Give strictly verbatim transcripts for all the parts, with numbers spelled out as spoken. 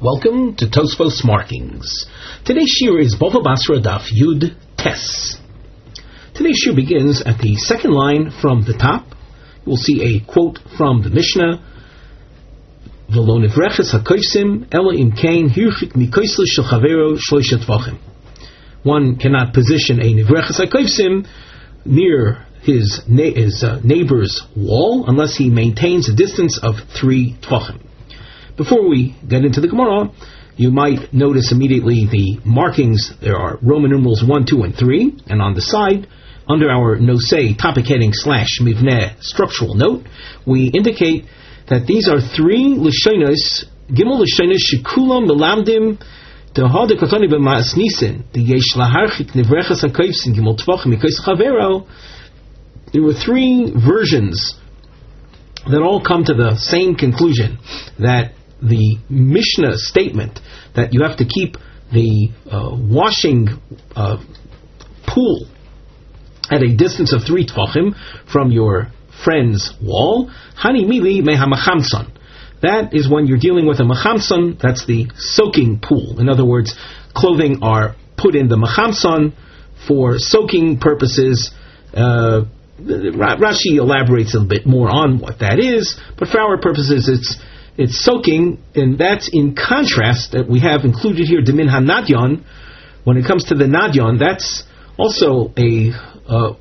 Welcome to Tosfos Markings. Today's shir is Bava Basra Daf Yud Tes. Today's shir begins at the second line from the top. We'll see a quote from the Mishnah. V'lo nivreches hakoysim ela im kain hirchik mikoysle shel chavero shloisha tvachim. One cannot position a nivreches hakoysim near his, na- his uh, neighbor's wall unless he maintains a distance of three tvachim. Before we get into the Gemara, you might notice immediately the markings. There are Roman numerals one, two, and three, and on the side, under our nosei topic heading slash mivneh structural note, we indicate that these are three lishonos, gimel lishonos shekulam melamdim tehad katani b'maas nisin the yesh laharchik nivreches hakoysin gimel tvachim mikoys chavero. There were three versions that all come to the same conclusion, that the Mishnah statement that you have to keep the uh, washing uh, pool at a distance of three tvachim from your friend's wall, hani mili mehamachamson. That is when you're dealing with a machamson, that's the soaking pool. In other words, clothing are put in the machamson for soaking purposes. Uh, Rashi elaborates a little bit more on what that is, but for our purposes it's it's soaking, and that's in contrast that we have included here Demin HaNadyon. When it comes to the Nadyon, that's also a, uh,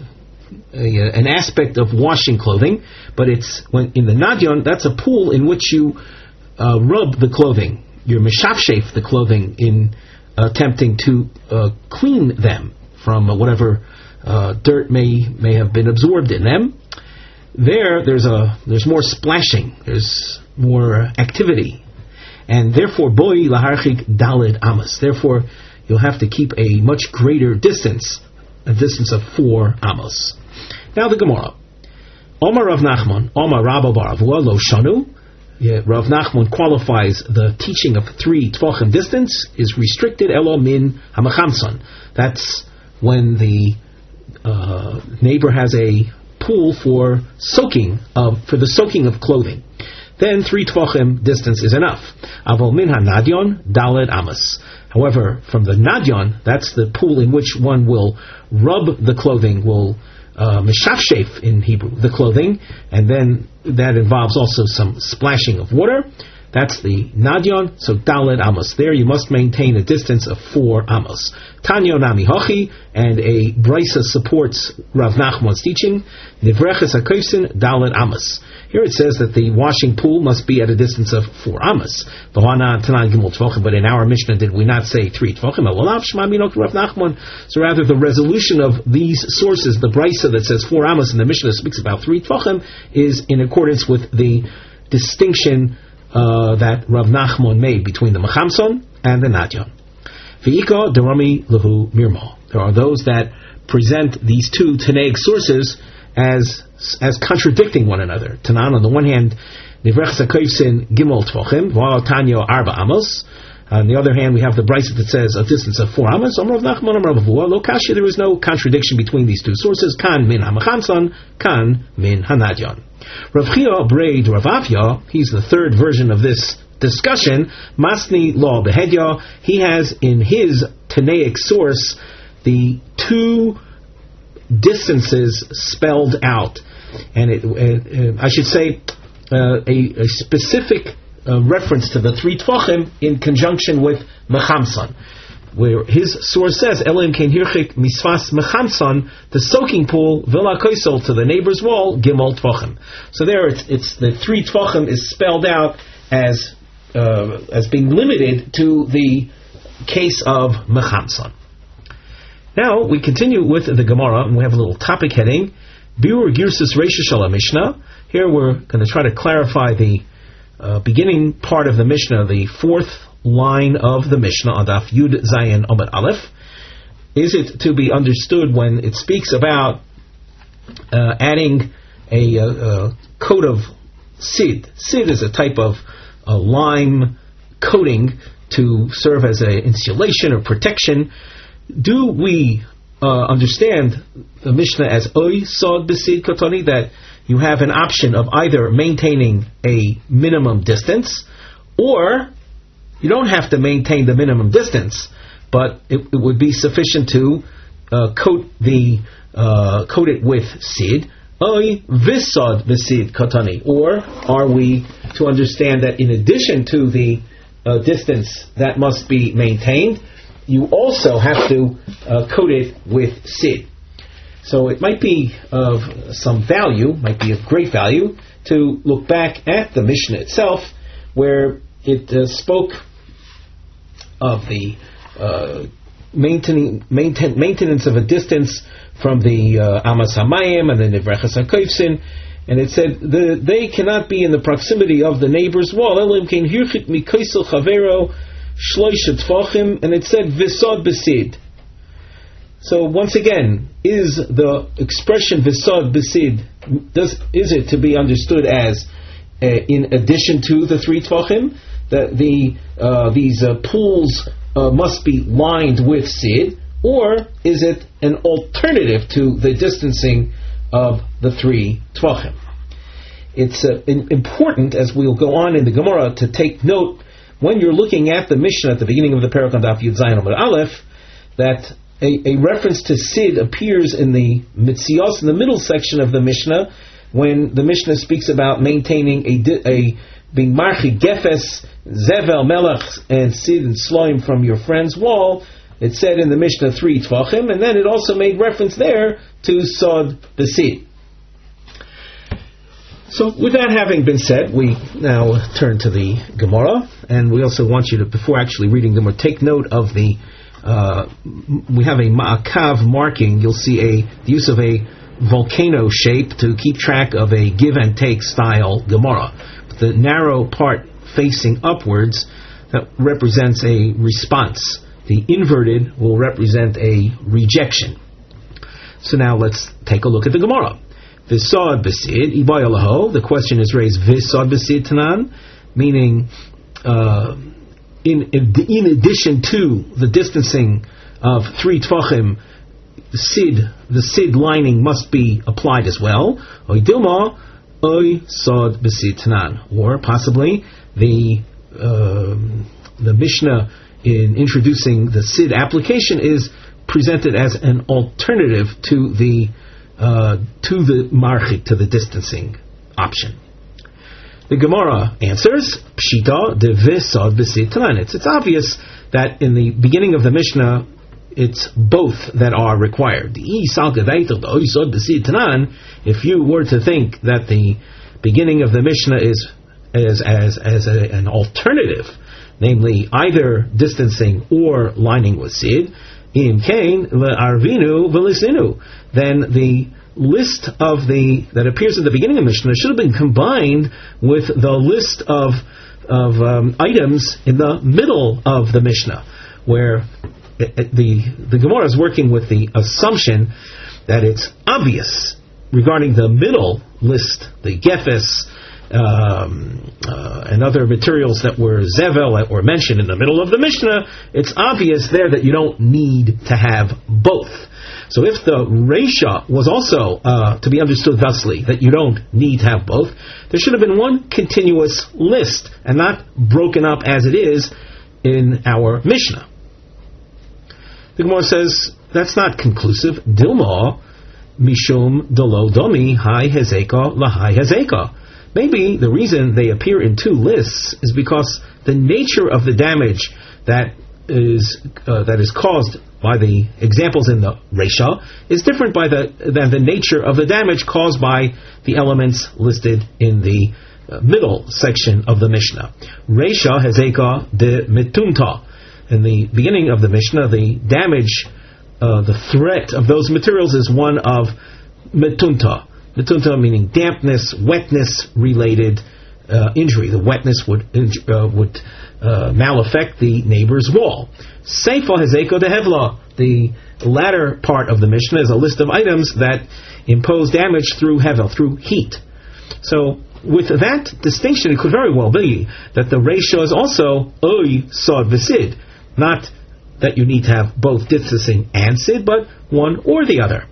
a an aspect of washing clothing, but it's when in the Nadyon, that's a pool in which you uh, rub the clothing, you're meshafshef the clothing in attempting to uh, clean them from uh, whatever uh, dirt may may have been absorbed in them. There, there's a there's more splashing, there's more activity, and therefore, boy laharchik daled amos. Therefore, you'll have to keep a much greater distance, a distance of four amos. Now the Gemara. Omar Rav Nachman, Omar Rabba Bar Avua Lo Shanu. Yeah, Rav Nachman qualifies the teaching of three tvachim distance is restricted elo min hamachamson. That's when the uh, neighbor has a pool for soaking of for the soaking of clothing. Then three tvachim distance is enough. Avol min hanadyon daled amos. However, from the nadyon, that's the pool in which one will rub the clothing, will uh, meshafshef in Hebrew, the clothing, and then that involves also some splashing of water. That's the nadyon, so daled amos. There you must maintain a distance of four amos. Tanyo nami hochi, and a brisa supports Rav Nachman's teaching. Nivreches hakoysin daled amos. Here it says that the washing pool must be at a distance of four amos. But in our Mishnah, did we not say three tvachim? So rather, the resolution of these sources, the brisa that says four amos and the Mishnah speaks about three tvachim, is in accordance with the distinction uh, that Rav Nachman made between the machamson and the nadyon. V'ika derami lehu mirma. There are those that present these two Tanaic sources as as contradicting one another. Tanan, on the one hand, Nivreches hakoysin gimel tvachim, v'al tanyo arba amos. On the other hand, we have the brisa that says a distance of four amos. Amar Rav Nachman, Amar Rav Avua, lo kasha. There is no contradiction between these two sources. Kan min hamachamson, kan min hanadyon. Rav Chia Braid Rav Avya, he's the third version of this discussion. Masni lo behedya. He has in his Tanaic source the two distances spelled out, and it, uh, I should say uh, a, a specific uh, reference to the three tvachim in conjunction with mechamson, where his source says elim kein hirchik misfas mechamson, the soaking pool vela koisel to the neighbor's wall gimel tvachim. So there, it's, it's the three tvachim is spelled out as uh, as being limited to the case of mechamson. Now we continue with the Gemara, and we have a little topic heading, Biur Girsus Reisha Shala Mishnah. Here we're going to try to clarify the uh, beginning part of the Mishnah, the fourth line of the Mishnah on Daf Yud Zayin Amud Aleph. Is it to be understood when it speaks about uh, adding a, a, a coat of sid? Sid is a type of a lime coating to serve as an insulation or protection. Do we uh, understand the Mishnah as oy sod b'sid katani, that you have an option of either maintaining a minimum distance or you don't have to maintain the minimum distance, but it, it would be sufficient to uh, coat the uh, coat it with sid. Oy visod v'sid katani. Or are we to understand that in addition to the uh, distance that must be maintained, you also have to uh, coat it with sid? So it might be of some value, might be of great value, to look back at the Mishnah itself, where it uh, spoke of the uh, maintaining, maintain, maintenance of a distance from the uh, Amas Hamayim and the Nivrechas HaKoifsin, and it said the, they cannot be in the proximity of the neighbor's wall. And it said Visod Besid. So once again, is the expression Visod Besid, does is it to be understood as uh, in addition to the three Tvachim, that the uh, these uh, pools uh, must be lined with Sid, or is it an alternative to the distancing of the three Tvachim? It's uh, in, important, as we'll go on in the Gemara, to take note when you're looking at the Mishnah at the beginning of the Perek on Daf Yud Zayin Amud Aleph, that a, a reference to Sid appears in the Mitzios, in the middle section of the Mishnah, when the Mishnah speaks about maintaining a, a being marchi gefes, zevel, melech, and Sid and Sloim from your friend's wall. It said in the Mishnah three Tvachim, and then it also made reference there to Sod Besid. So, with that having been said, we now turn to the Gemara, and we also want you to, before actually reading the Gemara, take note of the, uh, we have a ma'akav marking. You'll see a the use of a volcano shape to keep track of a give and take style Gemara. The narrow part facing upwards, that represents a response. The inverted will represent a rejection. So now let's take a look at the Gemara. Visod besid, ibayalaho. The question is raised, Visod besid tanan, meaning uh, in, in addition to the distancing of three tvachim, the sid, the sid lining must be applied as well. Oy dilma, oy sod besid tanan. Or possibly the uh, the Mishnah in introducing the sid application is presented as an alternative to the Uh, to the marchik, to the distancing option. The Gemara answers, Pshita de visod besid tanan. It's it's obvious that in the beginning of the Mishnah, it's both that are required. If you were to think that the beginning of the Mishnah is as as as a, an alternative, namely either distancing or lining with sid, in Cain, arvinu v'lisinu, then the list of the that appears at the beginning of the Mishnah should have been combined with the list of of um, items in the middle of the Mishnah, where it, it, the the Gemara is working with the assumption that it's obvious regarding the middle list, the gefes, Um, uh, and other materials that were zevel, that were mentioned in the middle of the Mishnah. It's obvious there that you don't need to have both. So if the Reisha was also uh, to be understood thusly, that you don't need to have both, there should have been one continuous list and not broken up as it is in our Mishnah. The Gemara says that's not conclusive. Dilma mishum delo domi hai hezeka lahai hezeka. Maybe the reason they appear in two lists is because the nature of the damage that is uh, that is caused by the examples in the Reisha is different by the than the nature of the damage caused by the elements listed in the uh, middle section of the Mishnah. Reisha hezeka de mitunta. In the beginning of the Mishnah, the damage, uh, the threat of those materials is one of mitunta. Mitunta meaning dampness, wetness related uh, injury. The wetness would uh, would uh, malaffect the neighbor's wall. Seifa hezeko de hevla. The latter part of the Mishnah is a list of items that impose damage through hevel, through heat. So with that distinction, it could very well be that the Reisha is also oy sod v'sid, not that you need to have both distancing and sid, but one or the other.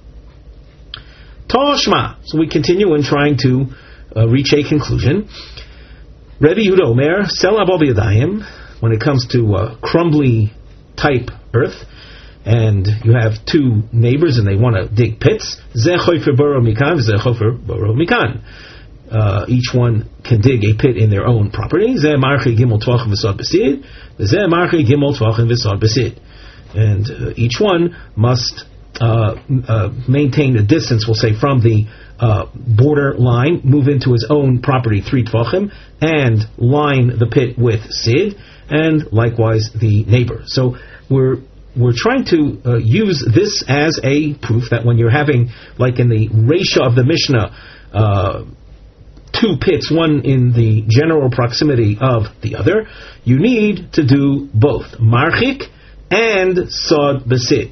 Tashma. So we continue in trying to uh, reach a conclusion. Rebbe Yehuda Omer, Sel Abba B'Yadayim, when it comes to uh, crumbly type earth, and you have two neighbors and they want to dig pits, Zeh chofer boro mikan, v'zeh chofer boro mikan. Uh, each one can dig a pit in their own property. Zeh marchi gimel tvachim v'sod besid, v'zeh marchi gimel tvachim v'sod besid. And uh, each one must uh, uh, maintain a distance, we'll say, from the uh, border line, move into his own property three tvachim, and line the pit with sid, and likewise the neighbor. So we're we're trying to uh, use this as a proof that when you're having, like in the Reisha of the Mishnah, uh, two pits, one in the general proximity of the other, you need to do both marchik and sod besid.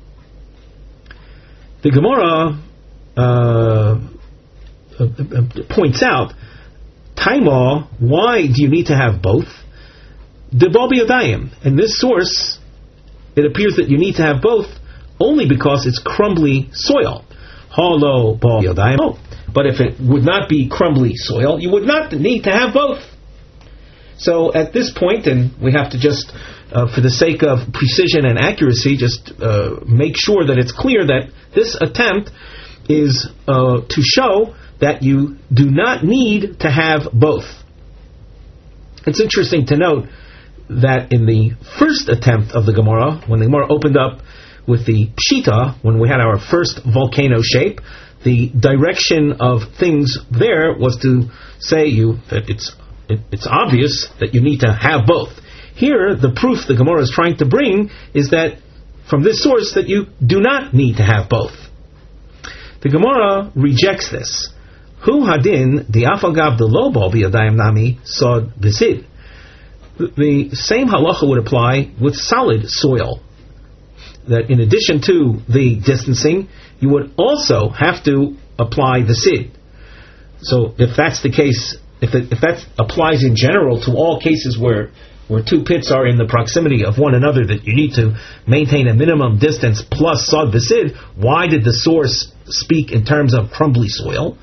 The Gemara uh, uh, points out, Taima, why do you need to have both? Debal b'yadayim. In this source, it appears that you need to have both only because it's crumbly soil. Halo bal b'yadayim. Oh, but if it would not be crumbly soil, you would not need to have both. So at this point, and we have to just, uh, for the sake of precision and accuracy, just uh, make sure that it's clear that this attempt is uh, to show that you do not need to have both. It's interesting to note that in the first attempt of the Gemara, when the Gemara opened up with the Pshita, when we had our first volcano shape, the direction of things there was to say you that it's it, it's obvious that you need to have both. Here, the proof the Gemara is trying to bring is that from this source that you do not need to have both. The Gemara rejects this. Hu hadin di'afagav delobo b'yadayim nami sod besid. The same halacha would apply with solid soil. That in addition to the distancing, you would also have to apply the sid. So if that's the case, if it, if that applies in general to all cases where where two pits are in the proximity of one another, that you need to maintain a minimum distance plus sod besid, why did the source speak in terms of crumbly soil?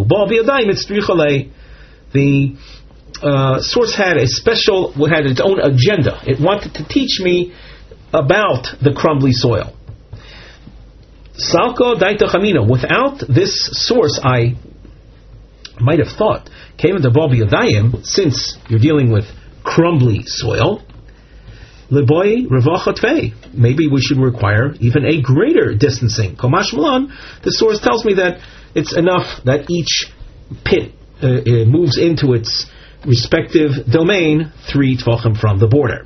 The uh, source had a special, had its own agenda. It wanted to teach me about the crumbly soil. Salko daita chamina. Without this source, I might have thought, came into Baal B'yadayim, since you're dealing with crumbly soil, Leboy Revacha Tvei. Maybe we should require even a greater distancing. Komash Malan, the source tells me that it's enough that each pit uh, uh, moves into its respective domain three tvachim from the border.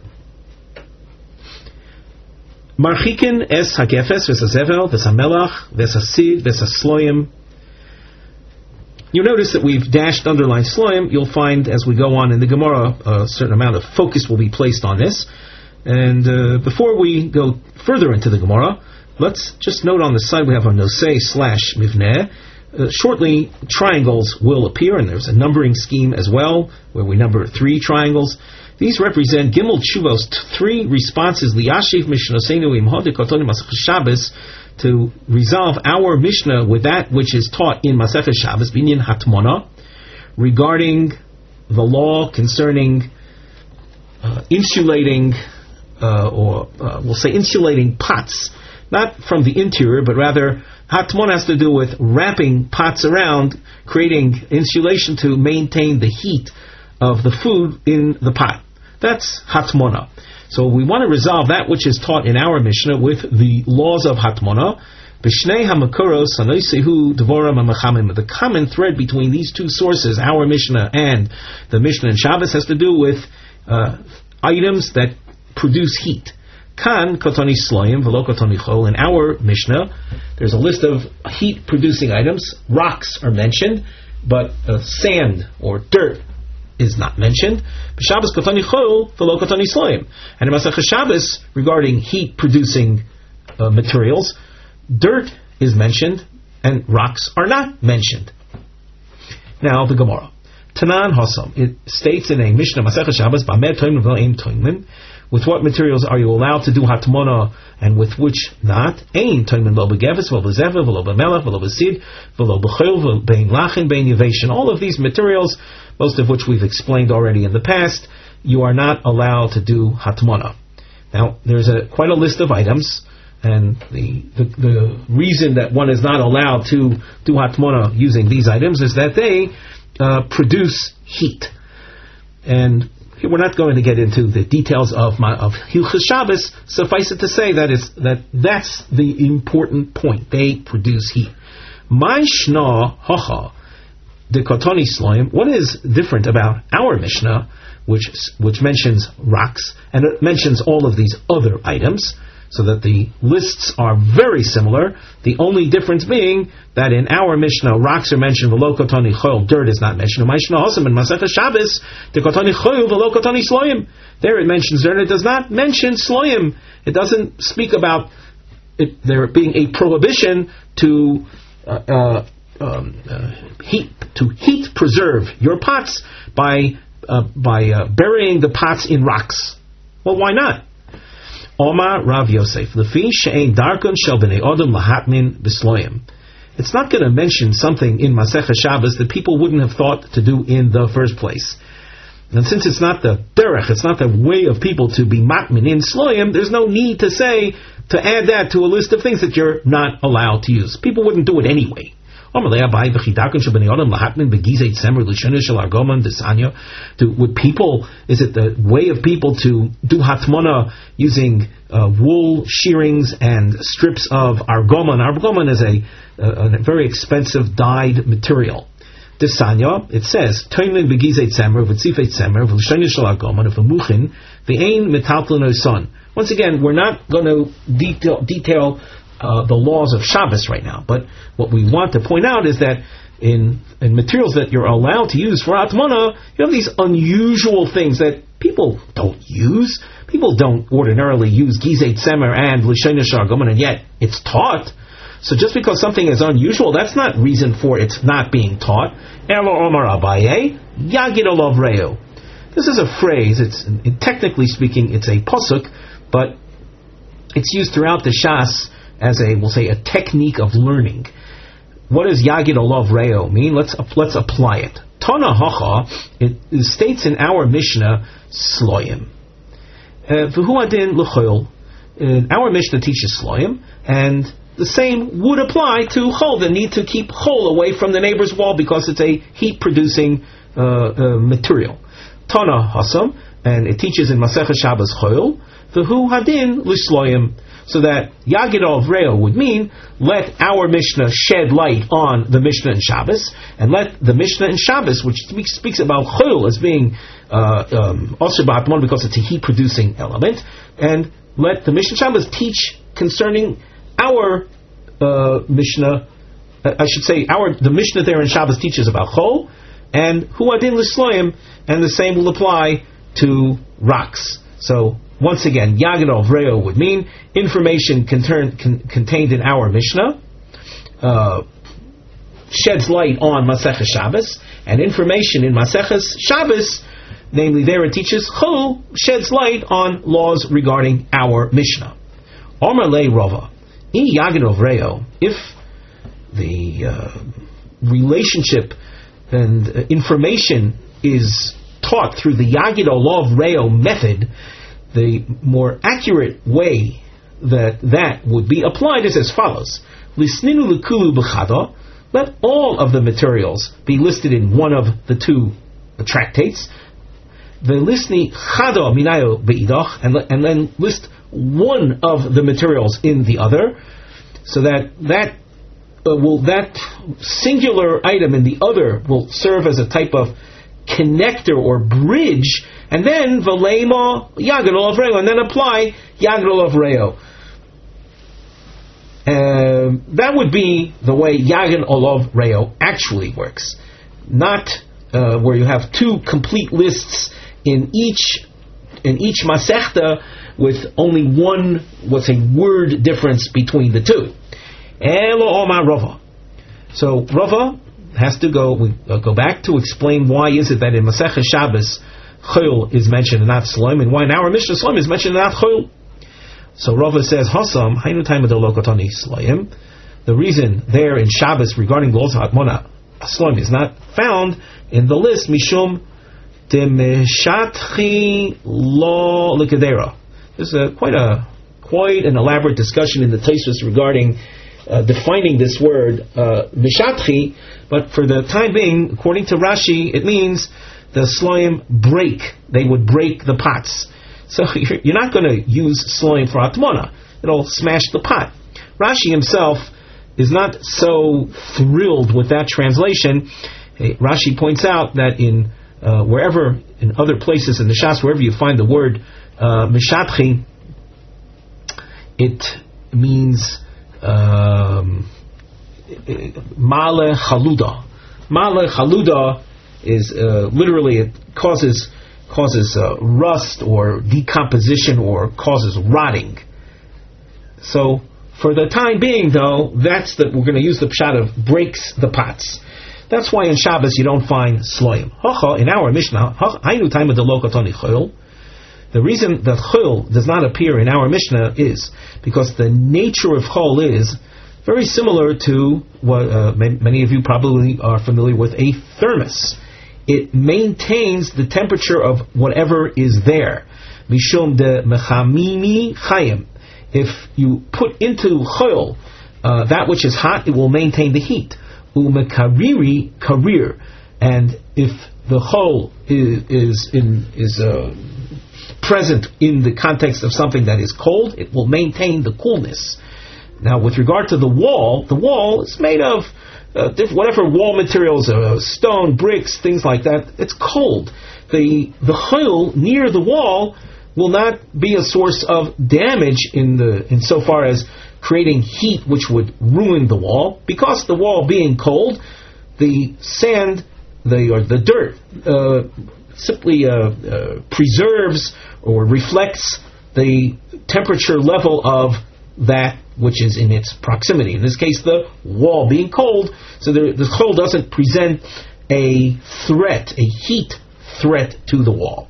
Marchikin es hagefes v'sazevel v'samelach v'sasid v'sasloim. You notice that we've dashed underlined sloim. You'll find as we go on in the Gemara a certain amount of focus will be placed on this. And uh, before we go further into the Gemara, let's just note on the side we have a nosei slash mivneh. Uh, shortly, triangles will appear, and there's a numbering scheme as well, where we number three triangles. These represent Gimel Tshuvos, three responses, Liyashiv Mishnoseinu Im Hodek Otoni Masech Shabbos, to resolve our Mishnah with that which is taught in Masech Shabbos, Binyan Hatmona, regarding the law concerning uh, insulating, uh, or uh, we'll say insulating pots, not from the interior, but rather Hatmona has to do with wrapping pots around, creating insulation to maintain the heat of the food in the pot. That's Hatmona. So we want to resolve that which is taught in our Mishnah with the laws of Hatmona. B'shnei hamakoros hanoisehu dvoram hamachamim. The common thread between these two sources, our Mishnah and the Mishnah in Shabbos, has to do with uh, items that produce heat. Kan kotoni sloim v'lo kotoni chol. In our Mishnah, there's a list of heat-producing items. Rocks are mentioned, but uh, sand or dirt is not mentioned. B'Shabbos kotoni chol v'lo kotoni sloim. And in Masechah Shabbos, regarding heat-producing uh, materials, dirt is mentioned and rocks are not mentioned. Now the Gemara. Tanan Hosom. It states in a Mishnah Masechah Shabbos, B'amed toimim v'lo toimim. With what materials are you allowed to do hatmona and with which not? Ein toimim lo b'geves v'lo b'zever v'lo b'melech v'lo b'sid v'lo b'chol v'lo b'ein lachin b'ein yeveshin. All of these materials, most of which we've explained already in the past, you are not allowed to do hatmana. Now, there's a quite a list of items, and the, the the reason that one is not allowed to do hatmana using these items is that they uh, produce heat. And we're not going to get into the details of my, of Hilchos Shabbos. Suffice it to say that it's that that's the important point. They produce heat. My Shna Hacha the Kotoni Sloim. What is different about our Mishnah, which which mentions rocks and it mentions all of these other items, so that the lists are very similar. The only difference being that in our Mishnah, rocks are mentioned, v'lo kotoni choil, dirt is not mentioned. Mishnah also in Masechah Shabbos, the kotoni choil, v'lo kotoni sloim. There it mentions dirt, it does not mention sloim. It doesn't speak about it, there being a prohibition to uh, uh, um, uh, heat to heat preserve your pots by uh, by uh, burying the pots in rocks. Well, why not? Omar Rav Yosef, Lefi she'ein darkon shel b'nei odom lahatmin b'sloim. It's not going to mention something in Masechah Shabbos that people wouldn't have thought to do in the first place. And since it's not the derech, it's not the way of people to be matmin in sloim, there's no need to say, to add that to a list of things that you're not allowed to use. People wouldn't do it anyway. To, would people, is it the way of people to do hatmana using uh, wool shearings and strips of argoman? Argoman is a, a, a very expensive dyed material. Desanya, it says, once again, we're not going to detail, detail Uh, the laws of Shabbos right now, but what we want to point out is that in, in materials that you're allowed to use for Atmana, you have these unusual things that people don't use. People don't ordinarily use Gizeh Tzemer and L'Shonei Shargoman, and yet it's taught. So just because something is unusual, that's not reason for it's not being taught. Elo Omar Abaye, Yagid Olav Reo. This is a phrase, it's technically speaking, it's a pasuk, but it's used throughout the Shas as a, we'll say, a technique of learning. What does Yagid Olav Reo mean? Let's let's apply it. Tana Hacha, it, it states in our Mishnah, Sloyim. V'hu adin l'choil. Our Mishnah teaches Sloyim, and the same would apply to Chol, the need to keep Chol away from the neighbor's wall because it's a heat-producing uh, uh, material. Tana Hasam, and it teaches in Masechah Shabbos Choil, V'hu hadin l'Sloyim. So that Yagid Olav Reo would mean, let our Mishnah shed light on the Mishnah in Shabbos, and let the Mishnah in Shabbos, which speaks, speaks about Chol as being Osir uh, B'Atmon um, because it's a heat-producing element, and let the Mishnah in Shabbos teach concerning our uh, Mishnah, uh, I should say, our the Mishnah there in Shabbos teaches about Chol, and Hu Adin L'Sloim, and the same will apply to rocks. So, once again, Yagid Olav Reo would mean information contain, con, contained in our Mishnah uh, sheds light on Masechah Shabbos, and information in Masechah Shabbos, namely there it teaches Chol, sheds light on laws regarding our Mishnah. Omar Le Rava, in Yagid Olav Reo, if the uh, relationship and uh, information is taught through the Yagid Olav Reo method, the more accurate way that that would be applied is as follows. Lisninu l'kulu b'chada, let all of the materials be listed in one of the two tractates. V'lisni chada minayo be'idach, and and then list one of the materials in the other, so that that uh, will that singular item in the other will serve as a type of connector or bridge, and then Valema Yagid Olav Reo, and then apply Yagid Olav Reo. Uh, that would be the way Yagid Olav Reo actually works. Not uh, where you have two complete lists in each in each Masechta with only one, what's a word difference between the two. Elo Omar Rava. So Rava has to go we, uh, go back to explain why is it that in Masechah Shabbos Chol is mentioned and not Sloim, and why in our Mishnah Sloim is mentioned and not Chol. So Rava says, Hasam, Hainu Taima de Lokotani Sloim. The reason there in Shabbos regarding the laws of Hatmana Sloim is not found in the list, Mishum Demeshatchi lo likadera. There's a quite a quite an elaborate discussion in the Tosfos regarding uh, defining this word uh, mishatchi, but for the time being, according to Rashi, it means the sloim break. They would break the pots. So you're, you're not going to use sloim for atmona. It'll smash the pot. Rashi himself is not so thrilled with that translation. Rashi points out that in uh, wherever, in other places in the Shas, wherever you find the word uh, mishatchi, it means um, male chaluda. Male chaluda is uh, literally, it causes causes uh, rust or decomposition or causes rotting. So for the time being, though, that's that we're going to use the pshat of breaks the pots. That's why in Shabbos you don't find sloim. In our Mishnah, the reason that chol does not appear in our Mishnah is because the nature of chol is very similar to what uh, many of you probably are familiar with, a thermos. It maintains the temperature of whatever is there. Mishum de mechamimi chayim. If you put into chol uh, that which is hot, it will maintain the heat. Umekariri karir, and if the chol is is in is uh, present in the context of something that is cold, it will maintain the coolness. Now, with regard to the wall, the wall is made of uh, whatever wall materials, uh, stone, bricks, things like that. It's cold. The the chol near the wall will not be a source of damage in the insofar as creating heat which would ruin the wall, because the wall being cold, the sand, the or the dirt, uh, simply uh, uh, preserves or reflects the temperature level of that which is in its proximity. In this case, the wall being cold, so the, the chol doesn't present a threat, a heat threat to the wall.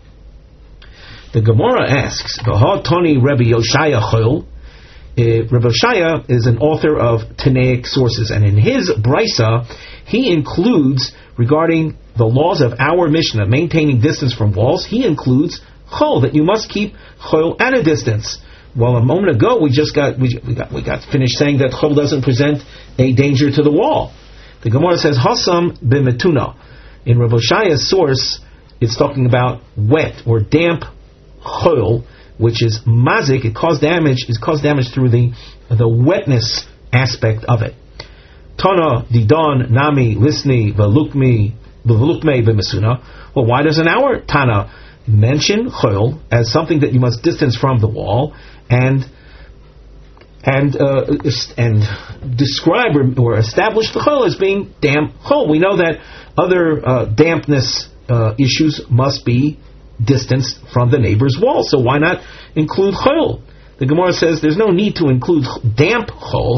The Gemara asks, "V'ha Toni Rebbe Yoshaya chol." Uh, Rebbe Yoshaya is an author of Tanaic sources, and in his brisa, he includes, regarding the laws of our Mishnah, maintaining distance from walls, he includes chol, that you must keep chol at a distance. Well, a moment ago we just got we, we got we got finished saying that chol doesn't present a danger to the wall. The Gemara says hasam b'metuna. In Rebbe Yoshaya's source, it's talking about wet or damp chol, which is mazik. It caused damage. It caused damage through the the wetness aspect of it. Tana didon nami lisni velukmi velukme b'mesuna. Well, why doesn't our Tana mention chol as something that you must distance from the wall and and uh, and describe or, or establish the chol as being damp chol? We know that other uh, dampness uh, issues must be distanced from the neighbor's wall, so why not include chol? The Gemara says there's no need to include damp chol.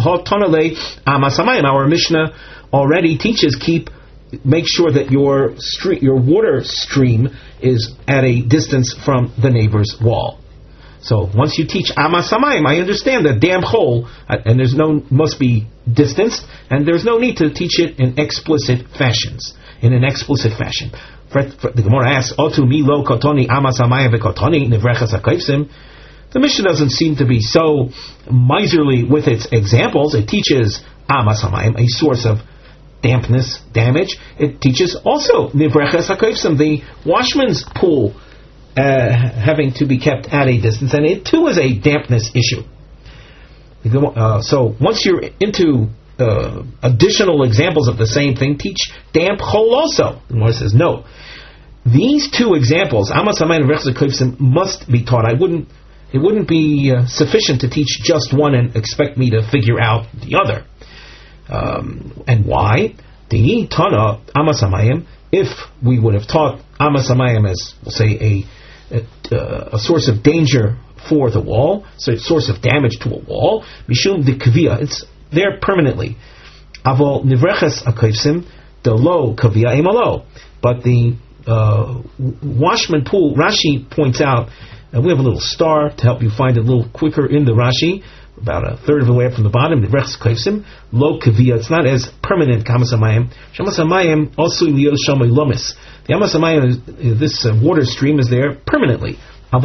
Our Mishnah already teaches keep make sure that your street, your water stream is at a distance from the neighbor's wall. So once you teach Amas Hamayim, I understand that damp chol, and there's no must be distanced, and there's no need to teach it in explicit fashions, in an explicit fashion. The Gemara asks, "Otu mi lo kotoni Amas Hamayim v'kotoni nevrechas hakayfsim." The Mishnah doesn't seem to be so miserly with its examples. It teaches Amas Hamayim, a source of dampness, damage. It teaches also Nivreches HaKoifsim, the washman's pool, uh, having to be kept at a distance, and it too is a dampness issue. Uh, so once you're into uh, additional examples of the same thing, teach damp chol also. The Gemara says no. These two examples, Amas Hamayim and Nivreches HaKoifsim, must be taught. I wouldn't. It wouldn't be uh, sufficient to teach just one and expect me to figure out the other. Um, and why? The Tana Amas Hamayim. If we would have taught Amas Hamayim as, we'll say, a, a a source of danger for the wall, so a source of damage to a wall, Mishum de Kavia, it's there permanently. Avol Nivreches HaKoifsim, the lo Kavia Emalo. But the uh, washman pool, Rashi points out, and we have a little star to help you find it a little quicker in the Rashi, about a third of the way up from the bottom. The Nivreches HaKoifsim, lo kavia. It's not as permanent. Kamas Hamayim, Shamas Hamayim also liyos shamay lomis. The Amas Hamayim, this uh, water stream is there permanently.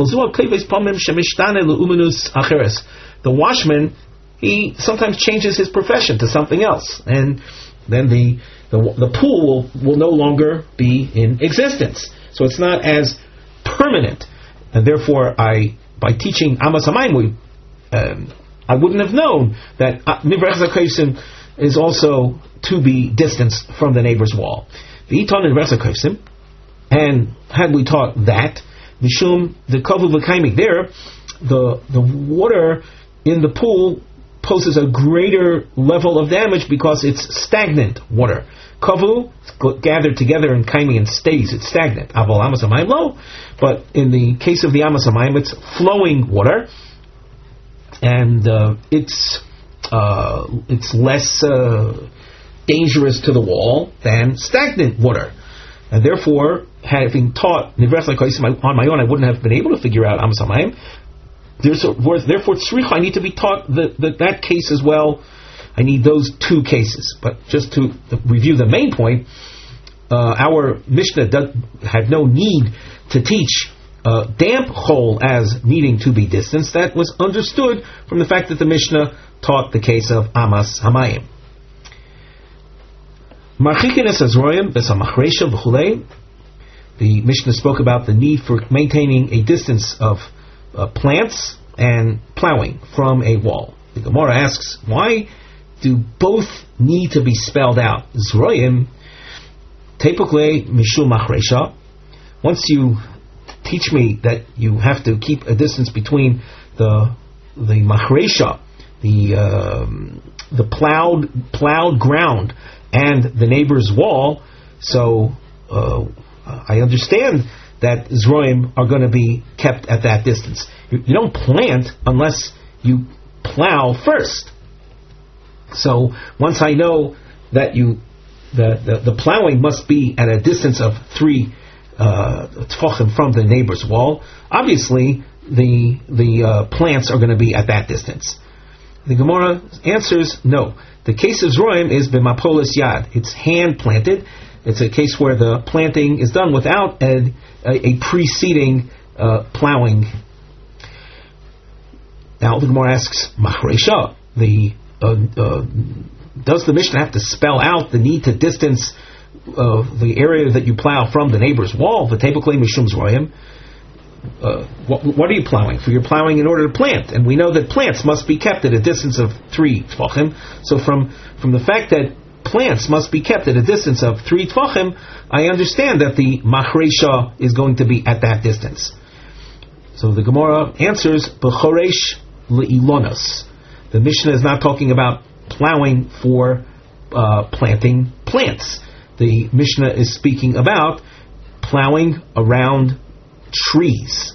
The washman, he sometimes changes his profession to something else, and then the the, the pool will, will no longer be in existence. So it's not as permanent, and therefore, I by teaching Amas Hamayim, um, I wouldn't have known that Nivrach Zakaisim is also to be distanced from the neighbor's wall. The Iton and Resakaisim, and had we taught that, Mishum the Kavu V'Kaimik there, the the water in the pool poses a greater level of damage because it's stagnant water. Kavu gathered together in Kaimi and stays, it's stagnant. Aval Amas Hamayim lo, but in the case of the Amas Hamayim, it's flowing water, and uh, it's uh, it's less uh, dangerous to the wall than stagnant water. And therefore, having taught Nivras L'Kaisim on my own, I wouldn't have been able to figure out Amas Hamayim. Therefore, Tzricha, I need to be taught the, the, that case as well. I need those two cases. But just to review the main point, uh, our Mishnah does, had no need to teach uh, damp chol as needing to be distanced. That was understood from the fact that the Mishnah taught the case of Amas Hamayim. The Mishnah spoke about the need for maintaining a distance of uh, plants and plowing from a wall. The Gemara asks, why do both need to be spelled out? Zroim, tepukle mishum machresha. Once you teach me that you have to keep a distance between the the machresha, the um, the plowed plowed ground, and the neighbor's wall, so uh, I understand that Zroim are going to be kept at that distance. You, you don't plant unless you plow first. So once I know that you the, the, the plowing must be at a distance of three uh, tfachim from the neighbor's wall, obviously the the uh, plants are going to be at that distance. The Gemara answers no. The case of Zroim is b'mapolis yad. It's hand planted. It's a case where the planting is done without a, a, a preceding uh, plowing. Now the Gemara asks, Machresha, the uh, uh, does the Mishnah have to spell out the need to distance uh, the area that you plow from the neighbor's wall? The table claim Mishum Zroim. Uh, what, what are you plowing for? You're plowing in order to plant, and we know that plants must be kept at a distance of three tfachim. So from from the fact that plants must be kept at a distance of three tfachim, I understand that the machresha is going to be at that distance. So the Gemara answers b'choresh le'ilonos. The Mishnah is not talking about plowing for uh, planting plants. The Mishnah is speaking about plowing around trees.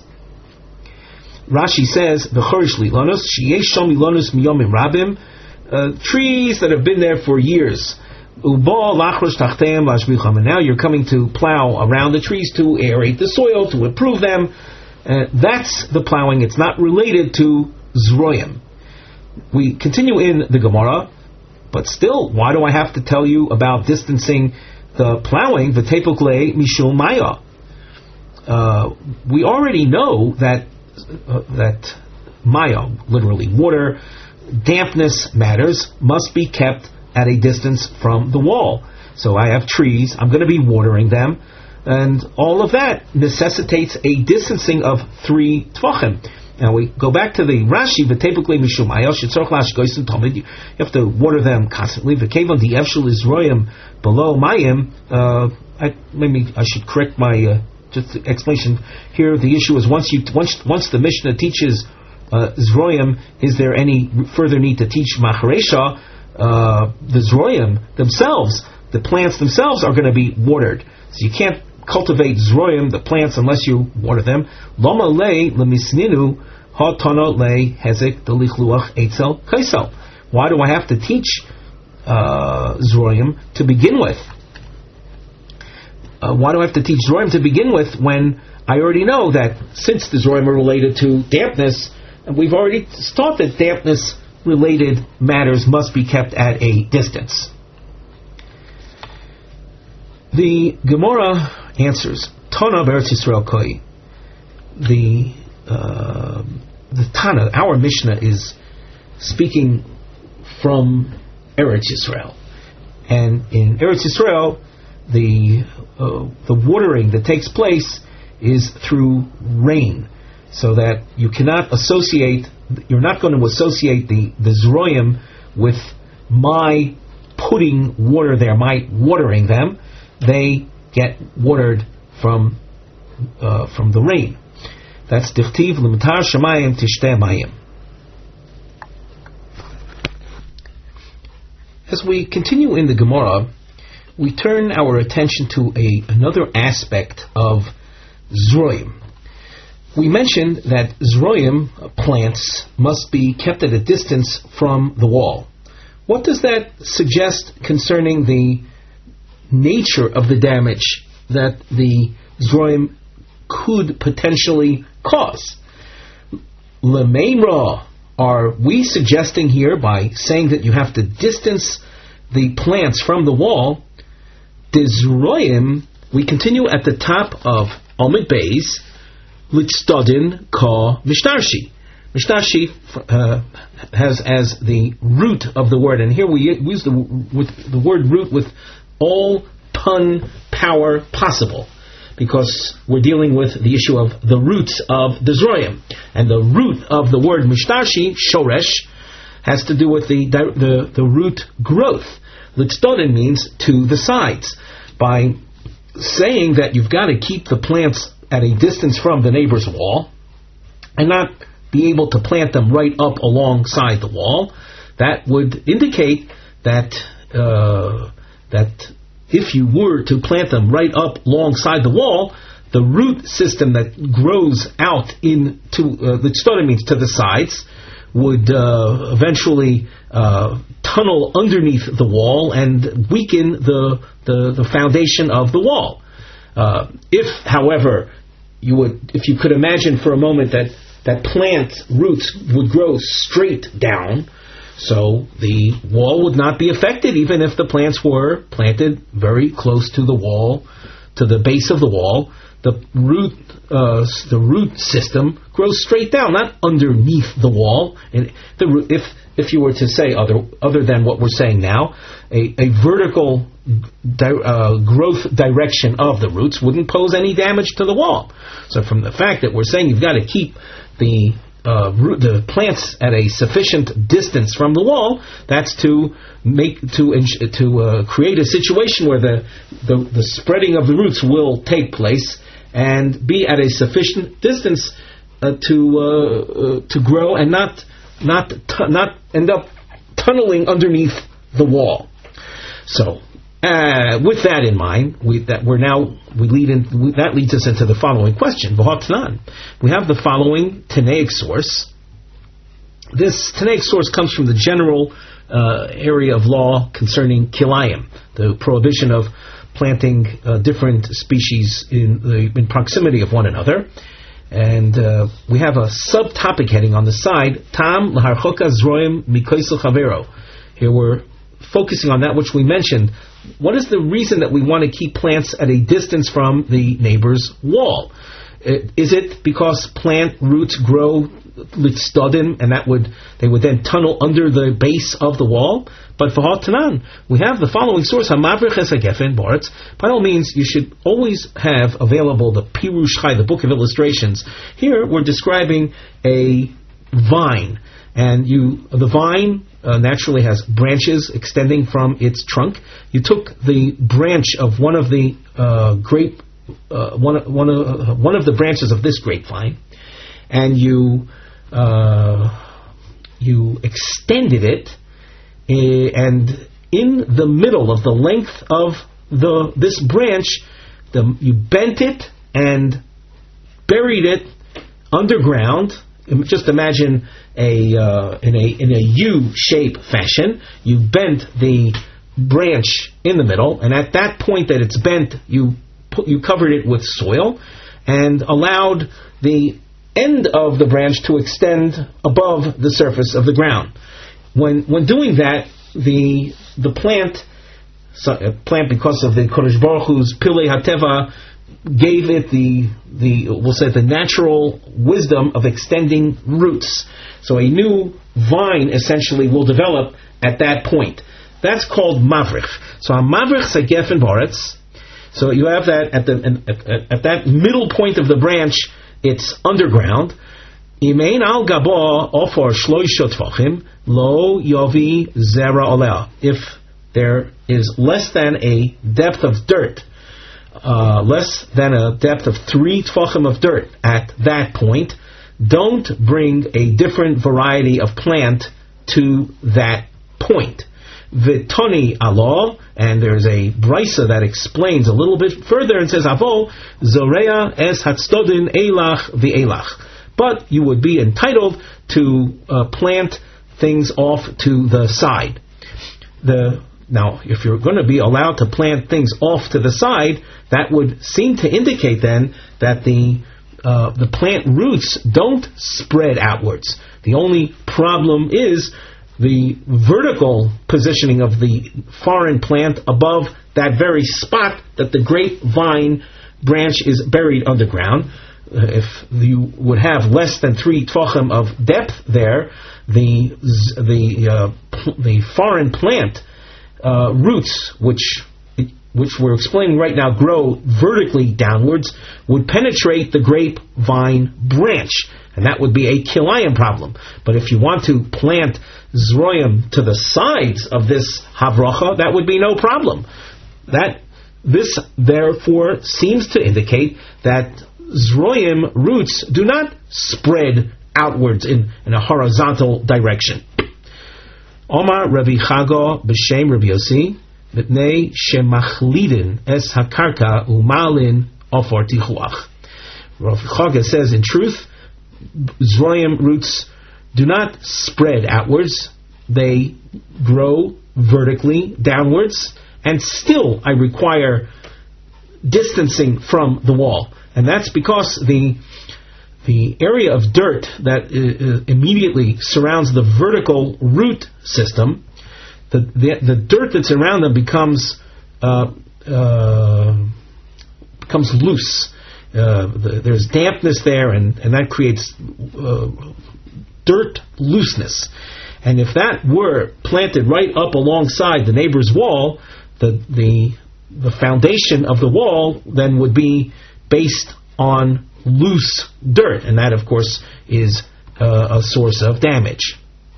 Rashi says, "V'chorish lilonos sheyesh shom lilonos miyomim rabim," trees that have been there for years. Uba lachrosh tachteim lashvicham, and now you're coming to plow around the trees to aerate the soil, to improve them. Uh, that's the plowing. It's not related to Zroim. We continue in the Gemara, but still, why do I have to tell you about distancing the plowing? V'tepukle mishum maya. Uh, we already know that uh, that maya, literally water, dampness matters, must be kept at a distance from the wall. So I have trees, I'm going to be watering them, and all of that necessitates a distancing of three tvachim. Now we go back to the Rashi, v'tepukle mishum maya shetzorach lashgoysim tamid. You have to water them constantly. V'kevon the efshel is royim below mayim. Uh, I, maybe I should correct my uh, just explanation here. The issue is once you once once the Mishnah teaches uh, Zroim, is there any further need to teach Macharesha? Uh, the Zroim themselves, the plants themselves, are going to be watered. So you can't cultivate Zroim, the plants, unless you water them. Loma le lemisninu ha-tana le hezek delichluach eitzel kaisel. Why do I have to teach uh, Zroim to begin with? Uh, why do I have to teach Zroim to begin with when I already know that since the Zroim are related to dampness, and we've already taught that dampness-related matters must be kept at a distance. The Gemara answers, Tana Eretz Yisrael Koi. The uh, the Tana, our Mishnah, is speaking from Eretz Yisrael, and in Eretz Yisrael, the uh, the watering that takes place is through rain, so that you cannot associate. You're not going to associate the the Zroyim with my putting water there, my watering them. They get watered from uh, from the rain. That's dichtiv l'mitar shamayim tishteh mayim. As we continue in the Gemara, we turn our attention to a another aspect of Zroyim. We mentioned that Zroyim plants must be kept at a distance from the wall. What does that suggest concerning the nature of the damage that the Zroyim could potentially cause? L'meimra, are we suggesting here by saying that you have to distance the plants from the wall? Dizroyim, we continue at the top of Omid Beis, Litzdodin Ka Mishtarshi. Mishtarshi uh, has as the root of the word, and here we use the, with the word root with all pun power possible, because we're dealing with the issue of the roots of the Zroyim. And the root of the word Mishtarshi, Shoresh, has to do with the the, the root growth. Litzdodin means to the sides. By saying that you've got to keep the plants at a distance from the neighbor's wall, and not be able to plant them right up alongside the wall, that would indicate that uh, that if you were to plant them right up alongside the wall, the root system that grows out into uh, the tztara means to the sides would uh, eventually uh, tunnel underneath the wall and weaken the the, the foundation of the wall. Uh, if, however, you would, if you could imagine for a moment that that plant roots would grow straight down, so the wall would not be affected even if the plants were planted very close to the wall, to the base of the wall. The root, uh, the root system grows straight down, not underneath the wall. And the, if if you were to say other other than what we're saying now, a, a vertical di- uh, growth direction of the roots wouldn't pose any damage to the wall. So from the fact that we're saying you've got to keep the Uh, root, the plants at a sufficient distance from the wall, that's to make to to uh, create a situation where the, the the spreading of the roots will take place and be at a sufficient distance uh, to uh, uh, to grow and not not t- not end up tunneling underneath the wall. So, uh, with that in mind, we that we're now we lead in we, that leads us into the following question. V'hatnan. We have the following Tanaic source. This Tanaic source comes from the general uh, area of law concerning kilayim, the prohibition of planting uh, different species in the, in proximity of one another. And uh, we have a subtopic heading on the side, Tam laharchoka zroim mikoisel chavero. Here we're focusing on that which we mentioned. What is the reason that we want to keep plants at a distance from the neighbor's wall? Is it because plant roots grow litzdodin, and that would they would then tunnel under the base of the wall? But for Hatanan, we have the following source: Hamavrich Esagefen Baritz. By all means, you should always have available the Pirush Chai, the book of illustrations. Here we're describing a vine, and you the vine uh, naturally has branches extending from its trunk. You took the branch of one of the uh, grape. Uh, one one of uh, one of the branches of this grapevine, and you uh, you extended it, uh, and in the middle of the length of the this branch, the, you bent it and buried it underground. Just imagine a uh, in a in a U shape fashion. You bent the branch in the middle, and at that point that it's bent, you You covered it with soil and allowed the end of the branch to extend above the surface of the ground. When when doing that, the the plant, so, uh, plant because of the Kodesh Baruch Hu's Pilei HaTeva, gave it the the we'll say the natural wisdom of extending roots. So a new vine essentially will develop at that point. That's called mavrich. So a mavrich segefen baretz. So you have that at the at, at, at that middle point of the branch. It's underground. Imein al gabo ofor shloisha tfachim lo yovi zera oleh. If there is less than a depth of dirt, uh, less than a depth of three tfachim of dirt at that point, don't bring a different variety of plant to that point. Vitoni alo, and there's a brisa that explains a little bit further and says avo zorea es hatstodin elach v'elach. But you would be entitled to uh, plant things off to the side. The now, if you're going to be allowed to plant things off to the side, that would seem to indicate then that the uh, the plant roots don't spread outwards. The only problem is the vertical positioning of the foreign plant above that very spot that the grapevine branch is buried underground. Uh, if you would have less than three tvachim of depth there, the the uh, pl- the foreign plant uh, roots, which which we're explaining right now, grow vertically downwards, would penetrate the grapevine branch, and that would be a kilayim problem. But if you want to plant zroyim to the sides of this havracha, that would be no problem. That this therefore seems to indicate that zroyim roots do not spread outwards in, in a horizontal direction. Omar Rabbi Chago b'shem Rabbi Yossi v'tnei shemachlidin es hakarka umalin ofor tichuach. Rabbi Chago says, in truth, zroyim roots do not spread outwards; they grow vertically downwards, and still I require distancing from the wall. And that's because the the area of dirt that uh, immediately surrounds the vertical root system, the the, the dirt that's around them becomes uh, uh, becomes loose. Uh, the, there's dampness there, and, and that creates uh, dirt looseness. And if that were planted right up alongside the neighbor's wall, the the the foundation of the wall then would be based on loose dirt, and that, of course, is uh, a source of damage.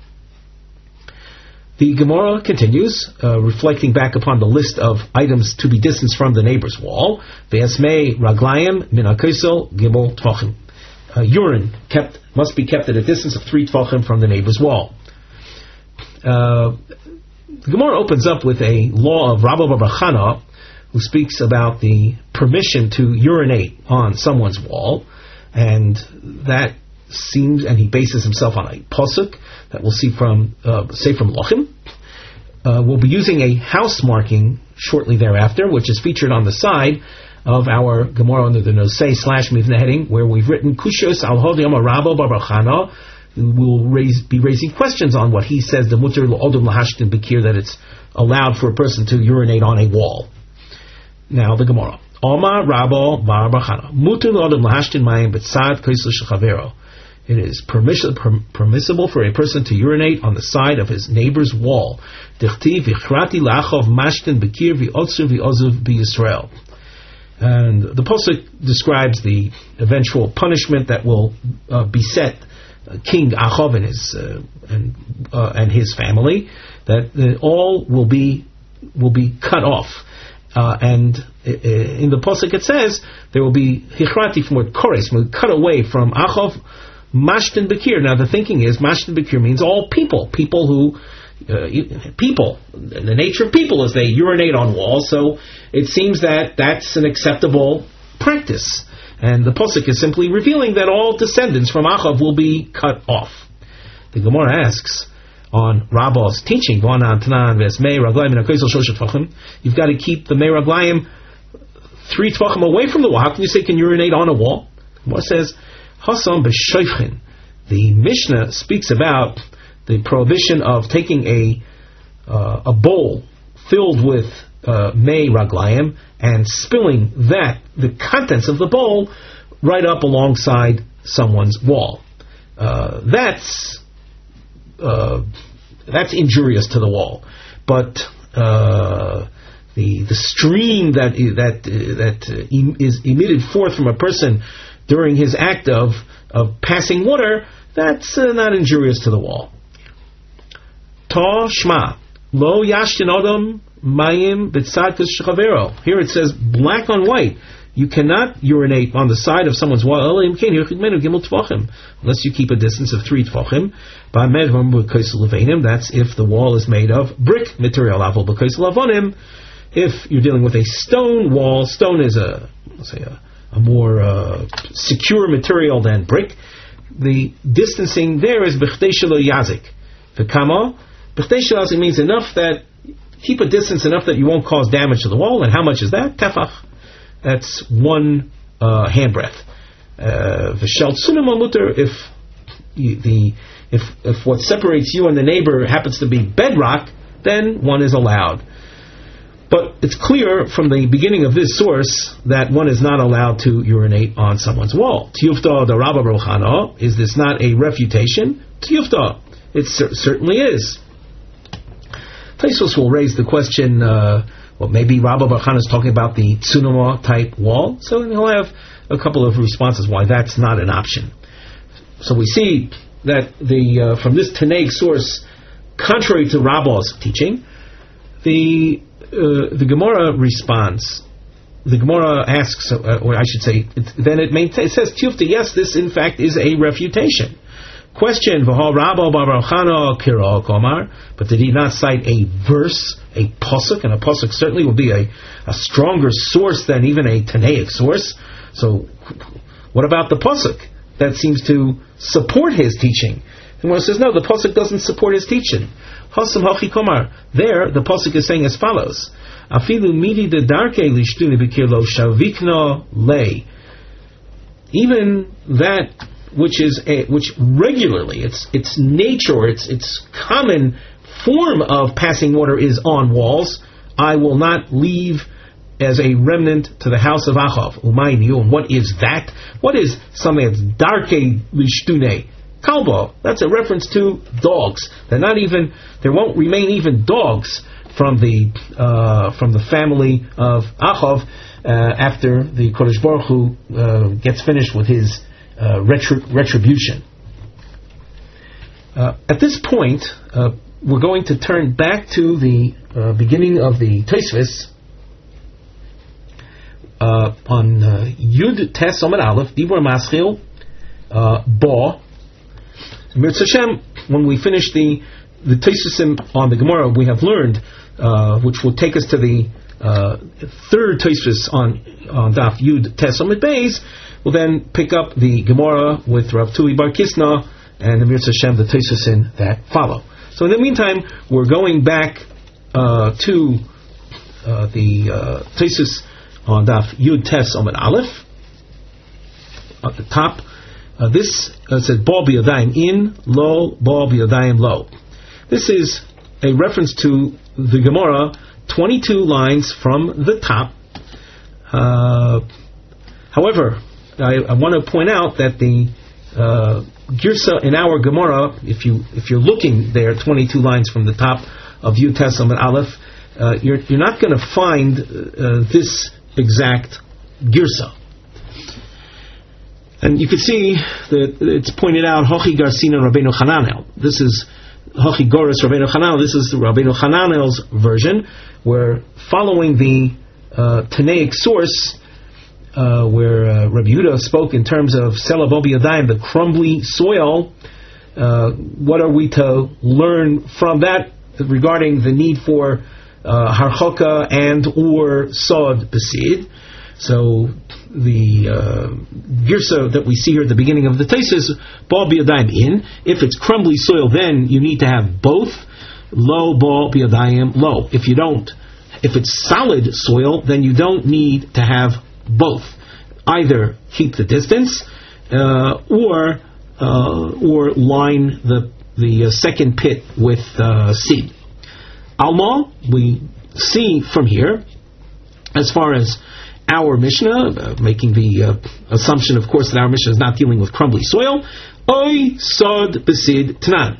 The Gemara continues, uh, reflecting back upon the list of items to be distanced from the neighbor's wall. Ve'esmei raglayim min hakosel gimel tvachim. Urine kept must be kept at a distance of three tvachim from the neighbor's wall. Uh, the Gemara opens up with a law of Rabba bar Chana, who speaks about the permission to urinate on someone's wall, and that seems, and he bases himself on a pasuk that we'll see from, uh, say from Lachim. Uh, we'll be using a house marking shortly thereafter, which is featured on the side of our Gemara under the Nosei slash Mivneh heading, where we've written Kushos al Hodiyam Rabba bar Chana. We'll raise, be raising questions on what he says, the Mutter l'odom l'hashtin b'kir, that it's allowed for a person to urinate on a wall. Now the Gemara. Omar Rabba bar Chana. Mutter l'odom l'hashtin mayim b'tzad koisel shechavero. It is permiss- per- permissible for a person to urinate on the side of his neighbor's wall. Dichti v'chrati la'achov mashtin b'kir v'otzer v'ozuv b'Yisrael. And the pasuk describes the eventual punishment that will uh, beset uh, King Achov and his uh, and uh, and his family. That uh, all will be will be cut off. Uh, and in the pasuk it says there will be hichrati from word kores, cut away from Achov. Mashtin Bekir. Now the thinking is Mashtin Bekir means all people, people who, uh, people. The nature of people is they urinate on walls. So it seems that that's an acceptable practice, and the pasuk is simply revealing that all descendants from Achav will be cut off. The Gemara asks on Rabba's teaching, you've got to keep the Mei Raglayim three tvachim away from the wall. How can you say can urinate on a wall? The Gemara says Hasam b'shoifchin. The Mishnah speaks about the prohibition of taking a uh, a bowl filled with uh, mei raglayim, and spilling that, the contents of the bowl, right up alongside someone's wall. Uh, that's uh, that's injurious to the wall. But uh, the the stream that that that is emitted forth from a person during his act of of passing water, that's uh, not injurious to the wall. Ta shma lo yashtin adam mayim b'tzad chavero. Here it says black on white. You cannot urinate on the side of someone's wall unless you keep a distance of three tefachim. That's if the wall is made of brick material. If you're dealing with a stone wall, stone is a let's say a, a more uh, secure material than brick. The distancing there is b'chtei shelo yazik. V'kama b'chtei shelo yazik means enough that keep a distance enough that you won't cause damage to the wall. And how much is that? Tefach. That's one uh, handbreadth. V'shel tsunim mutter if the if if what separates you and the neighbor happens to be bedrock, then one is allowed. But it's clear from the beginning of this source that one is not allowed to urinate on someone's wall. Tiyufta da Rabba Rochana, is this not a refutation? Tiyufta, it cer- certainly is. Taisos will raise the question. Uh, Well, maybe Rabba Bar Chana is talking about the tsunoma type wall, so he'll have a couple of responses why that's not an option. So we see that the uh, from this Tanaic source, contrary to Rabba's teaching, the uh, the Gemara responds. The Gemara asks, uh, or I should say, it, then it, maintains, it says Tiyufta. Yes, this in fact is a refutation. Question: V'ha Rabba Bar Chana Kira Komar, but did he not cite a verse, a pasuk, and a pasuk certainly will be a, a stronger source than even a Tanaic source. So, what about the pasuk that seems to support his teaching? And one says, no, the pasuk doesn't support his teaching. Hasam Hachi Komar. There, the pasuk is saying as follows: Afilu midi de darke lishtuni bekirlo shavikna lei. Even that which is a, which regularly its its nature, its its common form of passing water is on walls, I will not leave as a remnant to the house of Achav. Umayni, and what is that? What is something that's darke lishtune? Kalba. That's a reference to dogs. They're not even. There won't remain even dogs from the uh, from the family of Achav uh, after the Kodesh Baruch Hu uh, gets finished with his Uh, retri- retribution. Uh, at this point, uh, we're going to turn back to the uh, beginning of the Tosfos uh, on uh, Yud Tes Omid Aleph Dibur Maschil uh, Ba. Mirz Hashem, when we finish the the Tosfosim on the Gemara, we have learned, uh, which will take us to the uh, third Tosfos on on Daf Yud Tes Omid Beis. We'll then pick up the Gemara with Rav Tuli Bar Kisna and the Mirz Hashem, the Tosfosim that follow. So in the meantime, we're going back uh, to uh, the uh, Tosfos on Daf Yud Tes Omid Aleph. At the top, uh, this uh, says Ba b'yadayim in, lo, ba b'yadayim lo. This is a reference to the Gemara, twenty-two lines from the top. Uh, however, I, I want to point out that the uh, Girsa in our Gemara, if you if you're looking there, twenty-two lines from the top of Yud Tes Omid Aleph, uh, you're you're not going to find uh, this exact Girsa. And you can see that it's pointed out Hochi Garsina Rabbeinu Hananel. This is Hochi Goris Rabbeinu Hananel. This is Rabbeinu Hananel's version. We're following the uh, Tanaic source. Uh, where uh, Rabbi Yehuda spoke in terms of Sela Bo B'Yadayim, the crumbly soil. Uh, what are we to learn from that regarding the need for uh, Harchoka and or Sod Besid? So the uh, Girsa that we see here at the beginning of the Tosfos, Bo B'Yadayim in. If it's crumbly soil, then you need to have both. Lo Bo B'Yadayim lo. If you don't, if it's solid soil, then you don't need to have both. Either keep the distance, uh, or uh, or line the the uh, second pit with uh, seed. Alma, we see from here, as far as our Mishnah, uh, making the uh, assumption, of course, that our Mishnah is not dealing with crumbly soil, Oy sod besid tanan.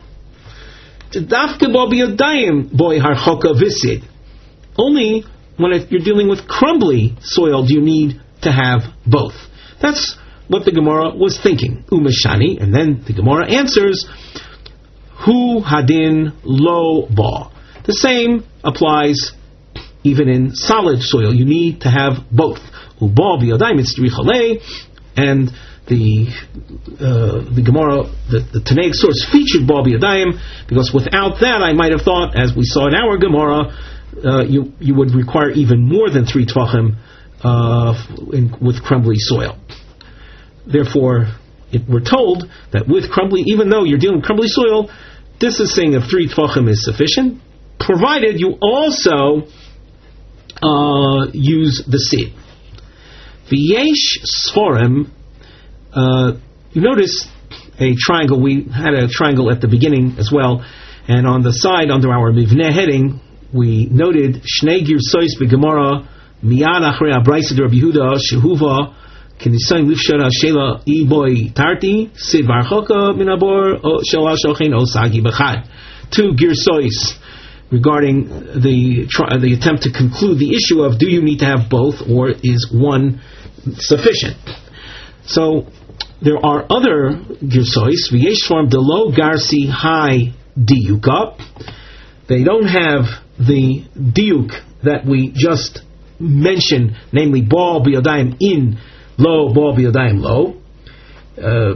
Only when it, you're dealing with crumbly soil do you need to have both. That's what the Gemara was thinking. Umeshani, and then the Gemara answers, Hu hadin lo ba. The same applies even in solid soil. You need to have both. Uba biyadayim, it's tzricha, and the uh, the Gemara, the, the Tanaic source featured ba biyadayim, because without that I might have thought, as we saw in our Gemara, uh, you you would require even more than three tvachim uh, in, with crumbly soil. Therefore, it, we're told that with crumbly, even though you're dealing with crumbly soil, this is saying that three tvachim is sufficient, provided you also uh, use the seed. V'yesh sforim. Uh, you notice a triangle. We had a triangle at the beginning as well, and on the side under our mivneh heading, we noted shnei girsois begemara miyad achrei abraysa de Rabbi Yehuda shehuva k'nisayin lifshara shela iboy tarti sid varchoka minabor shel shochein osagi b'chad. Two girsois regarding the the attempt to conclude the issue of do you need to have both or is one sufficient. So there are other girsois. V'yesh form delo garsi hai diuka. They don't have the diuk that we just mentioned, namely bal b'yadayim in lo, bal b'yadayim lo. Uh,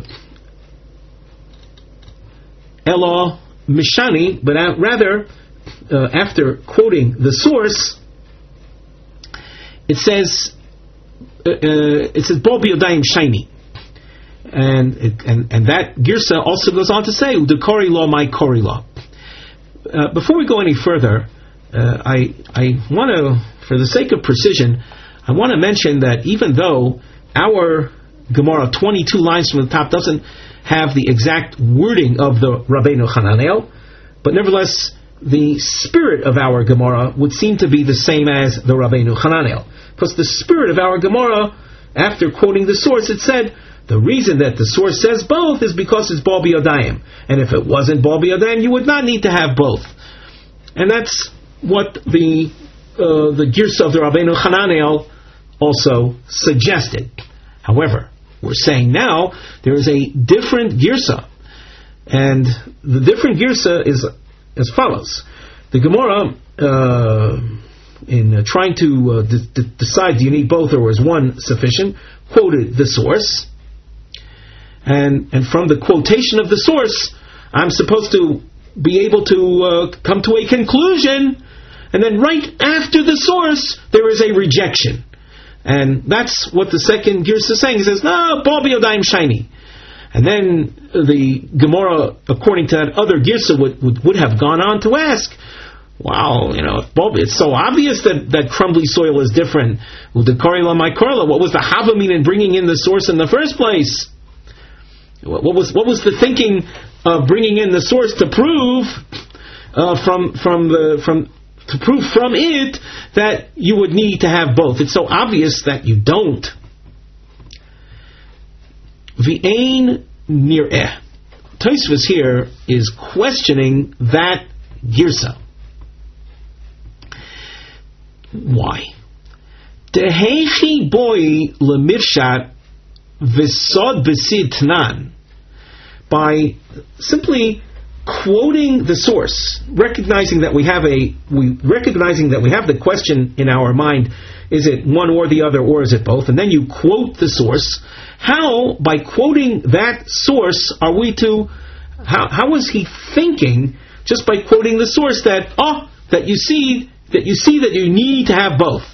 Elo mishani, but rather uh, after quoting the source, it says uh, uh, it says bal b'yadayim shiny. And, it, and and that girsa also goes on to say udekori law my kori law. Uh, before we go any further, uh, I I want to, for the sake of precision, I want to mention that even though our Gemara twenty-two lines from the top doesn't have the exact wording of the Rabbeinu Hananel, but nevertheless the spirit of our Gemara would seem to be the same as the Rabbeinu Hananel, because the spirit of our Gemara, after quoting the source, it said the reason that the source says both is because it's bal b'yadayim. And if it wasn't bal b'yadayim, you would not need to have both. And that's what the uh, the girsa of the Rabbeinu Hananel also suggested. However, we're saying now there is a different girsa. And the different girsa is as follows. The Gemara, uh, in uh, trying to uh, d- d- decide do you need both or is one sufficient, quoted the source. And and from the quotation of the source, I'm supposed to be able to uh, come to a conclusion, and then right after the source, there is a rejection. And that's what the second girsa is saying. It says, no, bal b'yadayim shiny. And then the Gemara, according to that other girsa, would, would, would have gone on to ask, wow, you know, it's so obvious that, that crumbly soil is different. What was the havamin in bringing in the source in the first place? What was what was the thinking of bringing in the source to prove uh, from from the from to prove from it that you would need to have both? It's so obvious that you don't. V'ein nir'eh. Tosfos here is questioning that girsa. Why? Dehechi boy lemirshat v'sod b'sid tnan. By simply quoting the source, recognizing that we have a, we recognizing that we have the question in our mind: is it one or the other, or is it both? And then you quote the source. How, by quoting that source, are we to? How how was he thinking? Just by quoting the source, that oh, that you see that you see that you need to have both.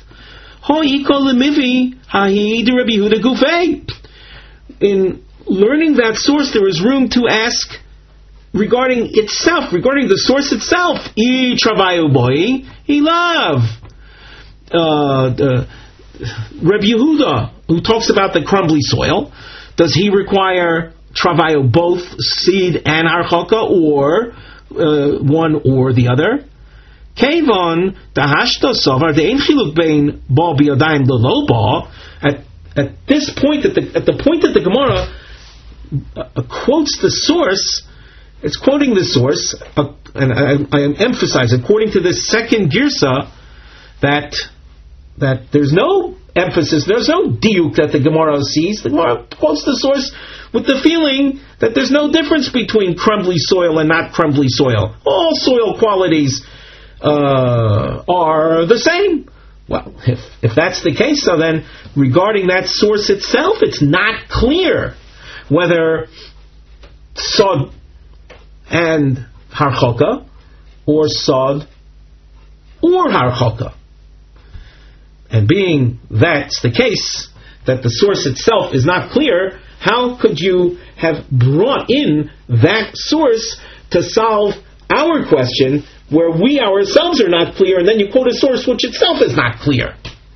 In learning that source, there is room to ask regarding itself, regarding the source itself. I travayu boi, he love. Uh, uh, Rabbi Yehuda, who talks about the crumbly soil, does he require travayu both seed and harchaka, or uh, one or the other? Kevon dahashta savar de'ein chiluk bein ba biyadayim lelo ba. At at this point, at the at the point that the Gemara uh, quotes the source, it's quoting the source, uh, and I, I emphasize, according to this second girsa, that that there's no emphasis, there's no diuk that the Gemara sees. The Gemara quotes the source with the feeling that there's no difference between crumbly soil and not crumbly soil. All soil qualities uh, are the same. Well, if if that's the case, so then regarding that source itself, it's not clear whether sod and harchoka or sod or harchoka. And being that's the case, that the source itself is not clear, how could you have brought in that source to solve our question where we ourselves are not clear, and then you quote a source which itself is not clear?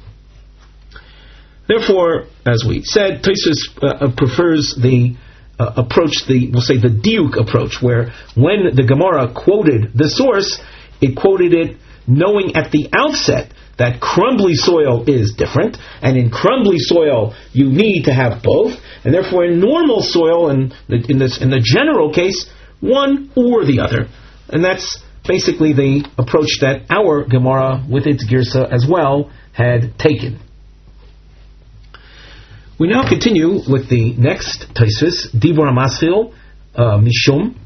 Therefore, as we said, Tosfos uh, prefers the uh, approach, the we'll say the diuk approach, where when the Gemara quoted the source, it quoted it knowing at the outset that crumbly soil is different, and in crumbly soil you need to have both, and therefore in normal soil, and in this in the general case, one or the other. And that's basically the approach that our Gemara, with its girsa as well, had taken. We now continue with the next Tosfos, Dibur HaMaschil, uh, Mishum.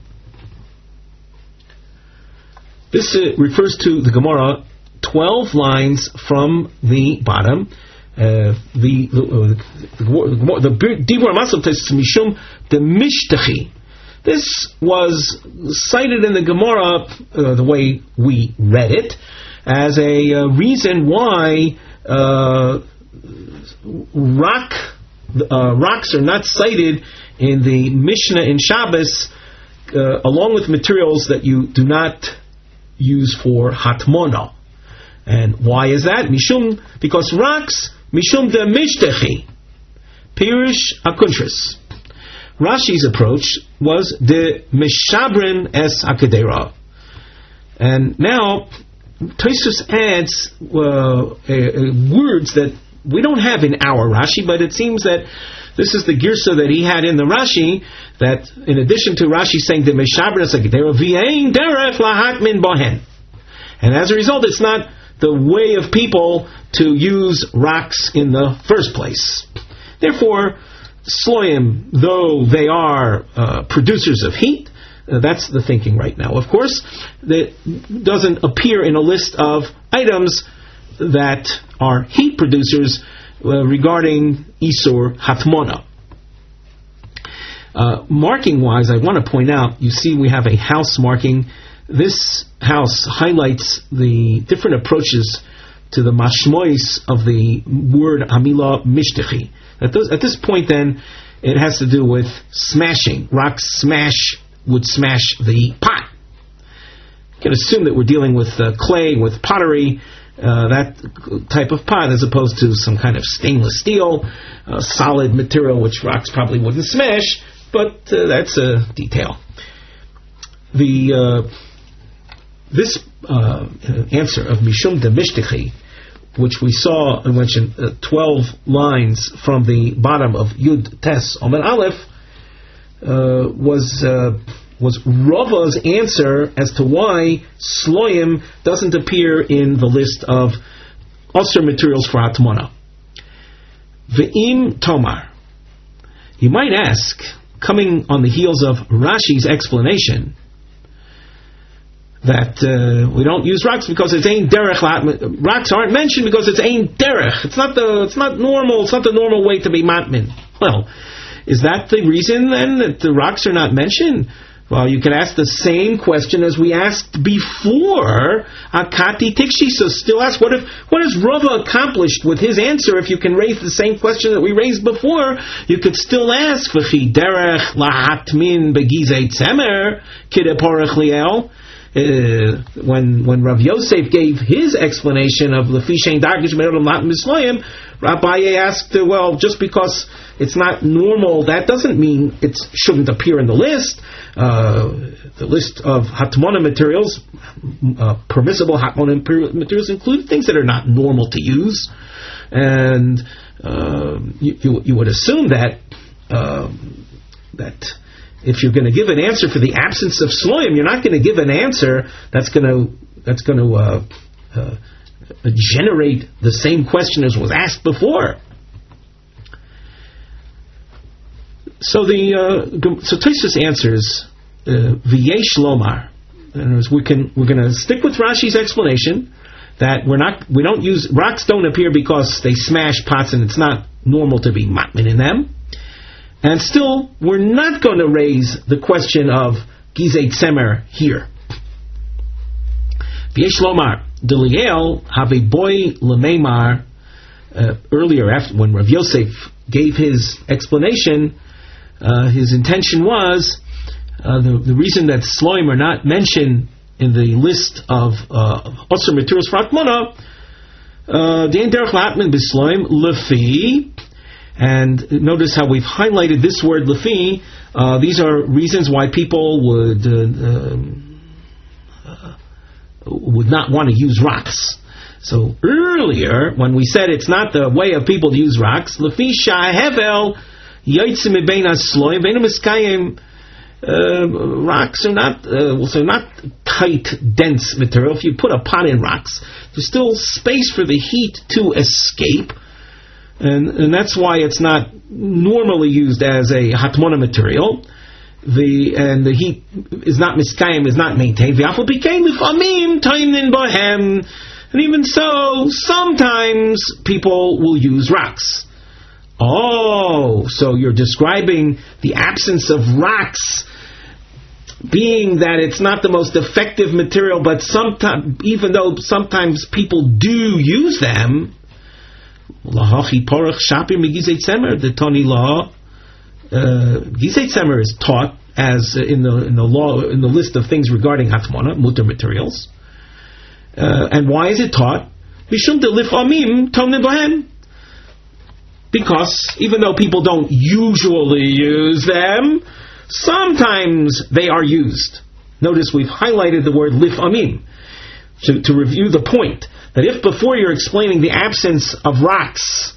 This uh, refers to the Gemara twelve lines from the bottom. Uh, the the, the, the, the Dibur HaMaschil Tosfos Mishum the Mishtechi. This was cited in the Gemara, uh, the way we read it, as a uh, reason why uh, rock uh, rocks are not cited in the Mishnah in Shabbos, uh, along with materials that you do not use for hatmona. And why is that? Mishum, because rocks, Mishum de Mishtechi, Pirish Akuntris. Rashi's approach was the Mishabrin es Akadera. And now, Tosfos adds uh, uh, words that we don't have in our Rashi, but it seems that this is the girsa that he had in the Rashi, that in addition to Rashi saying the Mishabrin es Akadera, v'yein derech lahat min bohen. And as a result, it's not the way of people to use rocks in the first place. Therefore, Sloim, though they are uh, producers of heat, uh, that's the thinking right now. Of course, that doesn't appear in a list of items that are heat producers uh, regarding Isur Hatmona. Uh, marking-wise, I want to point out, you see we have a house marking. This house highlights the different approaches to the mashmois of the word Hamilah Mishtechi. At this, at this point, then, it has to do with smashing. Rocks smash would smash the pot. You can assume that we're dealing with uh, clay, with pottery, uh, that type of pot, as opposed to some kind of stainless steel, uh, solid material, which rocks probably wouldn't smash, but uh, that's a detail. The uh, this uh, answer of Mishum de Mishtechi, which we saw, I mentioned, uh, twelve lines from the bottom of Yud Tes Omer Aleph, uh, was uh, was Rava's answer as to why Sloim doesn't appear in the list of Osir materials for Hatmona. Ve'im Tomar. You might ask, coming on the heels of Rashi's explanation, that uh, we don't use rocks because it's ein derech. Rocks aren't mentioned because it's ein derech. It's not the. It's not normal. It's not the normal way to be matmin. Well, is that the reason then that the rocks are not mentioned? Well, you can ask the same question as we asked before. Akati tikshi. So still ask, what if what has Rava accomplished with his answer? If you can raise the same question that we raised before, you could still ask v'chi derech lahatmin begizei tzemer kideporach liel. Uh, when when Rav Yosef gave his explanation of Lefi Shein Dargish Me'olam Lat Misloim, Rabbi asked, uh, well, just because it's not normal, that doesn't mean it shouldn't appear in the list. Uh, the list of Hatmona materials, uh, permissible Hatmona materials, include things that are not normal to use, and uh, you, you you would assume that uh, that. If you're going to give an answer for the absence of sloim, you're not going to give an answer that's going to that's going to uh, uh, generate the same question as was asked before. So the uh, so Tosfos answers v'yesh lomar. We can we're going to stick with Rashi's explanation that we're not we don't use rocks don't appear because they smash pots and it's not normal to be matmin in them. And still, we're not going to raise the question of Gizei Tzemer here. V'yesh lomar, Deliel have a boy lemeimar. Earlier, after when Rav Yosef gave his explanation, uh, his intention was uh, the, the reason that sloim are not mentioned in the list of osur uh, materials for Hatmona. Dein derech latman b'sloim lefi. And notice how we've highlighted this word lefi. Uh, these are reasons why people would uh, uh, would not want to use rocks. So earlier, when we said it's not the way of people to use rocks, lefi shahevel yotzim mebein hasloim ve'enu miskayim. Rocks are not uh, so not tight, dense material. If you put a pot in rocks, there's still space for the heat to escape. And, and that's why it's not normally used as a hatmona material. The and the heat is not miskayim, is not maintained. The apple became lifamim taimnin bohem, and even so, sometimes people will use rocks. Oh, so you're describing the absence of rocks, being that it's not the most effective material, but sometimes, even though sometimes people do use them. Lahachi porach shapir megizei tzemer. The Toni law, gizei tzemer is taught as uh, in the in the law in the list of things regarding hatmona mutar materials. Uh, and why is it taught? Mishum de lifamim tonim bohem. Because even though people don't usually use them, sometimes they are used. Notice we've highlighted the word lifamim to, to review the point. That if before you're explaining the absence of rocks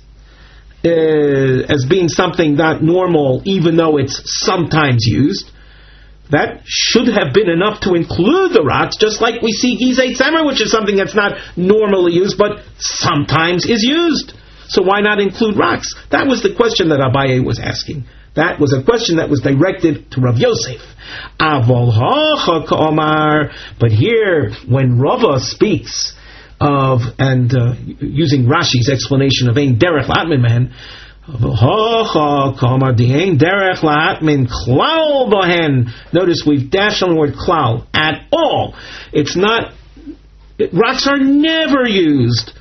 uh, as being something not normal, even though it's sometimes used, that should have been enough to include the rocks, just like we see Gizei Tzemer, which is something that's not normally used, but sometimes is used. So why not include rocks? That was the question that Abaye was asking. That was a question that was directed to Rav Yosef. Avol hacha ka'omar. But here, when Rava speaks of, and uh, using Rashi's explanation of Ein Derech La'atmin man, notice we've dashed on the word klal, at all. It's not, it, rocks are never used.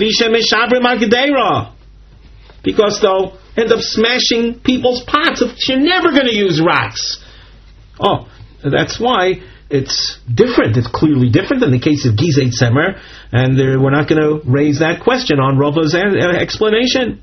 Because they'll end up smashing people's pots. You're never going to use rocks. Oh, that's why it's different. It's clearly different than the case of Gizei Tzemer, and there, we're not going to raise that question on Rava's explanation.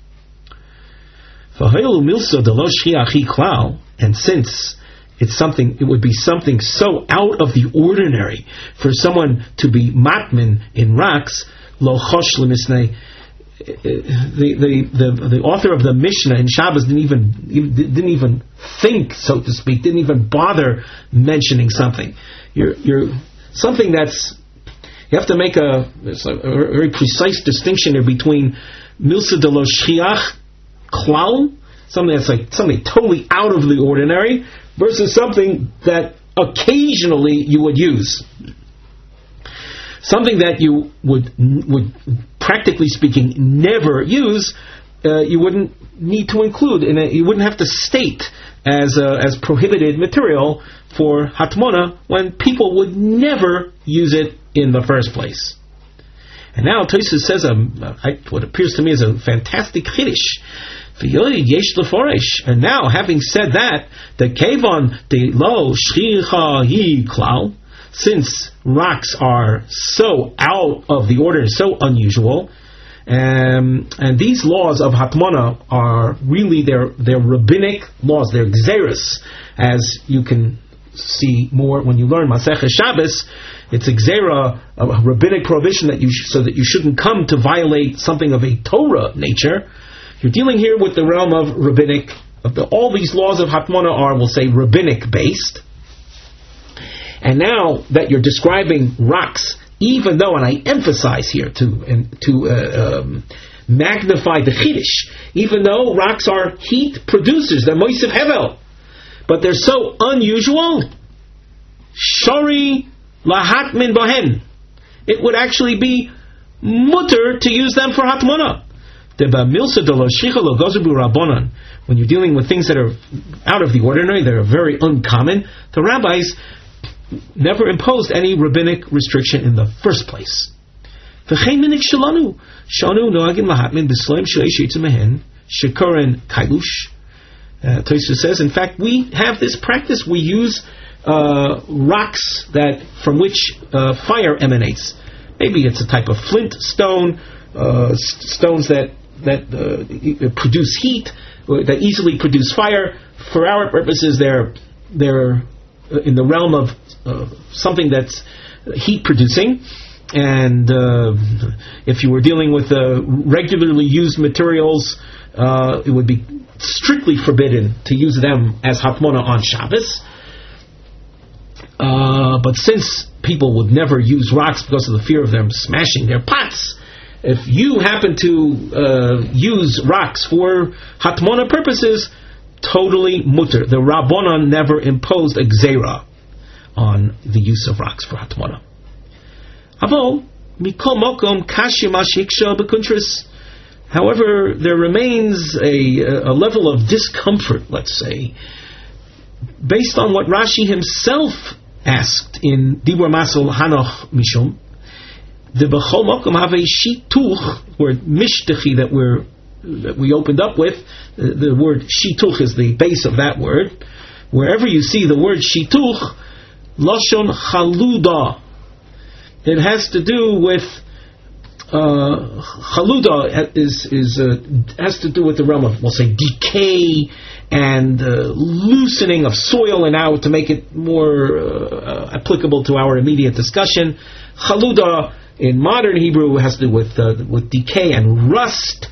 And since it's something, it would be something so out of the ordinary for someone to be matmin in rocks, lo chosh lemisnei. The, the, the, the author of the Mishnah in Shabbos didn't even didn't even think, so to speak, didn't even bother mentioning something. You're, you're something that's, you have to make a, a very precise distinction here between milsa de lo shchiach klal, something that's like something totally out of the ordinary, versus something that occasionally you would use. Something that you would would practically speaking never use, uh, you wouldn't need to include in it. You wouldn't have to state as uh, as prohibited material for hatmona when people would never use it in the first place. And now Tosfos says a, what appears to me as a fantastic chiddush. And now, having said that, the kevon de lo shchicha hi klal. since rocks are so out of the order, so unusual, um, and these laws of Hatmana are really their their rabbinic laws, they're gzeros, as you can see more when you learn Masechet Shabbos. It's a gzera, a rabbinic prohibition that you sh- so that you shouldn't come to violate something of a Torah nature. You're dealing here with the realm of rabbinic. Of the, all these laws of Hatmana are, we'll say, rabbinic based. And now that you're describing rocks, even though, and I emphasize here to and to uh, um, magnify the chiddush, even though rocks are heat producers, they're moisiv hevel, but they're so unusual. Shori lahatmin bohen. It would actually be mutter to use them for Hatmana. When you're dealing with things that are out of the ordinary, that are very uncommon, the rabbis never imposed any rabbinic restriction in the first place. Uh, Tosfos says, in fact, we have this practice. We use uh, rocks that from which uh, fire emanates. Maybe it's a type of flint stone, uh, stones that that uh, produce heat, that easily produce fire. For our purposes, they're they're in the realm of uh, something that's heat producing. And uh, if you were dealing with uh, regularly used materials, uh, it would be strictly forbidden to use them as Hatmana on Shabbos. Uh, but since people would never use rocks because of the fear of them smashing their pots, if you happen to uh, use rocks for Hatmana purposes, totally mutter. The Rabbanan never imposed a gzera on the use of rocks for Hatmana. Avol mikol mokom kashya mashiksha bekuntris. However, there remains a, a level of discomfort, let's say, based on what Rashi himself asked in Dibur Masel Hanoch Mishum. The bechol mokom have a shituch, word mishtachi that we're that we opened up with. The, the word shituch is the base of that word. Wherever you see the word shituch, lashon chaluda, it has to do with uh, chaluda is is uh, has to do with the realm of, we'll say, decay and uh, loosening of soil, and now to make it more uh, applicable to our immediate discussion, chaluda in modern Hebrew has to do with uh, with decay and rust.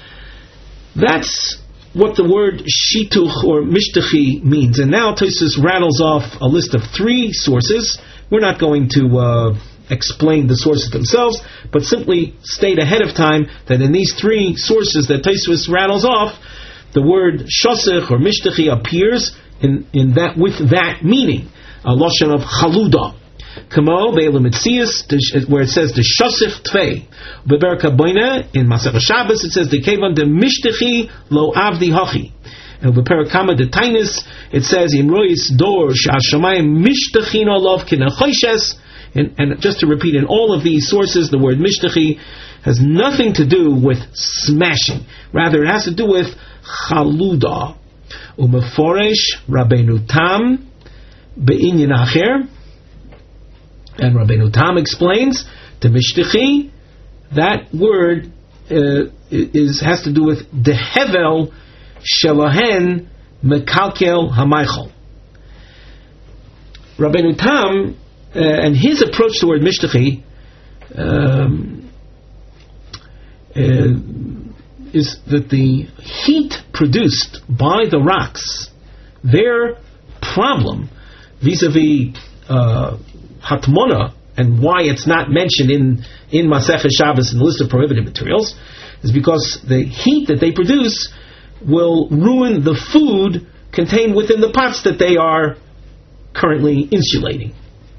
That's what the word shituch or mishtachi means. And now Tosfos rattles off a list of three sources. We're not going to uh, explain the sources themselves, but simply state ahead of time that in these three sources that Tosfos rattles off, the word shosech or mishtachi appears in, in that with that meaning, a lashon of chaluda. Kamo be'elam etzias, where it says the shosich tvei. Beberka boina in Masechet Shabbos it says the kevan de mishtachi lo avdi hachi. And beperakama de tainis it says in rois dor shashamayim mishtachino lov kinachoshes. And, and just to repeat, in all of these sources, the word mishtachi has nothing to do with smashing. Rather, it has to do with chaluda. Umeforesh Rabbeinu Tam be'inyan acher. And Rabbeinu Tam explains the mishtachi, that word uh, is has to do with the hevel shelahen mekalkel hamaychol. Rabbeinu Tam uh, and his approach to the word mishtachi um, uh, is that the heat produced by the rocks, their problem vis-a-vis uh, Hatmana, and why it's not mentioned in, in Masechet Shabbos in the list of prohibited materials, is because the heat that they produce will ruin the food contained within the pots that they are currently insulating.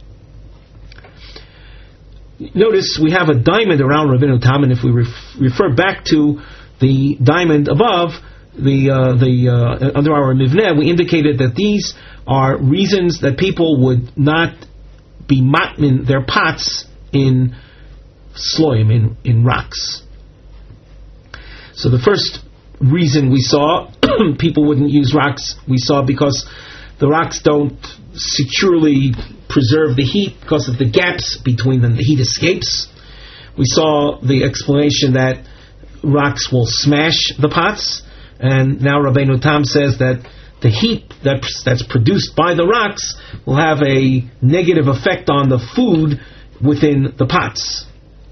Notice we have a diamond around Rabbeinu Tam, and if we ref- refer back to the diamond above, the uh, the uh, under our mivneh, we indicated that these are reasons that people would not be matmin their pots in sloim, in, in rocks. So the first reason we saw people wouldn't use rocks, we saw because the rocks don't securely preserve the heat because of the gaps between them, the heat escapes. We saw the explanation that rocks will smash the pots, and now Rabbeinu Tam says that the heat that's, that's produced by the rocks will have a negative effect on the food within the pots.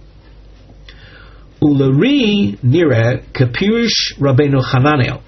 Uleri nire kapirush Rabbeinu Hananel.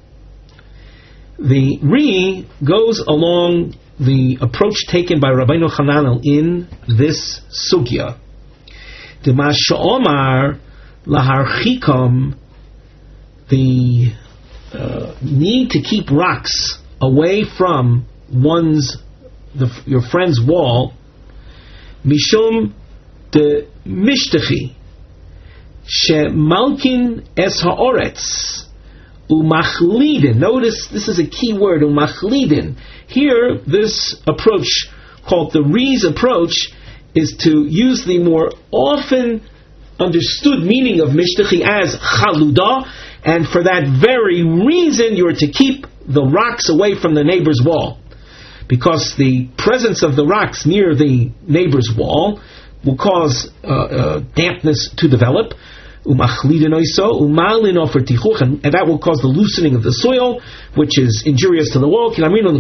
The Ri goes along the approach taken by Rabbeinu Hananel in this sugya. Dema she'omar laharchikom, the uh, need to keep rocks away from one's the, your friend's wall, mishum de mishtachi shemalkin es ha'oretz umachlidin. Notice this is a key word, umachlidin. Here, this approach, called the Ri's approach, is to use the more often understood meaning of mishtachi as chaluda, and for that very reason you are to keep the rocks away from the neighbor's wall, because the presence of the rocks near the neighbor's wall will cause uh, uh, dampness to develop, and that will cause the loosening of the soil, which is injurious to the wall.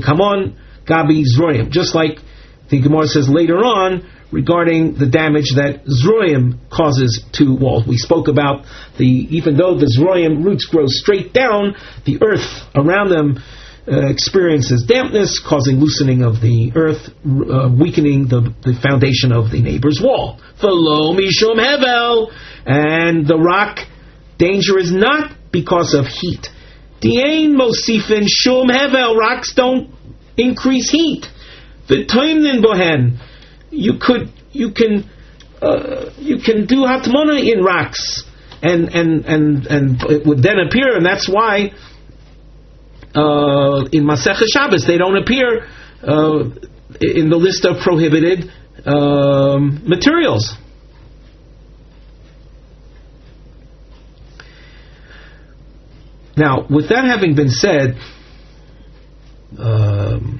Just like the Gemara says later on regarding the damage that Zroim causes to walls. We spoke about the even though the Zroim roots grow straight down, the earth around them uh, experiences dampness, causing loosening of the earth, uh, weakening the, the foundation of the neighbor's wall. V'lo mishum hevel, and the rock danger is not because of heat. D'ein mosifin shum hevel, rocks don't increase heat. V'toimnin bohen, you could you can uh, you can do hatmona in rocks, and and and and it would then appear, and that's why uh, in Masechet Shabbos they don't appear uh, in the list of prohibited um, materials. Now, with that having been said, um,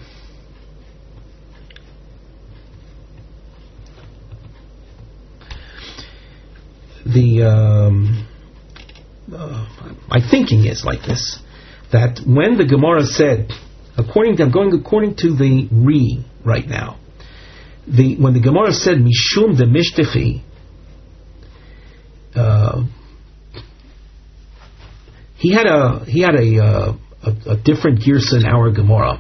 the um, uh, my thinking is like this: that when the Gemara said, according to I'm going according to the Ri right now, the when the Gemara said mishum de mishtichi, uh, he had a he had a uh, a, a different girsa in our Gemara,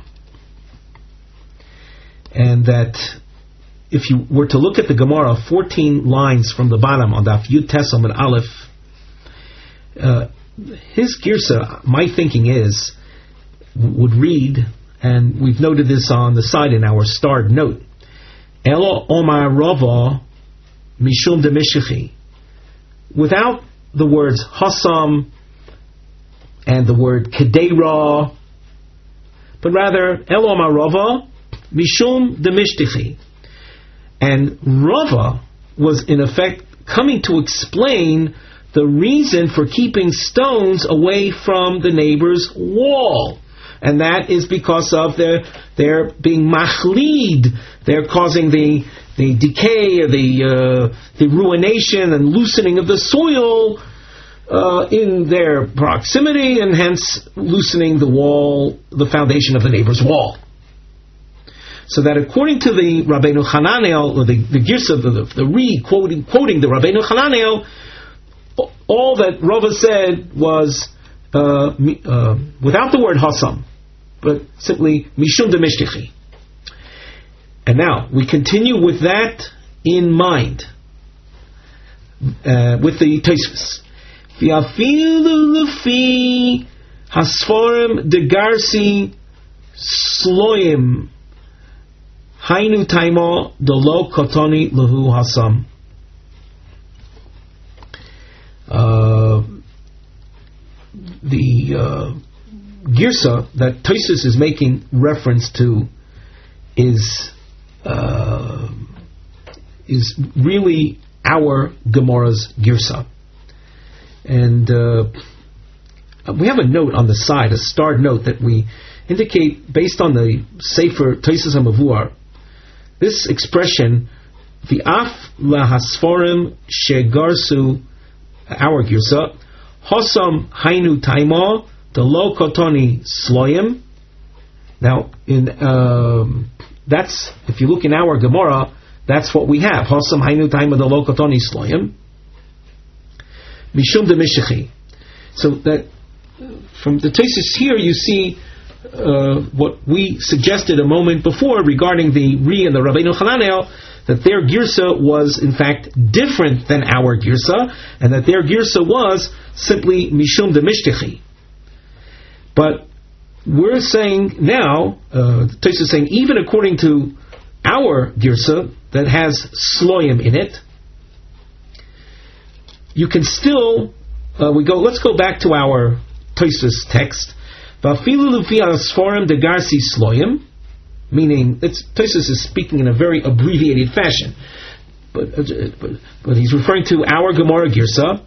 and that if you were to look at the Gemara, fourteen lines from the bottom on Daf Yud Tesam and Aleph, uh, his girsa, my thinking is, would read, and we've noted this on the side in our starred note, Elo Omar Rava Mishum de Mishichi, without the words Hasam and the word Kedeira, but rather Elo Omar Rava Mishum de Mishtichi. And Rava was in effect coming to explain the reason for keeping stones away from the neighbor's wall. And that is because of their their being machlid. They're causing the the decay or the uh, the ruination and loosening of the soil uh, in their proximity, and hence loosening the wall, the foundation of the neighbor's wall. So that according to the Rabbeinu Hananel, or the, the Girsa, the, the, the Ri quoting, quoting the Rabbeinu Hananel, all that Rava said was uh, uh, without the word Hasam, but simply Mishum de Mishtichi. And now we continue with that in mind, uh, with the Tosfos. V'afilu lefi hasforim de garsi sloim hainu taimo de lo kotoni lehu hasam. Uh, the uh, girsa that Tosfos is making reference to is uh, is really our Gemara's girsa, and uh, we have a note on the side, a starred note that we indicate based on the Sefer Tosfos HaMavur, this expression, V'af lahasforim shegarsu, our girsa, Hosam hainu taima, the lo kotoni sloyim. Now, in um, that's, if you look in our Gemara, that's what we have. Hosam hainu taima, the lo kotoni sloyim. Mishum de mishichi. So that, from the Tosfos here, you see uh, what we suggested a moment before regarding the Ri and the Rabbeinu Hananel, that their girsa was in fact different than our girsa, and that their girsa was simply mishum de mishtichi. But we're saying now, uh, the Tosfos is saying, even according to our girsa that has sloyim in it, you can still, uh, we go. Let's go back to our Tosfos text. V'afilu lufi asforim de garsi sloyim, meaning it's, Tosfos is speaking in a very abbreviated fashion, but uh, but, but he's referring to our Gemara girsa, uh,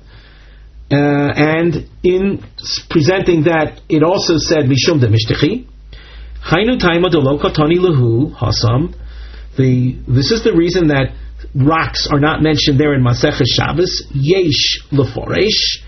and in presenting that, it also said mishum de mishtichi, hainu taima de lo katani lehu hasam. The this is the reason that rocks are not mentioned there in Masechah Shabbos. Yesh leforesh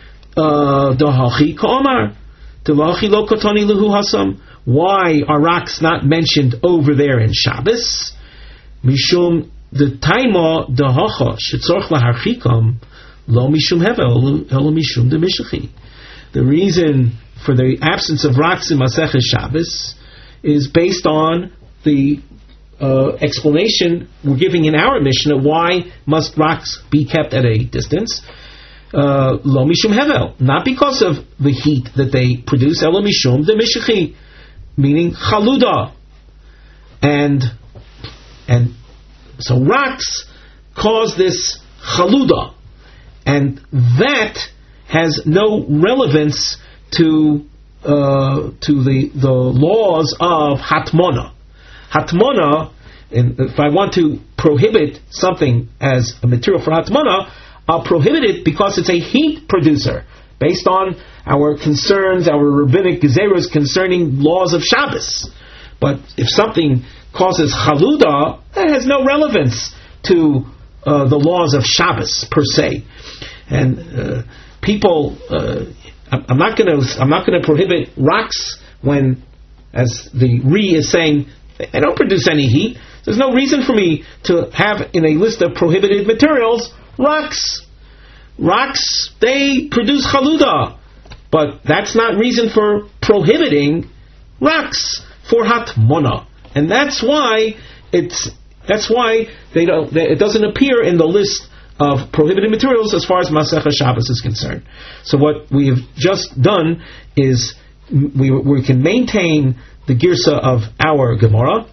dahachi ka'amar delachi lo katani lehu hasam. Why are rocks not mentioned over there in Shabbos? Mishum the taima dahacha shetzorch laharchikam lo mishum hevel elo mishum de mishachi. The reason for the absence of rocks in Masechah Shabbos is based on the Uh, explanation we're giving in our Mishnah. Why must rocks be kept at a distance? Lo uh, mishum hevel, not because of the heat that they produce. Elo mishum de mishachi, meaning chaluda, and and so rocks cause this chaluda, and that has no relevance to uh, to the the laws of hatmona. Hatmona, and if I want to prohibit something as a material for hatmona, I'll prohibit it because it's a heat producer, based on our concerns, our rabbinic gezeros concerning laws of Shabbos. But if something causes chaluda, that has no relevance to uh, the laws of Shabbos per se. And uh, people, uh, I'm not going to, I'm not going to prohibit rocks when, as the Ri is saying, they don't produce any heat. There's no reason for me to have in a list of prohibited materials rocks. Rocks, they produce chaluda, but that's not reason for prohibiting rocks for hatmona, and that's why it's that's why they don't. It doesn't appear in the list of prohibited materials as far as Masechah Shabbos is concerned. So what we've just done is we we can maintain the girsa of our Gemara,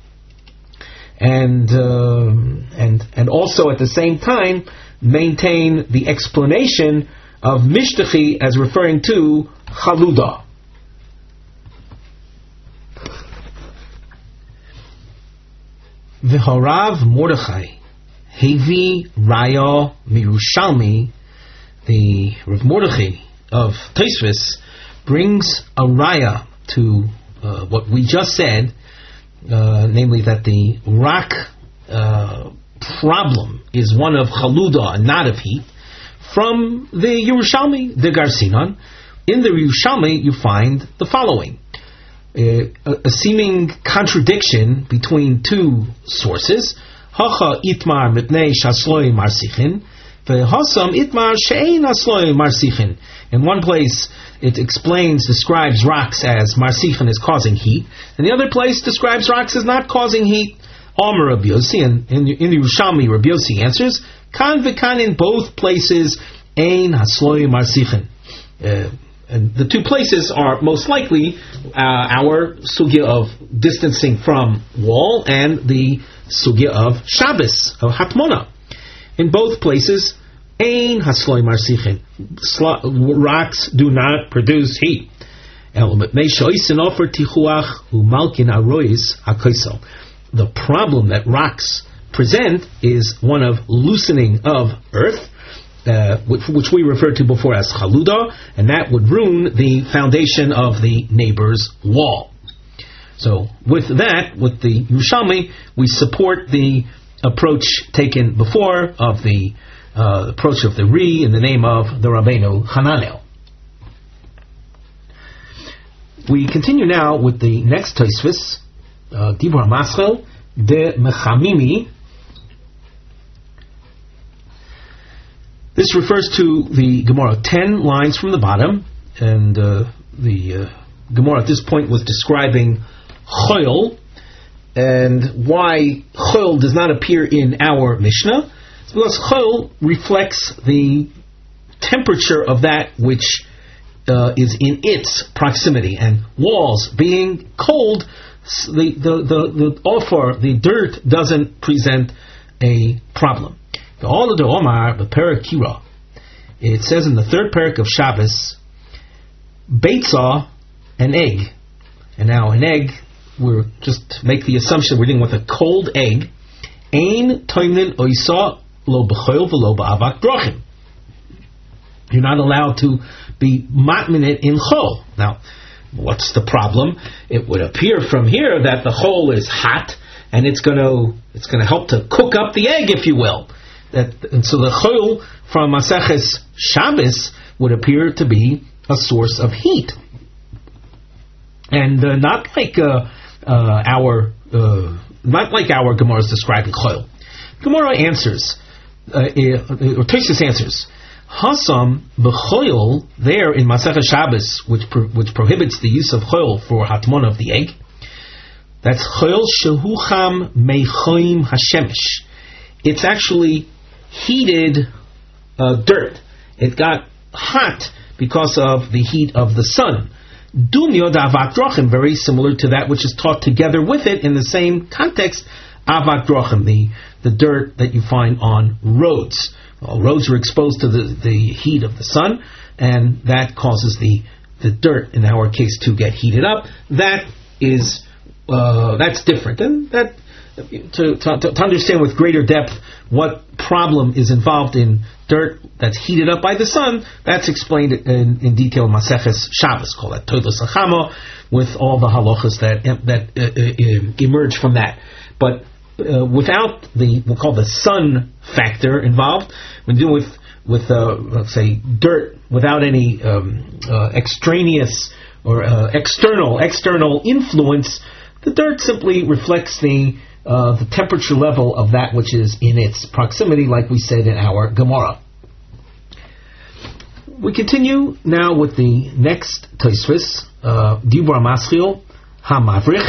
and uh, and and also at the same time maintain the explanation of Mishtachi as referring to Chaluda. V'harav Mordechai Hevi Raya Mirushalmi, the Rav Mordechai of Tosfos brings a raya to Uh, what we just said, uh, namely that the rock uh, problem is one of chaluda and not of heat, from the Yerushalmi, the Garsinan. In the Yerushalmi, you find the following: uh, a, a seeming contradiction between two sources. Hacha itmar mitnei shasloi marsichin, v'hasam itmar she'ein asloi marsichin. In one place, it explains, describes rocks as marsichin is causing heat, and the other place describes rocks as not causing heat. Omer Rabbi Yossi, and in, in the Yerushalmi, Rabbi Yossi answers, kan v'kan, in both places, ein hasloi marsichin. Uh, and the two places are most likely uh, our sugya of distancing from wall and the sugya of Shabbos, of Hatmona. In both places, ein hasloi marsichin, rocks do not produce heat. The problem that rocks present is one of loosening of earth, uh, which, which we referred to before as chaluda, and that would ruin the foundation of the neighbor's wall. So with that, with the Yerushalmi, we support the approach taken before of the uh, approach of the Ri in the name of the Rabbeinu Hananel. We continue now with the next Tosfos, uh, Dibur Maschel de Mechamimi. This refers to the Gemara, ten lines from the bottom, and uh, the uh, Gemara at this point was describing Choil, and why Choil does not appear in our Mishnah. It's because Choil reflects the temperature of that which uh, is in its proximity, and walls being cold, the the the, the offer, the dirt doesn't present a problem. It says in the third parak of Shabbos, Beitzah, an egg. And now an egg, we're just make the assumption we're dealing with a cold egg. Ein toimnin oisa lo b'choil v'lo b'avak drachim. You're not allowed to be matmin it in chol. Now, what's the problem? It would appear from here that the chol is hot, and it's going to it's going to help to cook up the egg, if you will. That, and so the chol from Maseches Shabbos would appear to be a source of heat, and uh, not like uh, uh, our uh, not like our Gemara is describing chol. Gemara answers, uh, or Tosfos answers, Hasam b'choil there in Maseches Shabbos, which pro- which prohibits the use of chol for hatmon of the egg. That's chol shehucham meichoim hashemesh. It's actually heated uh, dirt. It got hot because of the heat of the sun. Dumyo d'avak drachim, very similar to that which is taught together with it in the same context. Avak drachim, the the dirt that you find on roads. Well, roads are exposed to the, the heat of the sun, and that causes the the dirt, in our case, to get heated up. That is uh, that's different, and that. To, to, to understand with greater depth what problem is involved in dirt that's heated up by the sun, that's explained in, in detail in Maseches Shabbos, called that Toivos Achama, with all the halachas that that uh, uh, emerge from that. But uh, without the, we'll call the sun factor involved, when dealing with with uh, let's say dirt without any um, uh, extraneous or uh, external external influence, the dirt simply reflects the Uh, the temperature level of that which is in its proximity, like we said in our Gemara. We continue now with the next Tosfos, Dibur Maschil HaMavrich.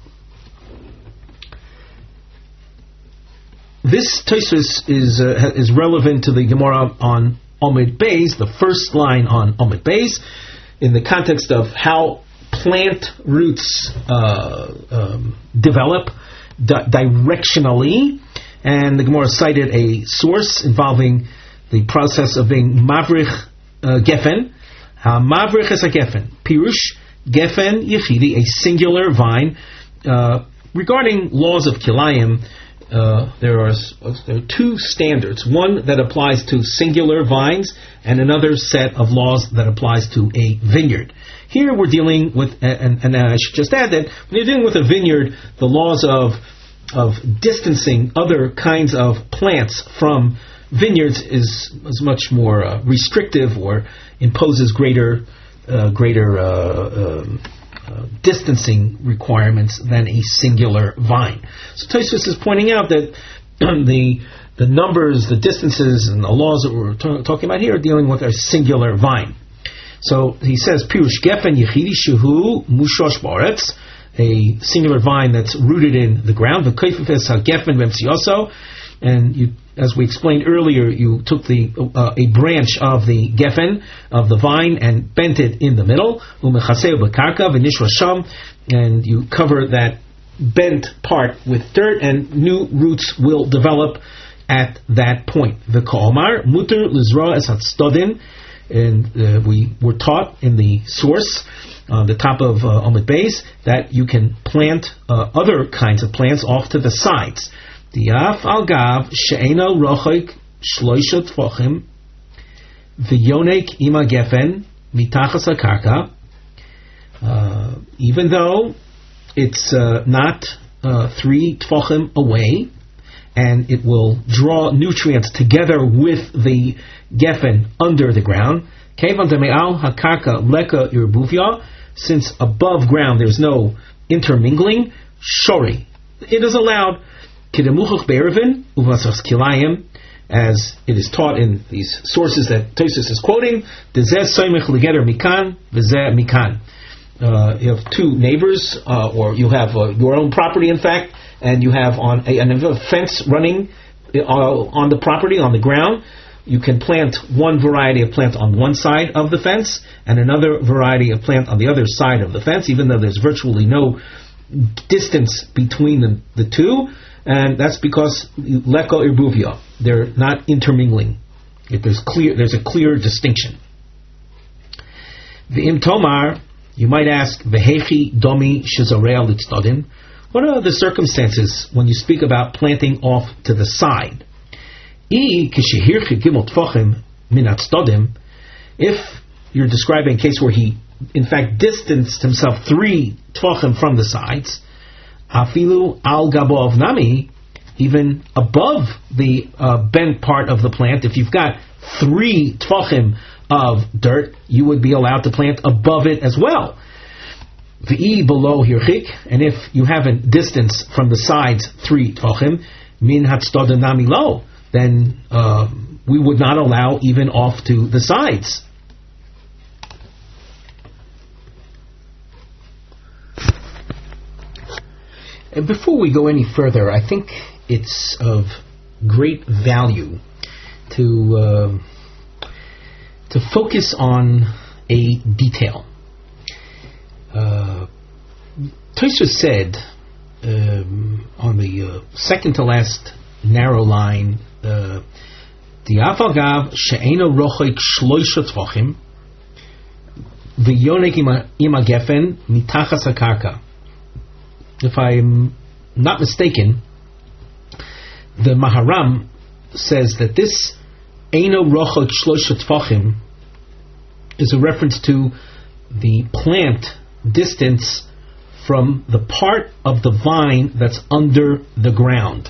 This Tosfos is uh, is relevant to the Gemara on Omid Beis, the first line on Omid Beis, in the context of how plant roots uh, um, develop Di- directionally, and the Gemara cited a source involving the process of being mavrich uh, gefen. Uh, mavrich is a gefen. Pirush gefen yechidi, a singular vine. Uh, regarding laws of kilayim, uh, there are there are two standards. One that applies to singular vines, and another set of laws that applies to a vineyard. Here we're dealing with, and, and I should just add that when you're dealing with a vineyard, the laws of of distancing other kinds of plants from vineyards is, is much more uh, restrictive, or imposes greater uh, greater uh, um, uh, distancing requirements than a singular vine. So Tosfos is pointing out that the the numbers, the distances, and the laws that we're t- talking about here are dealing with a singular vine. So he says, Pirush Gefen Yechidi Shehu Mushosh Baretz, a singular vine that's rooted in the ground. The V'Koifefes HaGefen V'Mtsioso, and you, as we explained earlier, you took the uh, a branch of the gefen of the vine and bent it in the middle. Umechaseu b'karka v'nishra sham, and you cover that bent part with dirt, and new roots will develop at that point. The Ka'omar muter lizra es hatzdodin. And uh, we were taught in the source, on uh, the top of uh, Omid Beis, that you can plant uh, other kinds of plants off to the sides. Diaf al gav she'ena rochik shloisha tfachim v'yonek ima gefen mitachas hakarka. Even though it's uh, not uh, three tfachim away, and it will draw nutrients together with the geffen under the ground. Kevan deme'al hakarka leka irbuvia, since above ground there's no intermingling, shori, it is allowed. Kidemuchach be'ervin uvasas kilayim, as it is taught in these sources that Tosfos is quoting, Dezeh soymech legeder mikan, v'zeh mikan. Uh, you have two neighbors, uh, or you have uh, your own property, in fact, and you have on a, a fence running uh, on the property, on the ground. You can plant one variety of plant on one side of the fence and another variety of plant on the other side of the fence, even though there's virtually no distance between the, the two. And that's because leko irbuvia, they're not intermingling. If there's clear, there's a clear distinction. The im tomar, you might ask, v'hechi domi shezarei litzdadim. What are the circumstances when you speak about planting off to the side? I kishehirchi gimel tfachim min hatzdadim. If you're describing a case where he, in fact, distanced himself three tfachim from the sides, afilu al gabov nami, even above the uh, bent part of the plant, if you've got three tfachim of dirt, you would be allowed to plant above it as well. V'i below hirchik, and if you have a distance from the sides three tfachim, min hatzdadim nami lo, then uh, we would not allow even off to the sides. And before we go any further, I think it's of great value to uh, to focus on a detail. Uh, Tosfos said um, on the uh, second to last narrow line, the Diafagav she'ena rochik shloisha tvachim v'yonek ima gefen mitachas hakarka. If I'm not mistaken, the Maharam says that this Eino Rochot Shlosha Tfachim is a reference to the plant distance from the part of the vine that's under the ground.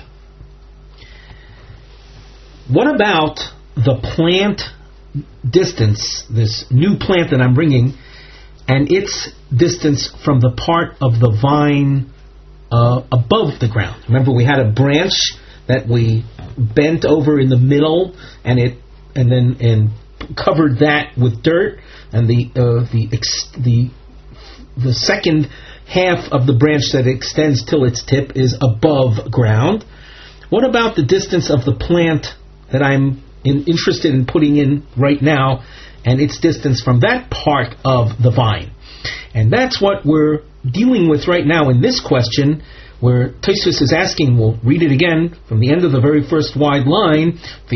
What about the plant distance, this new plant that I'm bringing, and its distance from the part of the vine Uh, above the ground? Remember, we had a branch that we bent over in the middle, and it, and then and covered that with dirt, and the uh, the ex- the the second half of the branch that extends till its tip is above ground. What about the distance of the plant that I'm in, interested in putting in right now, and its distance from that part of the vine? And that's what we're dealing with right now in this question, where Tosfos is asking, we'll read it again from the end of the very first wide line,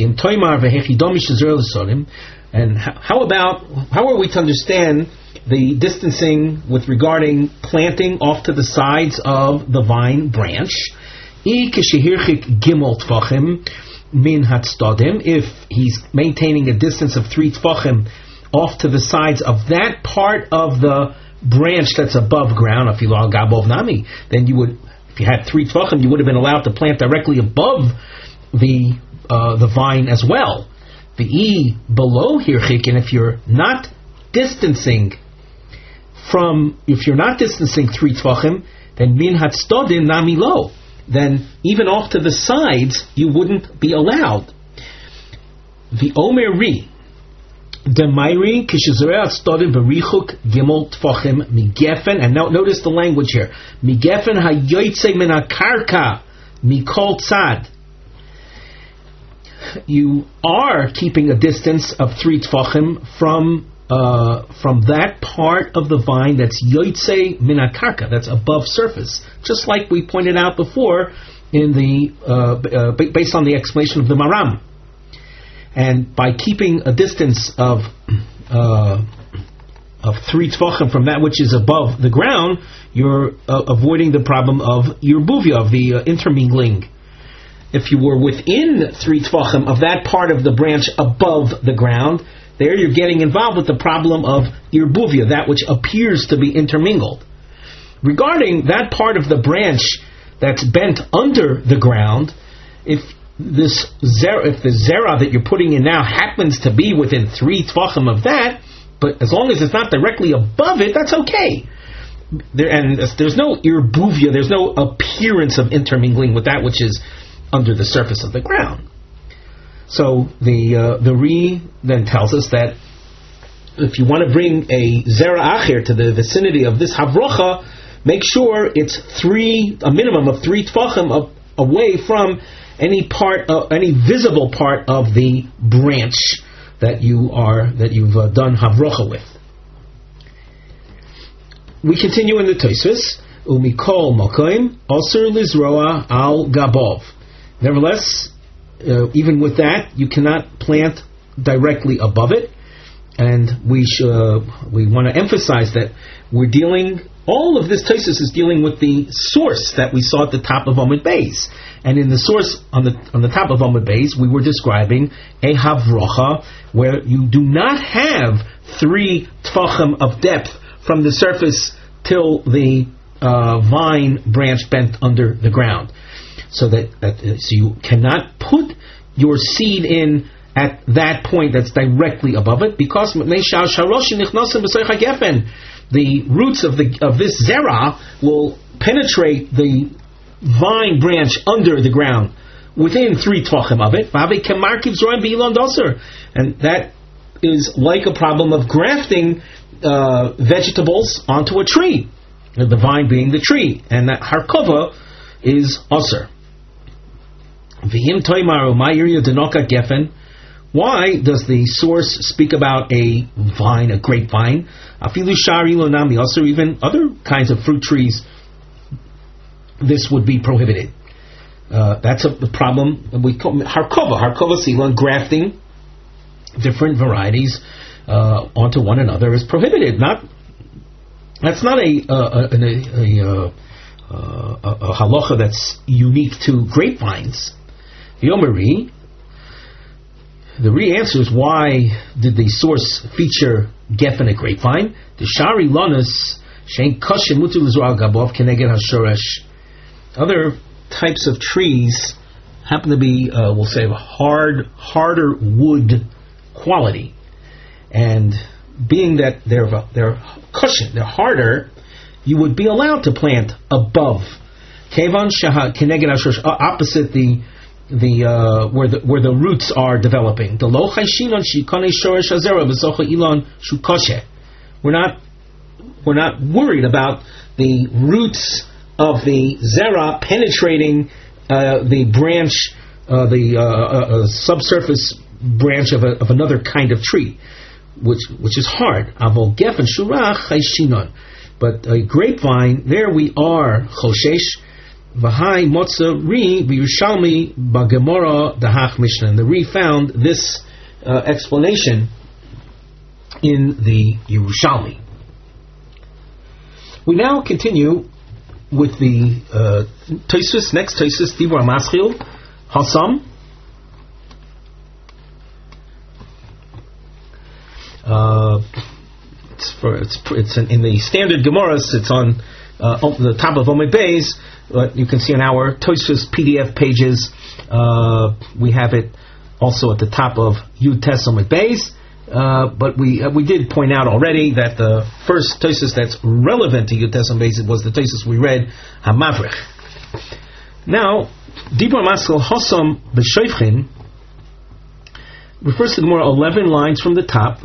and how about, how are we to understand the distancing with regarding planting off to the sides of the vine branch? If he's maintaining a distance of three tfachim off to the sides of that part of the branch that's above ground, then you would, if you had three tfachim, you would have been allowed to plant directly above the uh, the vine as well. The e below hirchik, and if you're not distancing from, if you're not distancing three tfachim, then min hatzdadim nami lo, then even off to the sides you wouldn't be allowed. The omer ri. Demairi kishizrei stodim berichuk gimel tfachim migefen, and now notice the language here. Migefen hayoytze min hakarka mikol tzad. You are keeping a distance of three tfachim from uh, from that part of the vine that's yoytze min hakarka, that's above surface, just like we pointed out before in the uh, uh, based on the explanation of the Maram. And by keeping a distance of uh, of three tfachim from that which is above the ground, you're uh, avoiding the problem of yirbuvia, of the uh, intermingling. If you were within three tfachim of that part of the branch above the ground, there you're getting involved with the problem of yirbuvia, that which appears to be intermingled. regarding that part of the branch that's bent under the ground, if this zera, if the zera that you're putting in now happens to be within three tvachim of that, but as long as it's not directly above it, that's okay. There, and there's no irbuvia, there's no appearance of intermingling with that which is under the surface of the ground. So the uh, the Ri then tells us that if you want to bring a zera acher to the vicinity of this havrocha, make sure it's three, a minimum of three tvachim of, away from any part, of, any visible part of the branch that you are that you've uh, done havrocha with. We continue in the Tosfos. Umikol makoim asur lizroa al gabov. Nevertheless, uh, even with that, you cannot plant directly above it, and we sh- uh, we want to emphasize that we're dealing. All of this Tosfos is dealing with the source that we saw at the top of Amud Beis. And in the source on the on the top of Amud Beis, we were describing a havrocha where you do not have three tfachim of depth from the surface till the uh, vine branch bent under the ground. So that, that so you cannot put your seed in at that point that's directly above it, because the roots of the of this zera will penetrate the vine branch under the ground within three tvachim of it, and that is like a problem of grafting uh, vegetables onto a tree, the vine being the tree, and that harkova is aser. V'im toimaru ma'irya denoka gefen. Why does the source speak about a vine, a grapevine? Afilu shari lo nami, also even other kinds of fruit trees, this would be prohibited. Uh, that's a the problem. We call harkova, harkova silon, grafting different varieties uh, onto one another is prohibited. Not that's not a a, a, a, a, a, a halacha that's unique to grapevines. The Omeri. The Ri answers, why did the source feature gefen, a grapevine? The shari lanus shein kashem mutu l'zroa gabov keneged hashoresh. Other types of trees happen to be, uh, we'll say, of a hard, harder wood quality, and being that they're they're cushion, they're harder, you would be allowed to plant above kevan shaha keneged hashoresh, opposite the the uh, where the where the roots are developing. The lo chayshinon shikane shoresh hazera v'zocha ilon shukoshe. We're not we're not worried about the roots of the zera penetrating uh, the branch, uh, the uh, uh, subsurface branch of, a, of another kind of tree, which which is hard. Avol gefen shurach chayshinon, but a grapevine, there we are choshesh. V'hai motza ri b'Yerushalmi b'Gemara dahach Mishnah. And the Ri found this uh, explanation in the Yerushalmi. We now continue with the uh, Tosfos, next Tosfos, Dibur Maschil, Hasam. Uh, it's, for, it's, it's in the standard Gemaras, it's on uh, the top of Omid Beis. But you can see on our Tosfos P D F pages, uh, we have it also at the top of Yud Tes Omid Beis. Uh, but we uh, we did point out already that the first Tosfos that's relevant to Yud Tes Omid Beis was the Tosfos we read, Hamavrech. Now, Dibur Maskal Hosam B'Shoifchin refers to the more eleven lines from the top,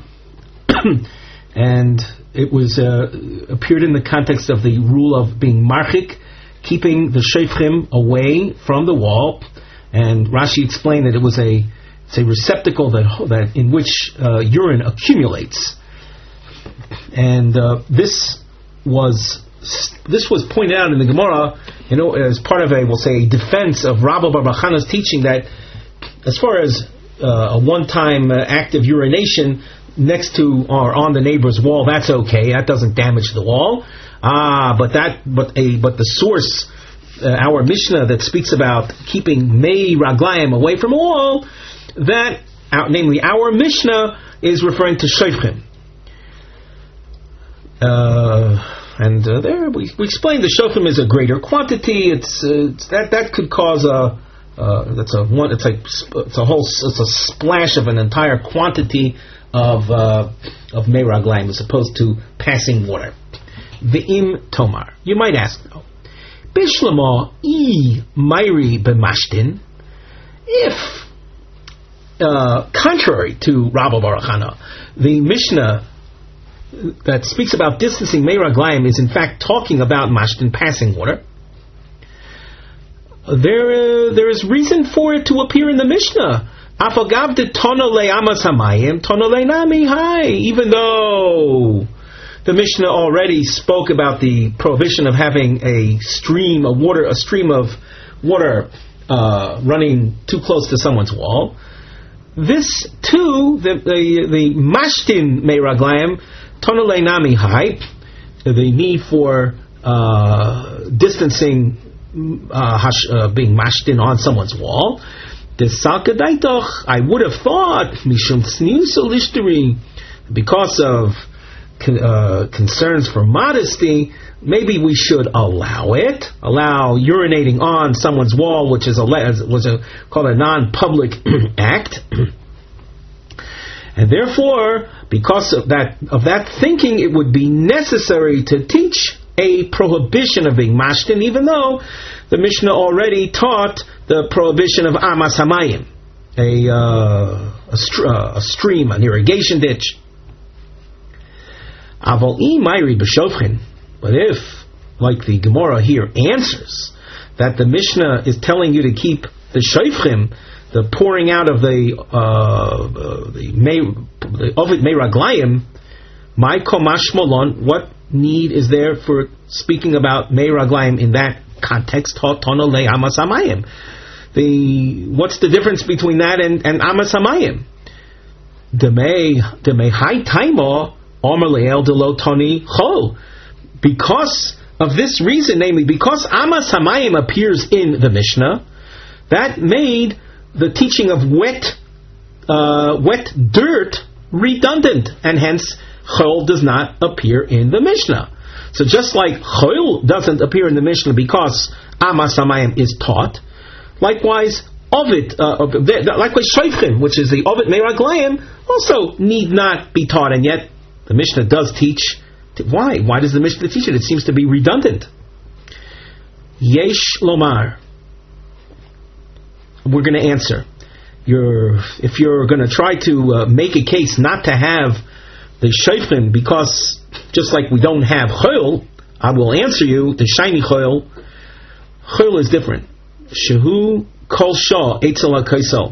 and it was uh, appeared in the context of the rule of being marchik, keeping the shofchim away from the wall, and Rashi explained that it was a it's a receptacle that that in which uh, urine accumulates, and uh, this was this was pointed out in the Gemara, you know, as part of a we'll say defense of Rabba Bar Bar Chana's teaching that as far as uh, a one-time uh, act of urination next to or on the neighbor's wall, that's okay, that doesn't damage the wall. Ah, but that, but a, but the source, uh, our Mishnah that speaks about keeping mei raglayim away from a wall, that, uh, namely our Mishnah is referring to shofchim. Uh, And uh, there we, we explained the shofim is a greater quantity. It's, uh, it's that that could cause a uh, that's a one. It's like it's a whole it's a splash of an entire quantity of uh, of meiraglaim as opposed to passing water. Ve'im tomar. You might ask though, bishlama I Mairi b'mashtin. If uh, contrary to Rabba Baruch Hana, the Mishnah that speaks about distancing meiraglaim is in fact talking about mashtin, passing water, there uh, there is reason for it to appear in the Mishnah. Afagav de tonole amas hamayim tonole nami hai. Even though the Mishnah already spoke about the prohibition of having a stream, a water, a stream of water uh, running too close to someone's wall, this too, the the, the mashtin meiraglaim tonole nami hai, the need for uh, distancing, uh, hash, uh, being mashtin on someone's wall. I would have thought, mishum tznius olishtori, because of uh, concerns for modesty, maybe we should allow it, allow urinating on someone's wall, which is a was a called a non-public act, and therefore, because of that of that thinking, it would be necessary to teach a prohibition of being mashtin, even though the Mishnah already taught the prohibition of amas hamayim, a, uh, a, str- uh, a stream, an irrigation ditch. Aval I Mairi b'shofchen. But if, like the Gemara here answers, that the Mishnah is telling you to keep the shofchim, the pouring out of the uh, the mei, the ovid meiraglayim, my komash molon, what need is there for speaking about meiraglayim in that context? Tonole amas hamayim. The what's the difference between that and, and amas hamayim? Demei demei hai taimo omer leel delo toni chol. Because of this reason, namely because amas hamayim appears in the Mishnah, that made the teaching of wet uh, wet dirt redundant, and hence chol does not appear in the Mishnah. So just like chol doesn't appear in the Mishnah because amas hamayim is taught, likewise ovid, uh, likewise shofchim, which is the ovid meiraglayim, also need not be taught, and yet the Mishnah does teach. Why? Why does the Mishnah teach it? It seems to be redundant. Yesh lomar. We're going to answer. You're, if you're going to try to uh, make a case not to have the shofchim, because just like we don't have chol, I will answer you, the shiny chol, chol is different. Shehu kol shah etzel ha'kaisel.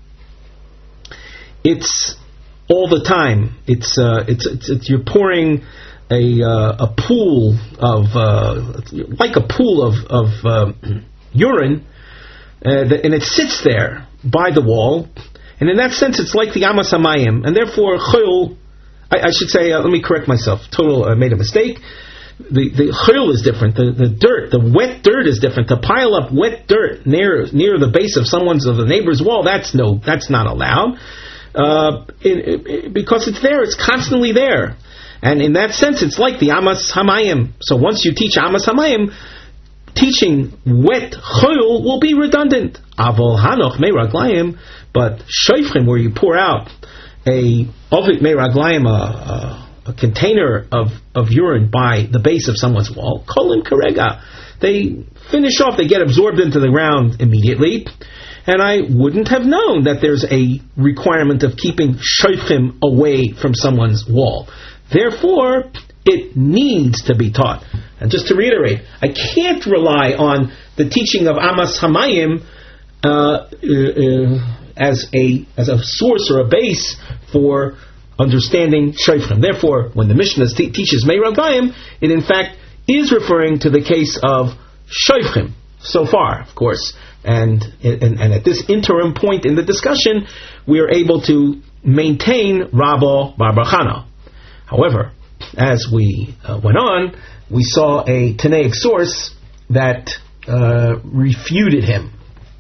It's all the time. It's, uh, it's, it's, it's you're pouring a uh, a pool of uh, like a pool of of uh, urine, uh, that, and it sits there by the wall, and in that sense, it's like the amas hamayim, and therefore chol. I, I should say, uh, let me correct myself. Total, I uh, made a mistake. The the chol is different. The the dirt, the wet dirt is different. To pile up wet dirt near near the base of someone's of the neighbor's wall, that's no, that's not allowed, uh, it, it, because it's there. It's constantly there. And in that sense, it's like the amas hamayim. So once you teach amas hamayim, teaching wet chol will be redundant. Avol hanoch meiraglayim, but shofchim, where you pour out a ovid meiraglayim, a, a, a container of, of urine by the base of someone's wall, kolim karega, they finish off, they get absorbed into the ground immediately. And I wouldn't have known that there's a requirement of keeping shofchim away from someone's wall. Therefore, it needs to be taught. And just to reiterate, I can't rely on the teaching of amas hamayim uh, uh, uh, as a as a source or a base for understanding shofchim. Therefore, when the Mishnah te- teaches meiraglayim, it in fact is referring to the case of shofchim. So far, of course, and, and and at this interim point in the discussion, we are able to maintain Rabba bar bar Chana. However, as we uh, went on, we saw a Tanaic source that uh, refuted him.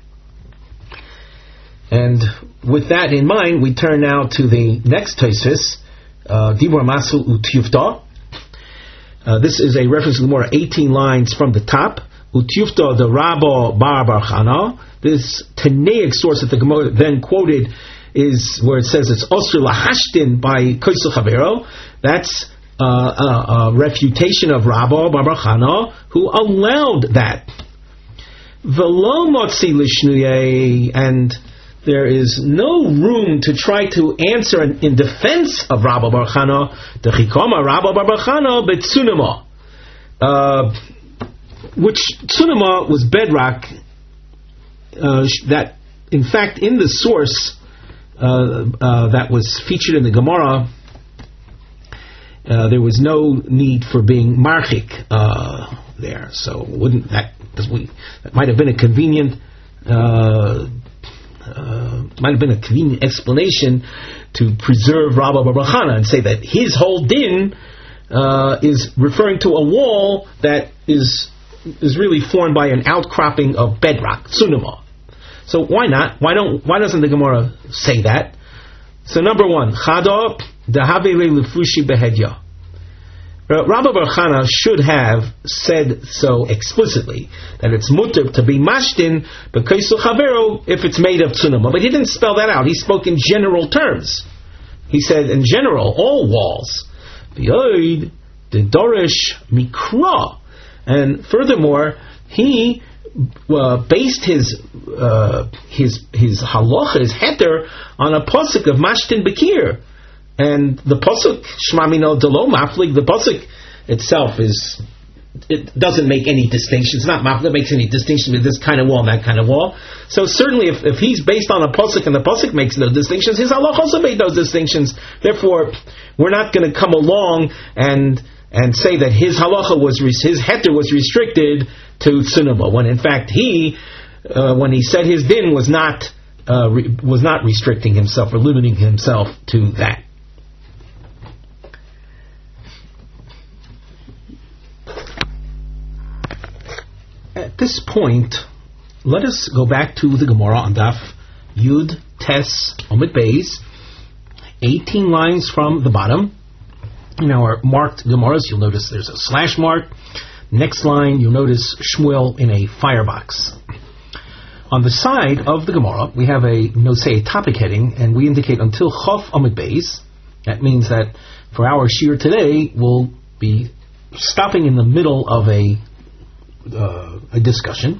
And with that in mind, we turn now to the next Tosfos, uh, Dibur Masul Utyufta. Uh, this is a reference to the Gemara, eighteen lines from the top. Utyufta the Rabba Bar Bar Chana. This Tanaic source that the Gemara then quoted is where it says it's Osir Lahashtin by Koisu Chavero. That's uh, a, a refutation of Rabba Bar Bar Chana, who allowed that. V'lo motzi lishnuye, and there is no room to try to answer in, in defense of Rabba Bar Chana. The Chikoma Rabba Bar Bar Chana betsunema, uh, which tsunema was bedrock. Uh, that, in fact, in the source uh, uh, that was featured in the Gemara, uh, there was no need for being marchik uh, there. So, wouldn't that we, that might have been a convenient. Uh, Uh, might have been a convenient explanation to preserve Rabba Bar Bar Chana and say that his whole din uh, is referring to a wall that is is really formed by an outcropping of bedrock, tsunema. So why not? Why don't? Why doesn't the Gemara say that? So number one, Chada dahavele lefushi behedya. Rabba Bar Chana should have said so explicitly, that it's mutter to be mashtin because chavero if it's made of tsunema. But he didn't spell that out. He spoke in general terms. He said in general, all walls. V'yoid the dorish mikra, and furthermore, he uh, based his uh, his his halacha, his heter, on a pasuk of mashtin bekir. And the pasuk shmamino delo maflig, the pasuk itself is, it doesn't make any distinction. It's not maflig that makes any distinction with this kind of wall and that kind of wall. So certainly, if, if he's based on a pasuk and the pasuk makes no distinctions, his halach also made those distinctions. Therefore, we're not going to come along and and say that his halacha was his heter was restricted to tsunaba, when in fact he, uh, when he said his din was not uh, re, was not restricting himself or limiting himself to that. At this point, let us go back to the Gemara on Daf Yud Tes Omid Beis, eighteen lines from the bottom. In our marked Gemaras, you'll notice there's a slash mark. Next line, you'll notice Shmuel in a firebox. On the side of the Gemara, we have a nosei topic heading, and we indicate until Chof Omid Beis. That means that for our shir today, we'll be stopping in the middle of a Uh, a discussion.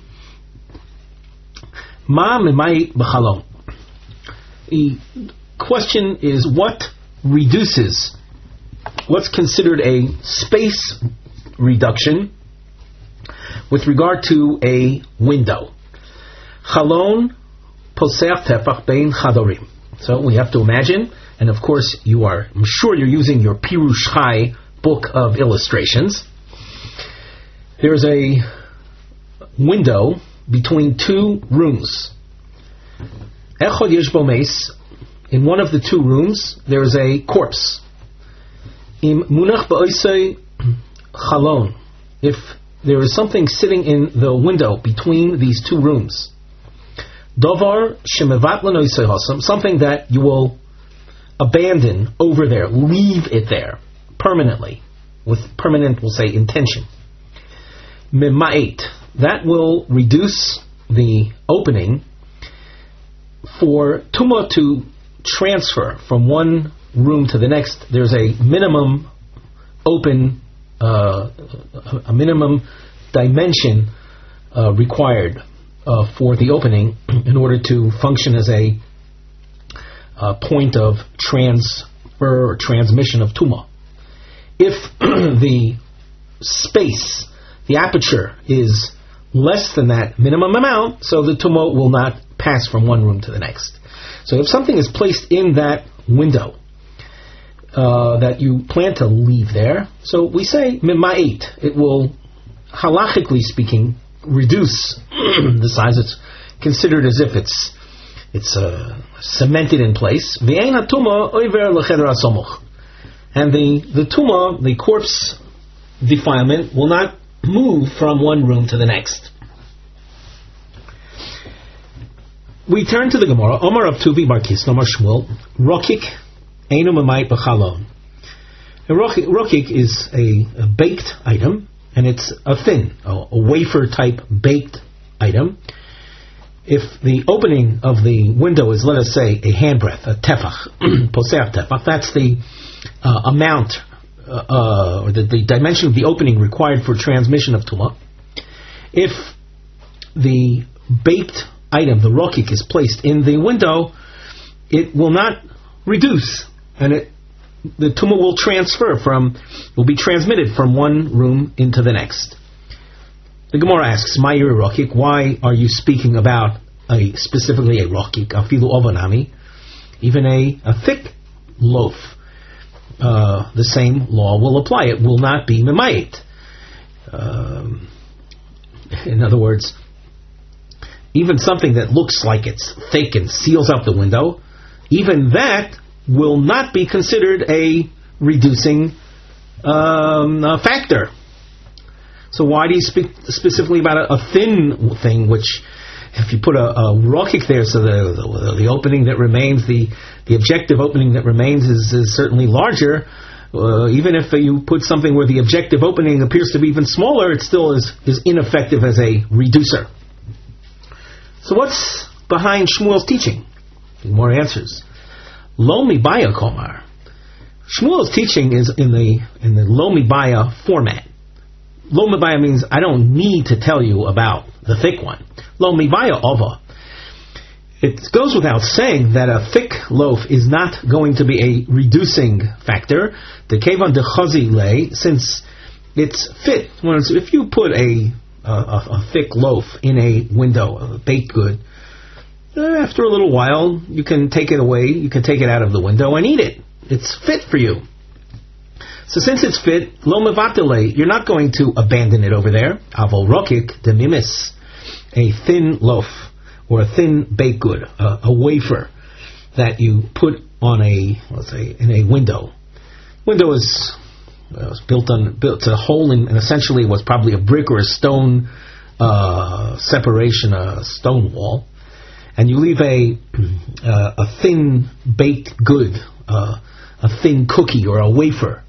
Ma memai b'chalon. The question is, what reduces, what's considered a space reduction with regard to a window? Chalon poseach tefach bein chadorim. So we have to imagine, and of course you are, I'm sure you're using your Pirush Chai book of illustrations. There's a window between two rooms. Echad yesh bo meis. In one of the two rooms, there is a corpse. Im munach ba'osei chalon. If there is something sitting in the window between these two rooms, davar shemevat lanoisei hasam, something that you will abandon over there, leave it there permanently, with permanent, we'll say, intention. Mema'et, that will reduce the opening for tumah to transfer from one room to the next. There's a minimum open, uh, a minimum dimension uh, required uh, for the opening in order to function as a, a point of transfer or transmission of tumah. If the space, the aperture is less than that minimum amount, so the tumah will not pass from one room to the next. So if something is placed in that window uh, that you plan to leave there, so we say mima'it, it will, halachically speaking, reduce the size. It's considered as if it's it's uh, cemented in place. V'ein hatumah oiver lecheder hasomuch, and the the tumah, the corpse defilement, will not move from one room to the next. We turn to the Gemara. Omar of Tuvi Bar Kisna Omar Shmuel Rokik Einu Mamait B'Chalon. A rokik is a, a baked item, and it's a thin, a, a wafer-type baked item. If the opening of the window is, let us say, a handbreadth, a tefach, poseach tefach, that's the uh, amount, uh, uh, or the, the dimension of the opening required for transmission of tumah. If the baked item, the rokik, is placed in the window, it will not reduce, and it, the tumah will transfer from, will be transmitted from one room into the next. The Gemara asks, Ma'ir rokik, why are you speaking about a specifically a rokik, afilu ovanami, even a, a thick loaf? Uh, the same law will apply. It will not be memayit. Um, in other words, even something that looks like it's thick and seals up the window, even that will not be considered a reducing um, uh, factor. So why do you speak specifically about a, a thin thing, which, if you put a, a rokik there, so the, the the opening that remains, the, the objective opening that remains is, is certainly larger. Uh, even if you put something where the objective opening appears to be even smaller, it still is, is ineffective as a reducer. So what's behind Shmuel's teaching? More answers. Lo mibaya komar. Shmuel's teaching is in the in the lo mibaya format. Lo mibaya means I don't need to tell you about the thick one. Lo mibaya ova. It goes without saying that a thick loaf is not going to be a reducing factor. The kevan de chazi le, since it's fit. If you put a, a a thick loaf in a window, a baked good, after a little while you can take it away. You can take it out of the window and eat it. It's fit for you. So since it's fit, lo mevatele, you're not going to abandon it over there. Avol rokik de mimis, a thin loaf or a thin baked good, a, a wafer that you put on a, let's say, in a window. Window is uh, was built on built a hole in, and essentially was probably a brick or a stone uh, separation, a stone wall, and you leave a uh, a thin baked good, uh, a thin cookie or a wafer.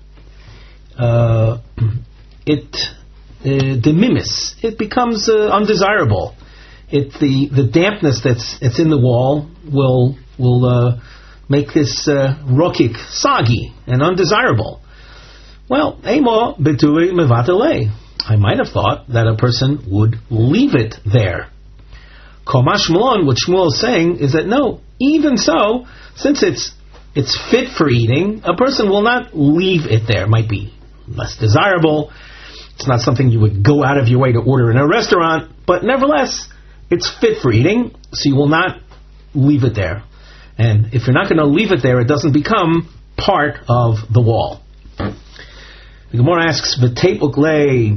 Uh, it uh, de mimis, it becomes uh, undesirable. It the, the dampness that's it's in the wall will will uh, make this uh, rokik soggy and undesirable. Well, emo beturi mevatele. I might have thought that a person would leave it there. Komash Malon, what Shmuel is saying is that no, even so, since it's it's fit for eating, a person will not leave it there. It might be less desirable. It's not something you would go out of your way to order in a restaurant, but nevertheless, it's fit for eating, so you will not leave it there. And if you're not going to leave it there, it doesn't become part of the wall. The Gemara asks, "V'teip uklei."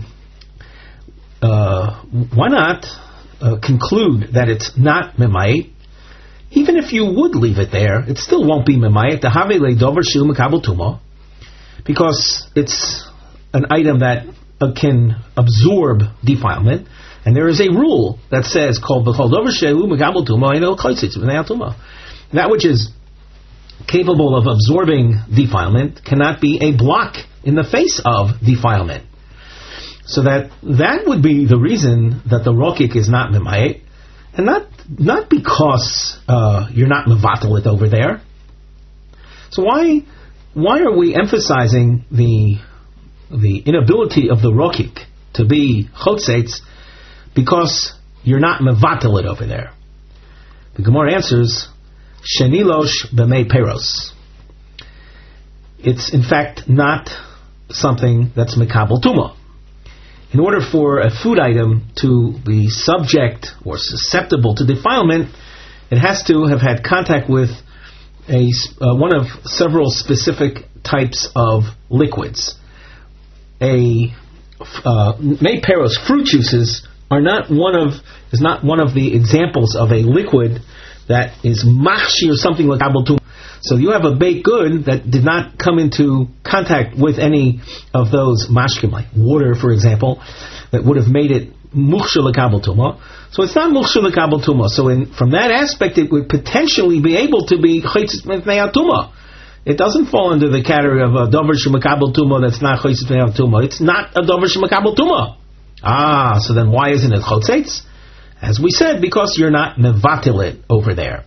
Uh, why not uh, conclude that it's not memayit? Even if you would leave it there, it still won't be memayit. The have leidover shilu mekabel tumah, because it's an item that uh, can absorb defilement. And there is a rule that says, that which is capable of absorbing defilement cannot be a block in the face of defilement. So that that would be the reason that the rokik is not memayit, and not not because uh, you're not mevatel it over there. So why why are we emphasizing the the inability of the rokik to be chotzetz? Because you're not mevatel it over there. The Gemara answers, Shenilosh b'mei peros. It's in fact not something that's mekabel tumah. In order for a food item to be subject or susceptible to defilement, it has to have had contact with a uh, one of several specific types of liquids. A uh, mei peros, fruit juices, are not one of is not one of the examples of a liquid that is machshi or something like abel tumah. So you have a baked good that did not come into contact with any of those mashkim, like water, for example, that would have made it muksha l'kabel tumah. So it's not muksha l'kabel tumah. So in, from that aspect, it would potentially be able to be chaytzis mifnei tumah. it doesn't fall under the category of a dover shemakabel tuma that's not chaytzitz b'nei tuma. It's not a dover shemakabel tuma. Ah, so then why isn't it chotzeitz? As we said, because you're not mevatil it over there.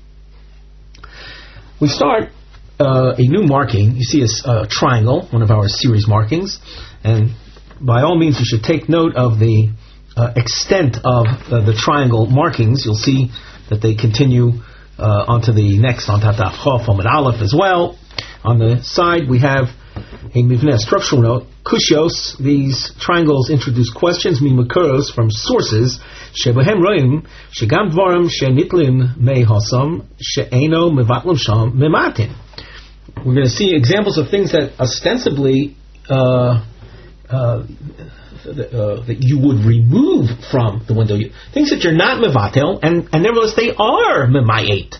We start uh, a new marking. You see a uh, triangle, one of our series markings, and by all means you should take note of the uh, extent of uh, the triangle markings. You'll see that they continue uh, onto the next, on Tataf Chof, Omid Aleph as well. On the side we have a mivneh, structural note, kushios. These triangles introduce questions, mimakuros, from sources, shebehem roim, shegam dvarim shenitlim mei hasam, she'eno mevatlim sham mematin. We're going to see examples of things that ostensibly uh, uh, th- uh, that you would remove from the window. Things that you're not mevatel, and, and nevertheless they are memayet.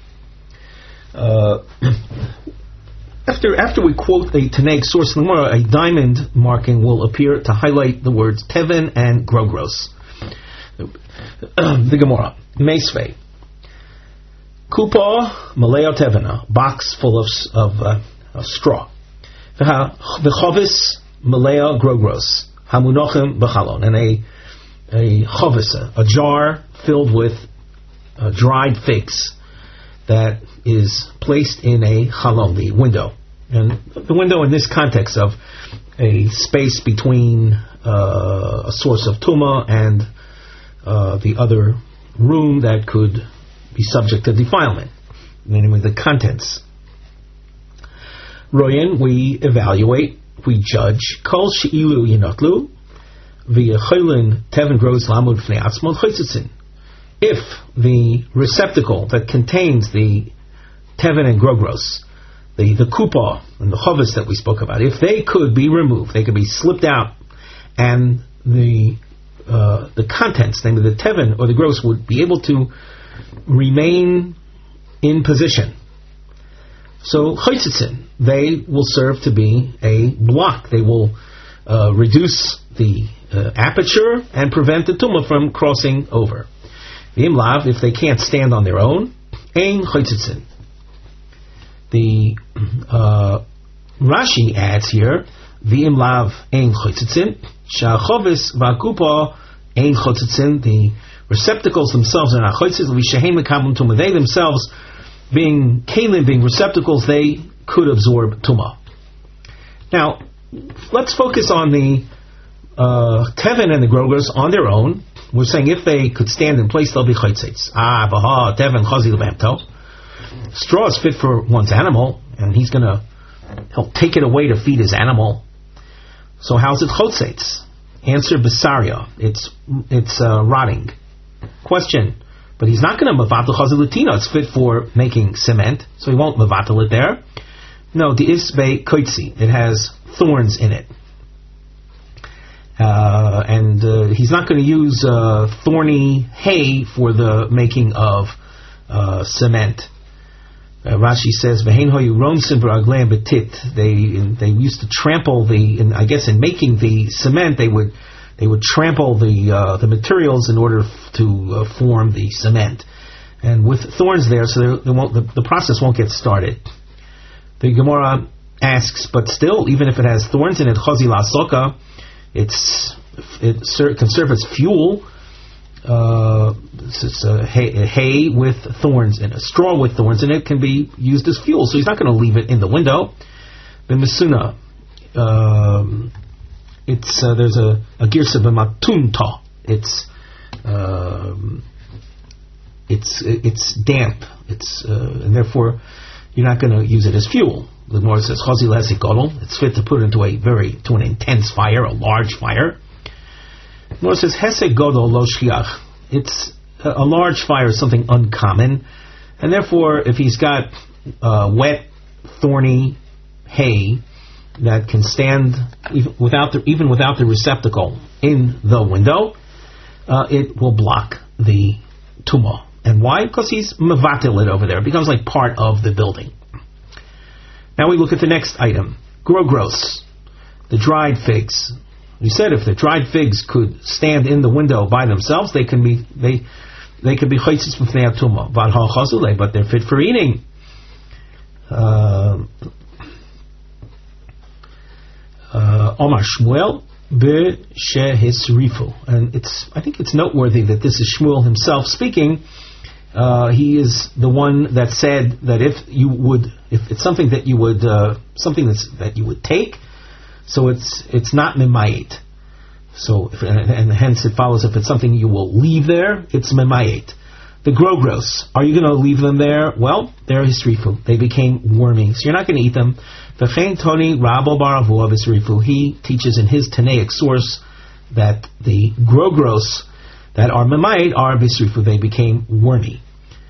Uh, After after we quote a Tanaic source in the Gemara, a diamond marking will appear to highlight the words Teven and Grogros. The Gemara, Meisvei. Kupa Maleo Tevena, box full of, of, uh, of straw. V'chavis Maleo Grogros, Hamunochem B'chalon, and a, a chavis, a, a jar filled with uh, dried figs that is placed in a chalon, the window. And the window in this context of a space between uh, a source of tuma and uh, the other room that could be subject to defilement, meaning with the contents. Royan, we evaluate, we judge. Kol she'ilu yinotlu v'yecholin teven gros lamud fnei atzmon chaytzitzin. If the receptacle that contains the teven and grogros, the, the kupa and the chavis that we spoke about, if they could be removed, they could be slipped out, and the uh, the contents, namely the teven or the gros, would be able to remain in position. So chaytzitzin, they will serve to be a block. They will uh, reduce the uh, aperture and prevent the tumah from crossing over. Imlav, if they can't stand on their own, ein chaytzitzin. The uh, Rashi adds here, v'imlav ein chaytzitzin, sha'chovis v'akupa ein chaytzitzin. The receptacles themselves are not chaytzitzin. V'shehem mekablim tumah. They themselves, being kalim, being receptacles, they could absorb tumah. Now, let's focus on the uh, teven and the grogros on their own. We're saying if they could stand in place, they'll be chaytzeitz. Ah, baha, teven, chazi lebamto. Straw is fit for one's animal, and he's going to he'll take it away to feed his animal. So how's it chaytzeitz? Answer, besaria. It's it's uh, rotting. Question, but he's not going to mevatel chazi latina. It's fit for making cement, so he won't mevatel it there. No, the isbe koitzi. It has thorns in it. Uh, and uh, he's not going to use uh, thorny hay for the making of uh, cement. Uh, Rashi says, "V'hein hoyu ronsin b'ragleim betit." They they used to trample the. In, I guess in making the cement, they would they would trample the uh, the materials in order f- to uh, form the cement. And with thorns there, so they won't, the, the process won't get started. The Gemara asks, but still, even if it has thorns in it, chazi la'asoka. It's it ser- can serve as fuel. Uh, it's a hay, a hay with thorns in it. Straw with thorns in it can be used as fuel. So he's not going to leave it in the window. The Misuna, um, it's uh, there's a a girsa b'matunta. It's um, it's it's damp. It's uh, and therefore you're not going to use it as fuel. The Gemara says, "Chazi le'esik gadol." It's fit to put into a very to an intense fire, a large fire. The Gemara says, "Hesek gadol lo shchiach." It's a, a large fire is something uncommon, and therefore, if he's got uh, wet, thorny hay that can stand even without the, even without the receptacle in the window, uh, it will block the tumah. And why? Because he's mevatel it over there. It becomes like part of the building. Now we look at the next item, grogros, the dried figs. We said if the dried figs could stand in the window by themselves, they can be they they can be chaytzitz b'fnei atuma, but they're fit for eating. uh, uh, Omar Shmuel b'shehisrifu, and it's I think it's noteworthy that this is Shmuel himself speaking. Uh, he is the one that said that if you would, if it's something that you would, uh, something that's that you would take, so it's it's not mimayit. So if, and, and hence it follows if it's something you will leave there, it's mimayit. The grogros, are you going to leave them there? Well, they're hisrifu. They became wormy, so you're not going to eat them. V'chein Toni Rabo Baravua Hisrifu. He teaches in his Tanaic source that the grogros that are mimayit are hisrifu. They became wormy.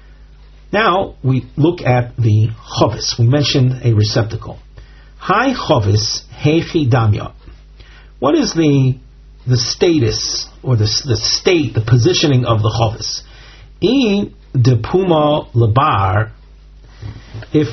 Now we look at the chovis. We mentioned a receptacle. Hi chovis heichi damya. What is the the status or the the state, the positioning of the chovis? In de puma lebar, if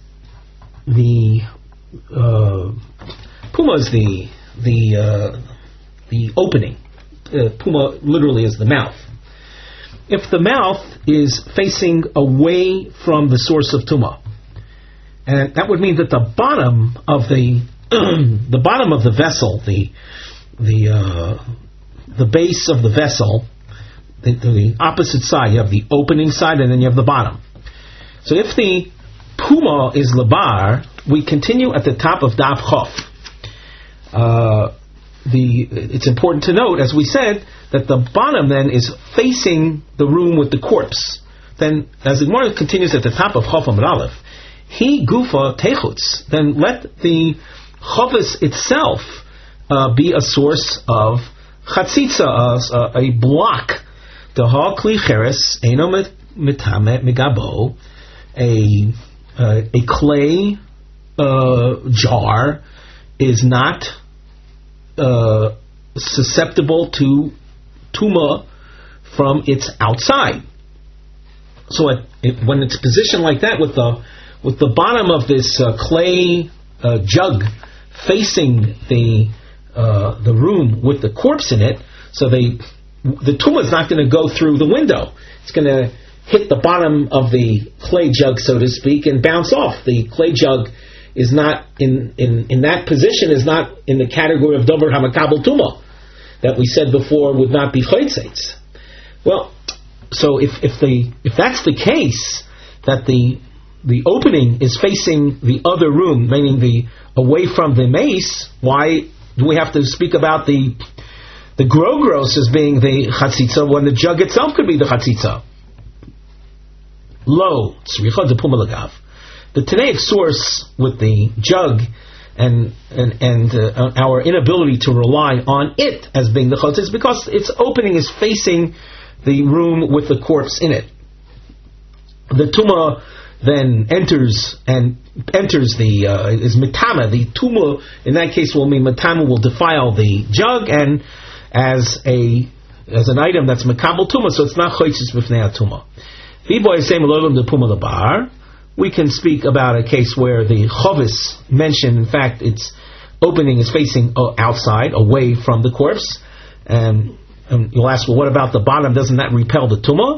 the uh, puma is the the uh, the opening, uh, puma literally is the mouth. If the mouth is facing away from the source of tuma, and that would mean that the bottom of the the bottom of the vessel, the the uh, the base of the vessel, the, the opposite side, you have the opening side and then you have the bottom. So if the puma is labar, we continue at the top of daf chof. Uh, the it's important to note, as we said, that the bottom then is facing the room with the corpse. Then, as the Gemara continues at the top of chof Amud Aleph, he gufa techutz. Then let the chovis itself uh, be a source of chatzitza, a, a block. Deha kli cheres eno mitame megabo, a a clay uh, jar is not uh, susceptible to tuma from its outside. So it, it, when it's positioned like that, with the with the bottom of this uh, clay uh, jug facing the uh, the room with the corpse in it, so they the tuma is not going to go through the window. It's going to hit the bottom of the clay jug, so to speak, and bounce off. The clay jug is not in in, in that position, is not in the category of dover hamakabel tuma that we said before would not be chaytzeitz. Well, so if if the if that's the case, that the the opening is facing the other room, meaning the away from the mace, why do we have to speak about the the grogros as being the chatzitza when the jug itself could be the chatzitza? Lo, tzricha de puma lagav. The Tanaic source with the jug and and and uh, our inability to rely on it as being the chatzitza is because its opening is facing the room with the corpse in it. The tuma then enters and enters the uh, is mitama. The tuma in that case will mean mitama will defile the jug and as a as an item that's makabel tuma, so it's not choitzis b'fnei tuma. V'boy same lolam de puma lebar. We can speak about a case where the chovis mentioned, in fact, its opening is facing outside, away from the corpse, and, and you'll ask, well, what about the bottom? Doesn't that repel the tuma?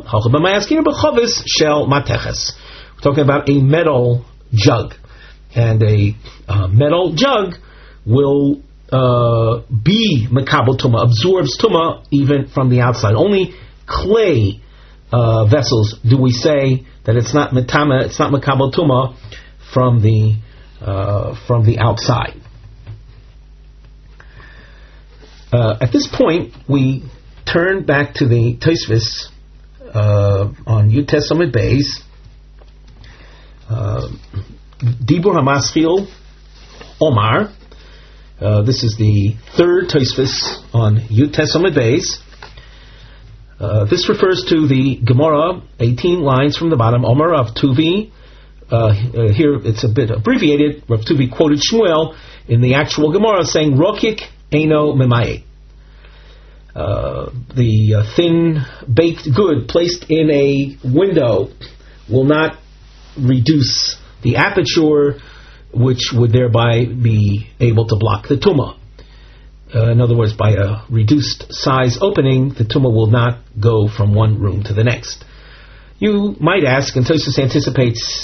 We're talking about a metal jug, and a uh, metal jug will uh, be makabel tuma, absorbs tuma even from the outside. Only clay uh, vessels do we say that it's not metama, it's not makabel tuma from the uh, from the outside. Uh, at this point, we turn back to the Tosfos uh, on Yud Tes Amud Beis. Dibur Hamaschil Omar. Uh, this is the third Tosfos on Yud Tes Amud Beis. Uh, this refers to the Gemara, eighteen lines from the bottom. Omar Rav Tuvi. Uh, uh, here it's a bit abbreviated. Rav Tuvi quoted Shmuel in the actual Gemara saying, "Rokik eino memaye." Uh, the uh, thin baked good placed in a window will not reduce the aperture, which would thereby be able to block the tuma. Uh, in other words, by a reduced size opening, the tuma will not go from one room to the next. You might ask, and Tosfos anticipates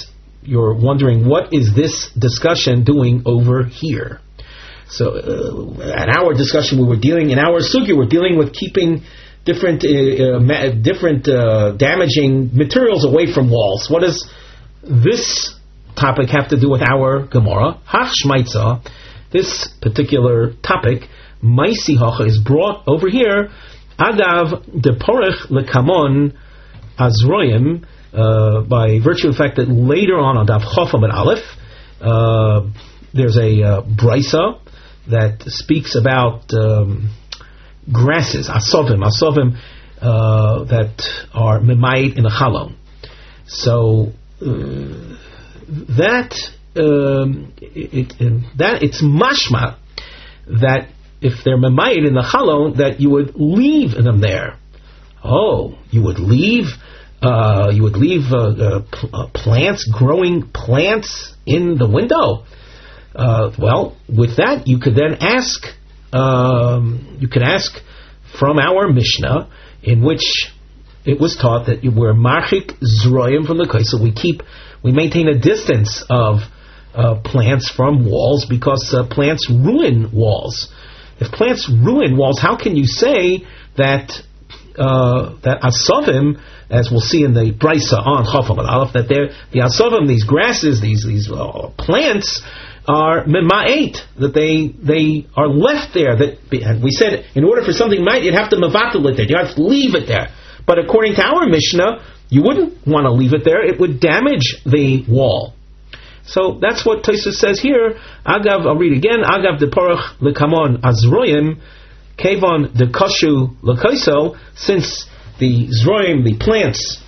you're wondering, what is this discussion doing over here? So, uh, in our discussion, we were dealing in our sugya, we're dealing with keeping different, uh, uh, ma- different uh, damaging materials away from walls. What does this topic have to do with our Gemara? Hach Shmaitza, this particular topic, Maisi Hacha, is brought over here. Agav de Porech lekamon azroyim, uh, by virtue of the fact that later on on Daf Chofam and Aleph, uh, there's a uh, brisa that speaks about um, grasses, asovim, asovim uh, that are memayit in a chalon. So uh, that um, it, it, that it's mashma that if they're memayit in the chalon, that you would leave them there. Oh, you would leave. Uh, you would leave uh, uh, pl- uh, plants, growing plants in the window. Uh, well, with that, you could then ask. Um, you could ask from our Mishnah, in which it was taught that you were marchik zroyim from the kaisel. We keep, we maintain a distance of uh, plants from walls because uh, plants ruin walls. If plants ruin walls, how can you say that uh, that asovim, as we'll see in the brisa on Chofam and Aleph, that they're, the asovim, these grasses, these these uh, plants, are mema'et, that they they are left there. That, and we said, in order for something might, you'd have to mevatel it there. You have to leave it there. But according to our Mishnah, you wouldn't want to leave it there. It would damage the wall. So that's what Tosfos says here. Agav, I'll read again. Agav de porach lekamon azroyim, kevon de kashu lekaiso. Since the zroyim, the plants,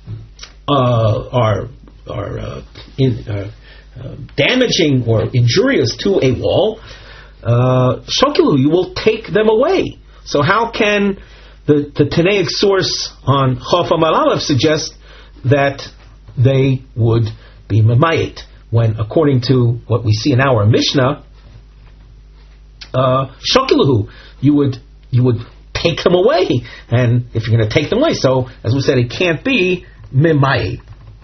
uh, are are uh, in, uh, uh, damaging or injurious to a wall, uh, shokilu, you will take them away. So how can the the Tanaic source on Chofam Aleph suggest that they would be memayit, when according to what we see in our Mishnah, uh, shokilu, you would you would take them away, and if you're going to take them away, so as we said, it can't be memayit.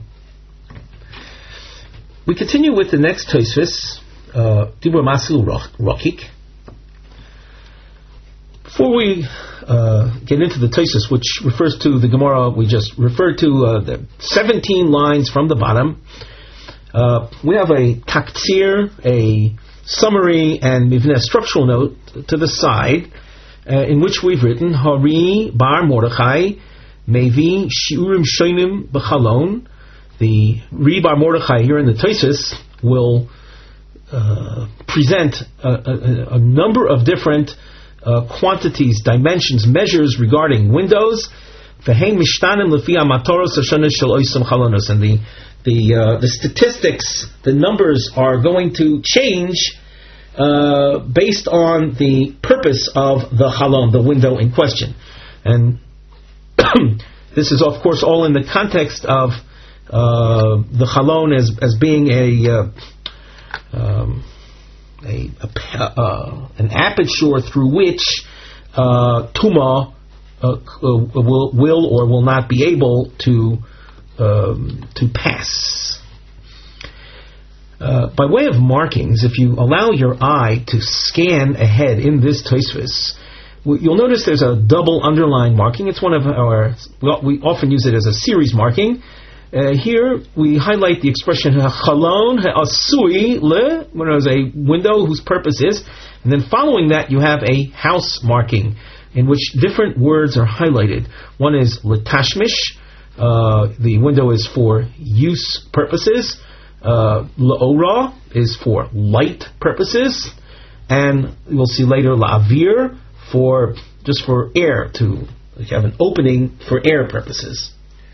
We continue with the next Tosfos, Dibur Masil Rokik. Before we uh, get into the Tosfos, which refers to the Gemara we just referred to, uh, the seventeen lines from the bottom, uh, we have a taktsir, a summary and mivneh structural note to the side, uh, in which we've written Hari Bar Mordechai Mevi Shiurim Shoinim B'Chalon. The Ri Bar Mordechai here in the Tosfos will uh, present a, a, a number of different Uh, quantities, dimensions, measures regarding windows. And the the uh, the statistics, the numbers are going to change uh, based on the purpose of the halon, the window in question. And this is, of course, all in the context of uh, the halon as as being a uh, um, A, a, uh, an aperture through which uh, Tuma uh, uh, will, will or will not be able to um, to pass. Uh, by way of markings, if you allow your eye to scan ahead in this Tosfos, you'll notice there's a double underline marking. It's one of our, well, we often use it as a series marking. Uh, here we highlight the expression chalon ha'asui le, when there's a window whose purpose is, and then following that you have a house marking in which different words are highlighted. One is letashmish, uh, the window is for use purposes. Uh, le'ora is for light purposes, and we'll see later la'avir for just for air, to have an opening for air purposes.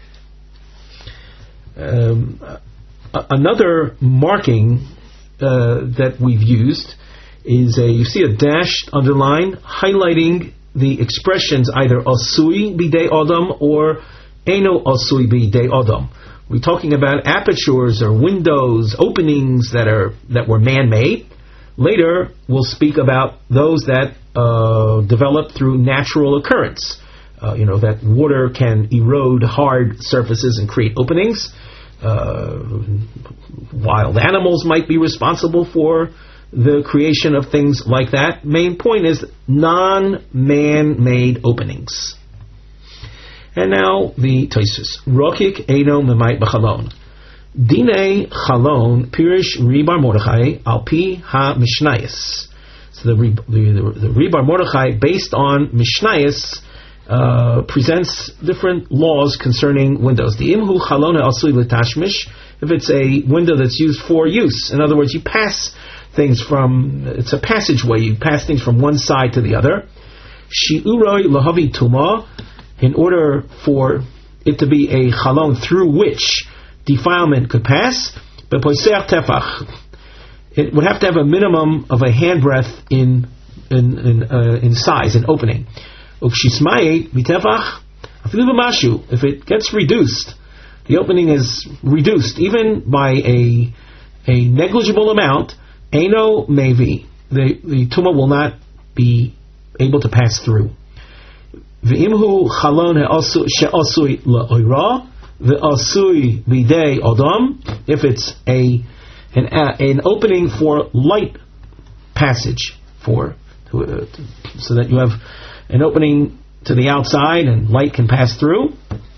Um, another marking uh, that we've used is a, you see a dashed underline highlighting the expressions either asui bidei adam or eno asui bidei adam. We're talking about apertures or windows, openings that are that were man-made. Later we'll speak about those that uh, develop through natural occurrence. Uh, you know, that water can erode hard surfaces and create openings. uh, wild animals might be responsible for the creation of things like that. Main point is non-man-made openings. And now the Tosfos. Rokik Eino Memait B'Chalon. Dine Chalon Pirish Ribar Mordechai Alpi Ha Mishnayos. So the the, the Ribar Mordechai, based on Mishnayos, uh, presents different laws concerning windows. The Imhu Chalon Asui L'Tashmish. If it's a window that's used for use, in other words, you pass things from, it's a passageway. You pass things from one side to the other. Shi'uroi Lahavi Tuma. In order for it to be a chalon through which defilement could pass, but poiseach tefach, it would have to have a minimum of a handbreadth in in in, uh, in size, in opening. Ukshismaye mitefach afilu b'mashu. If it gets reduced, the opening is reduced even by a a negligible amount. Eino mevi, the the tumah will not be able to pass through. V'imhu chalon she'asui la'oira, v'asui b'dei odam. If it's a an uh, an opening for light passage, for uh, so that you have an opening to the outside and light can pass through.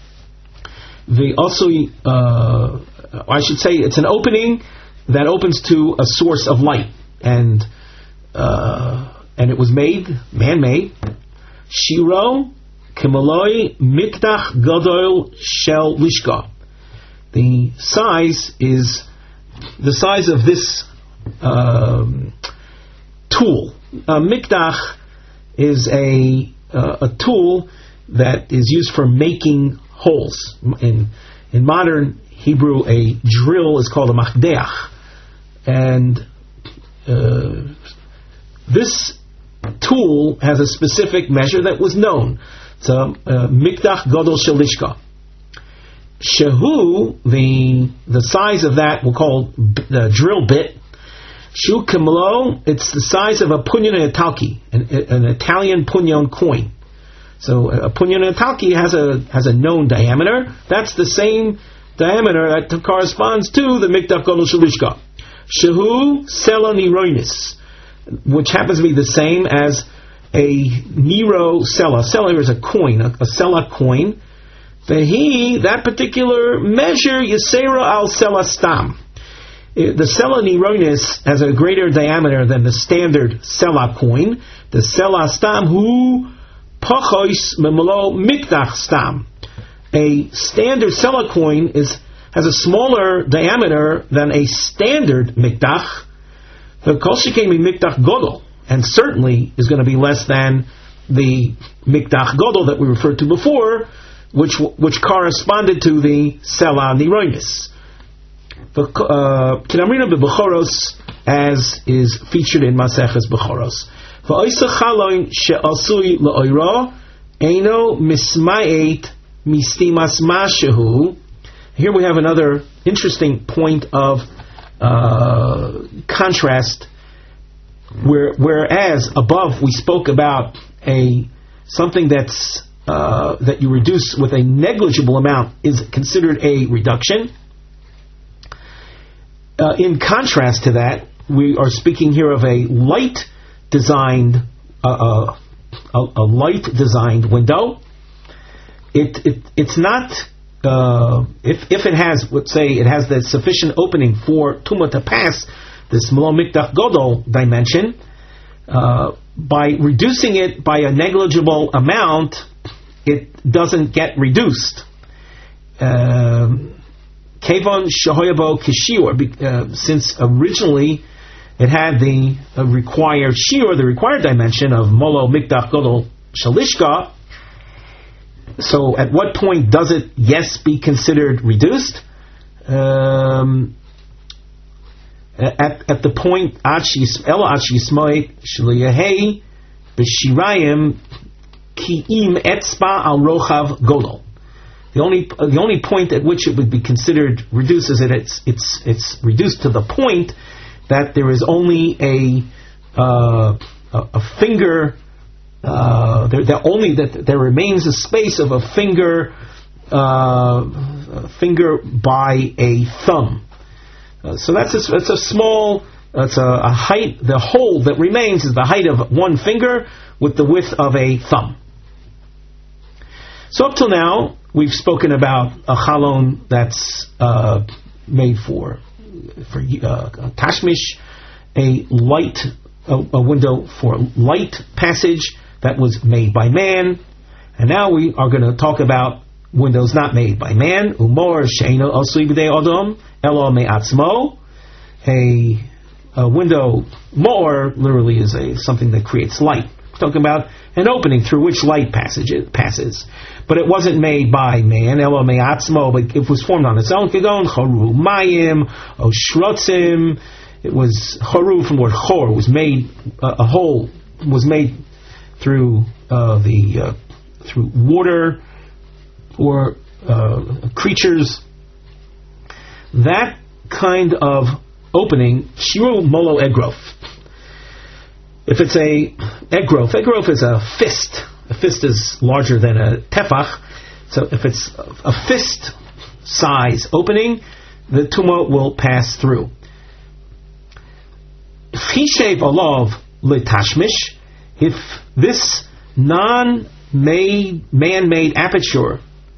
V'asui, uh, I should say, it's an opening that opens to a source of light, and uh, and it was made, man-made. Shiro Kimaloi Mikdach Gadol Shel Lishka. The size is the size of this um, tool. A mikdach is a uh, a tool that is used for making holes. In in modern Hebrew, a drill is called a machdeach, and uh, this tool has a specific measure that was known. It's a uh, mikdach gadol shel lishka. Shehu, the the size of that we'll call the drill bit. Shu kimlo, it's the size of a punyon and a talki, an, an Italian punyon coin. So a punyon and a talki has a has a known diameter. That's the same diameter that corresponds to the mikdach gadol shel lishka. Shehu sela niroinis, which happens to be the same as a Nero Sela. Sela is a coin, a, a Sela coin. Vehi, that particular measure, Yisera al Sela Stam. The Sela Neronis has a greater diameter than the standard Sela coin. The Sela Stam, hu Pachois Memelo Mikdach Stam. A standard Sela coin is has a smaller diameter than a standard Mikdach. The Kolshikemi Mikdach Godol, and certainly is going to be less than the Mikdach Godol that we referred to before, which which corresponded to the Sela Nironis. Kinamrina beBechoros, as is featured in Maseches Bechoros. Va'oisa chaloin she'asui la'oira eino misma'et mistimas mashehu. Here we have another interesting point of uh, contrast. Where, whereas above we spoke about a something that's uh, that you reduce with a negligible amount is considered a reduction. Uh, in contrast to that, we are speaking here of a light designed uh, uh, a, a light designed window. It, it it's not uh, if if it has, let's say it has the sufficient opening for tumah to pass this Melo Mikdach Godol dimension, uh, by reducing it by a negligible amount, it doesn't get reduced. Kevon Shahoyabo Kishior, since originally it had the uh, required shiur, the required dimension of Molo Mikdach Godol Shalishka. So at what point does it, yes, be considered reduced? Um, At, at the point Ela Achishmoit Shliyahei B'Shirayim Ki'im Etzba Al Rochav Godol. The only the only point at which it would be considered reduced is that it's it's it's reduced to the point that there is only a uh, a, a finger. Uh, there, there only that there remains a space of a finger uh, uh, finger by a thumb. Uh, so that's a, that's a small, that's a, a height, the hole that remains is the height of one finger with the width of a thumb. So up till now, we've spoken about a chalon that's uh, made for, for uh, tashmish, a light, a, a window for light passage that was made by man. And now we are going to talk about windows not made by man. Umor she'eino asui b'dei adam elo me'atzmo. A, a window, more literally is a something that creates light. We're talking about an opening through which light passage passes. But it wasn't made by man, elo me'atzmo, but it was formed on its own. Kegon choru mayim o shrotzim. It was choru from the word chor. It was made uh, a hole was made through uh, the uh, through water or uh, creatures. That kind of opening, shiru molo egrof. If it's a egrof, egrof is a fist. A fist is larger than a tefach. So if it's a fist size opening, the tumah will pass through. Chishev alav letashmish. If this non-made, man-made aperture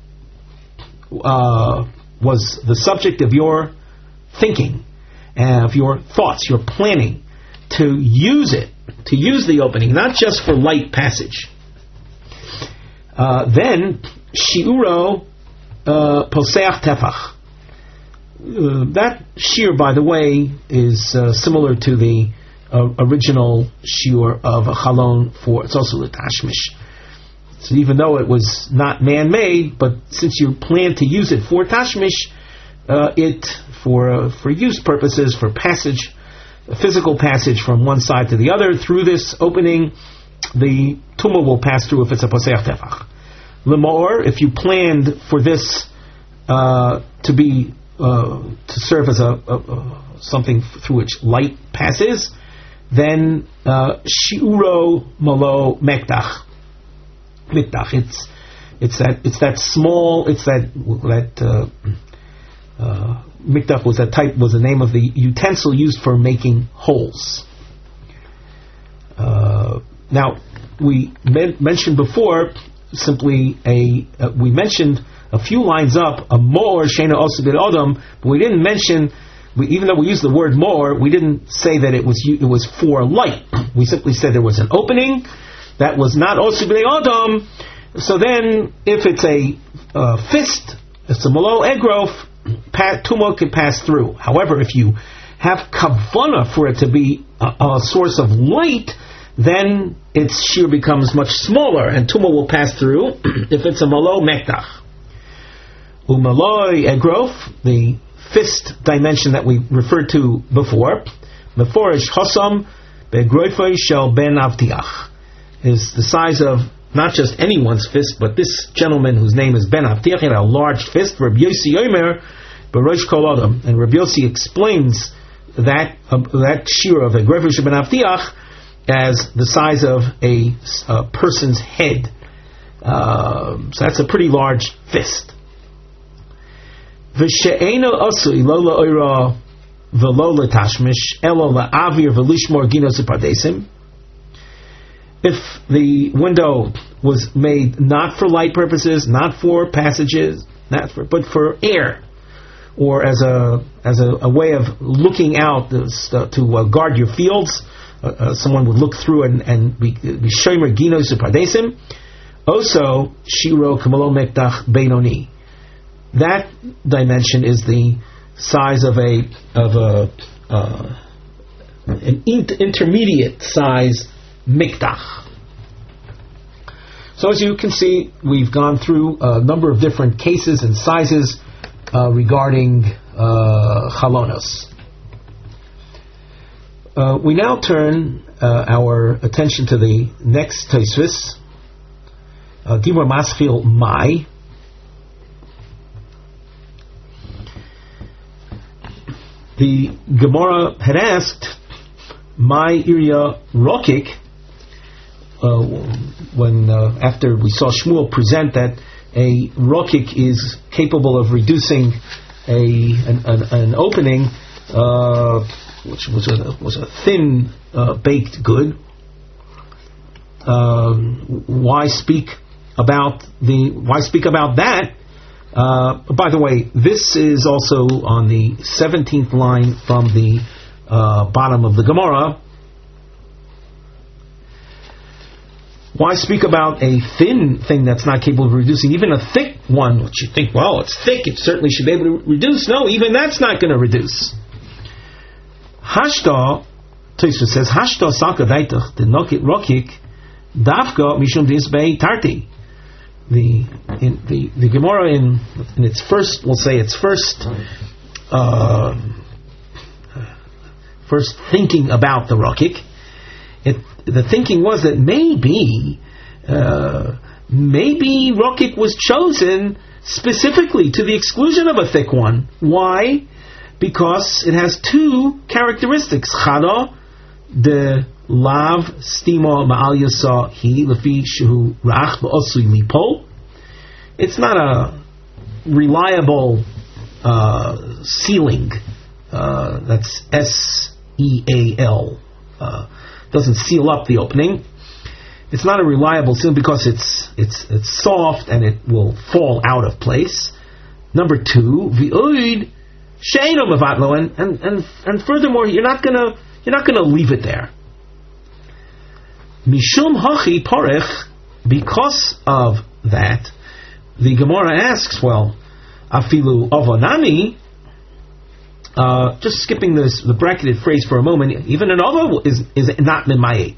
uh, was the subject of your thinking, uh, of your thoughts, your planning, to use it, to use the opening, not just for light passage, uh, then shiuro uh, poseach tefach. Uh, that shear, by the way, is uh, similar to the uh, original shear of a chalon for, it's also the tashmish. So even though it was not man-made, but since you plan to use it for tashmish, uh, it, for uh, for use purposes, for passage, a physical passage from one side to the other, through this opening, the tumah will pass through if it's a poseach tefach. Lemor, if you planned for this uh, to be Uh, to serve as a, a, a something through which light passes, then shiuro malo mektach. Mektach. It's it's that it's that small. It's that that uh, uh, mektach was that type was the name of the utensil used for making holes. Uh, now we men- mentioned before simply a uh, we mentioned. A few lines up, a more she'eino asui b'dei adam, but we didn't mention, we, even though we used the word more, we didn't say that it was it was for light. We simply said there was an opening that was not asui b'dei adam. So then, if it's a uh, fist, it's a malo egrof, tumah can pass through. However, if you have kavanah for it to be a, a source of light, then its shear becomes much smaller, and tumah will pass through if it's a malo mektach. Umaloi egrof, the fist dimension that we referred to before, meforish chosam begroifoi shel ben avtiach, is the size of not just anyone's fist, but this gentleman whose name is Ben Avtiach had a large fist. Rabbi Yossi Omer berosh kol adam, and Rabbi Yossi explains that uh, that shear of a groifoi shel ben avtiach as the size of a, a person's head. Uh, so that's a pretty large fist. V'she'eino asui lo la'oira v'lo letashmish elo la'avir v'lishmor ginos u'pardesim. If the window was made not for light purposes, not for passages, not for, but for air, or as a as a, a way of looking out this, uh, to uh, guard your fields, uh, uh, someone would look through and, and be shomer ginos u'pardesim. Also, shiro kamalo mektach beinoni. That dimension is the size of a of a uh, an in- intermediate size miktach. So as you can see, we've gone through a number of different cases and sizes uh, regarding uh, chalonos. Uh, we now turn uh, our attention to the next Tosfos, uh, Gimor Maschil Mai. The Gemara had asked, "My Irya Rokik," uh, when uh, after we saw Shmuel present that a rokik is capable of reducing a an, an, an opening, uh, which was a, was a thin uh, baked good. Um, why speak about the? Why speak about that? Uh, by the way, this is also on the seventeenth line from the uh, bottom of the Gemara. Why speak about a thin thing that's not capable of reducing? Even a thick one, which you think, well, it's thick, it certainly should be able to reduce. No, even that's not going to reduce. Hashta, Tosfos says, Hashta saka daitach the nokit rokik davka mishum disbei tarti. The in the the Gemara in in its first, we'll say its first uh, first thinking about the rokik. It, the thinking was that maybe, uh, maybe rokik was chosen specifically to the exclusion of a thick one. Why? Because it has two characteristics. Chada, the lav stima ma'al yasa hi lefi shehu rach ba'osui mipol. It's not a reliable uh, sealing. Uh, that's S E A L. Uh, doesn't seal up the opening. It's not a reliable seal because it's it's it's soft and it will fall out of place. Number two, v'oid she'eino mevatlo, and and and and furthermore, you're not gonna you're not gonna leave it there. Mishum hachi porech, because of that, the Gemara asks, well, afilu avonami. Uh, just skipping this the bracketed phrase for a moment, even an ova is is not mimayet.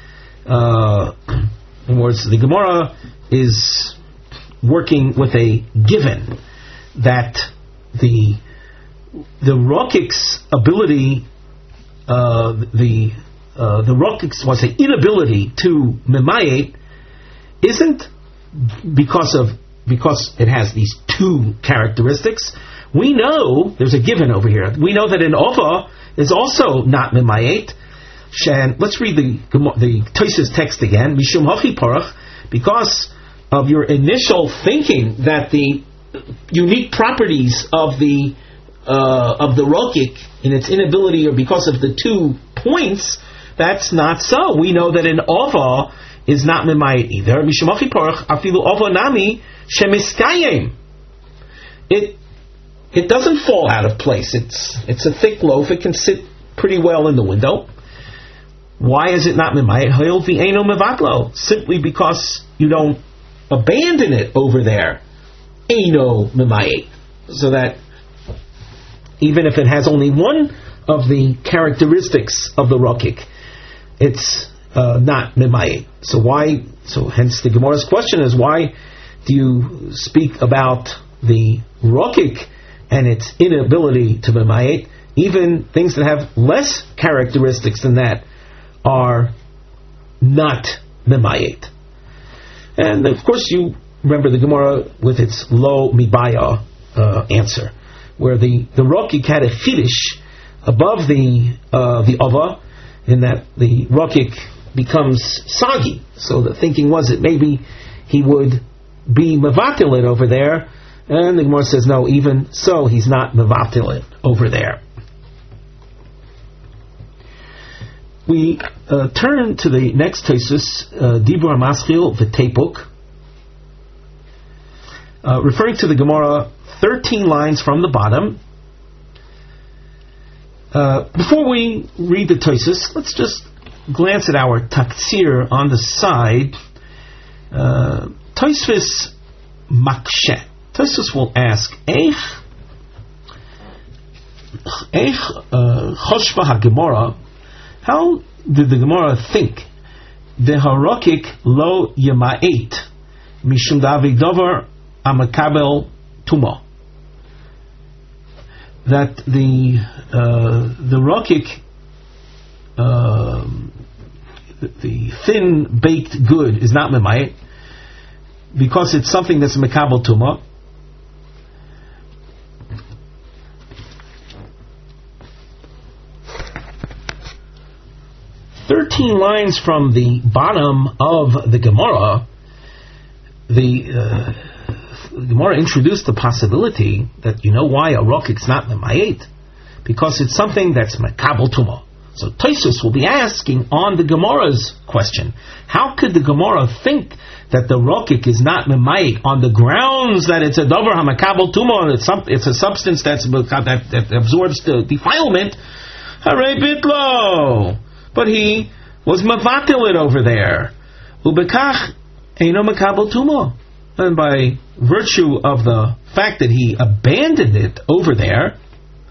Uh, in other words, the Gemara is working with a given that the the rokik's ability, uh, the uh, the rokik's was an inability to mimayet isn't because of because it has these two characteristics. We know, there's a given over here, we know that an ova is also not mimayet. Let's read the the Tosfos text again. Mishum hachi parach, because of your initial thinking that the unique properties of the uh, of the rokik in its inability, or because of the two points, that's not so. We know that an ova is not mimayet either. Mishum hachi parach afilu ova nami shemiskayim. It It doesn't fall out of place. It's it's a thick loaf. It can sit pretty well in the window. Why is it not mimayet? Hayol v'eino mevatlo. Simply because you don't abandon it over there. Eino mimayet. So that even if it has only one of the characteristics of the rokik, it's uh, not mimayet. So why? So hence the Gemara's question is, why do you speak about the rokik and its inability to mimayet? Even things that have less characteristics than that are not mimayet. And of course you remember the Gemara with its lo mibaya uh, answer, where the, the rokik had a chiddush above the uh, the ova, in that the rokik becomes soggy. So the thinking was that maybe he would be mevatil it over there. And the Gemara says, no, even so, he's not mevatil it over there. We uh, turn to the next Tosfos, uh, Dibur Maschil V'Tepuk, uh, referring to the Gemara, thirteen lines from the bottom. Uh, before we read the Tosfos, let's just glance at our taktsir on the side. Uh, Tosfos Makshe. Tosfos will ask, Eich Eich Choshva HaGemara, how did the Gemara think the harokik lo yema'et mishum davi dover amakabel tuma, that the uh, the rokik, uh, the thin baked good, is not memayet because it's something that's makabel tuma? Thirteen lines from the bottom of the Gemara, the uh, Gemara introduced the possibility that you know why a rokik is not memayet, because it's something that's makabel tumah. So Tosfos will be asking on the Gemara's question, how could the Gemara think that the rokik is not memayit on the grounds that it's a davar hamakabel tumah, and it's, some, it's a substance that's, that, that absorbs the defilement? Harei bitlo, but he was mavatil it over there. Ubekach eino makabel tumah, and by virtue of the fact that he abandoned it over there,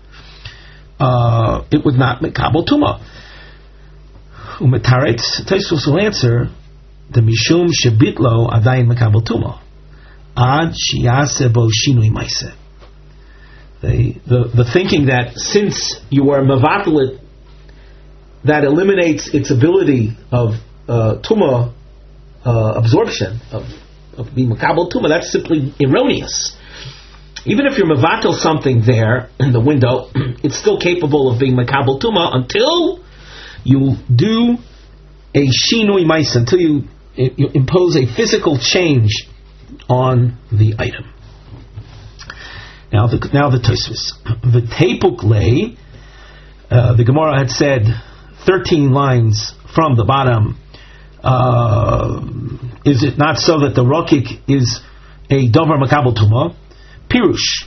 Uh, it would not makabel tumah. Umetaretz, Tosfos will answer, the mishum shebitlo adayin makabel tumah ad shiyase bo shinui maise. The the thinking that since you are mavatal, that eliminates its ability of uh, tumah uh, absorption of of being makabel tumah. That's simply erroneous. Even if you're mevatel something there in the window, it's still capable of being makabel tumah until you do a shinui maisa, until you, you impose a physical change on the item. Now the now the Tosfos, the tepuk lei, uh, the Gemara had said thirteen lines from the bottom. Uh, is it not so that the rokik is a davar makabel tumah? Pirush,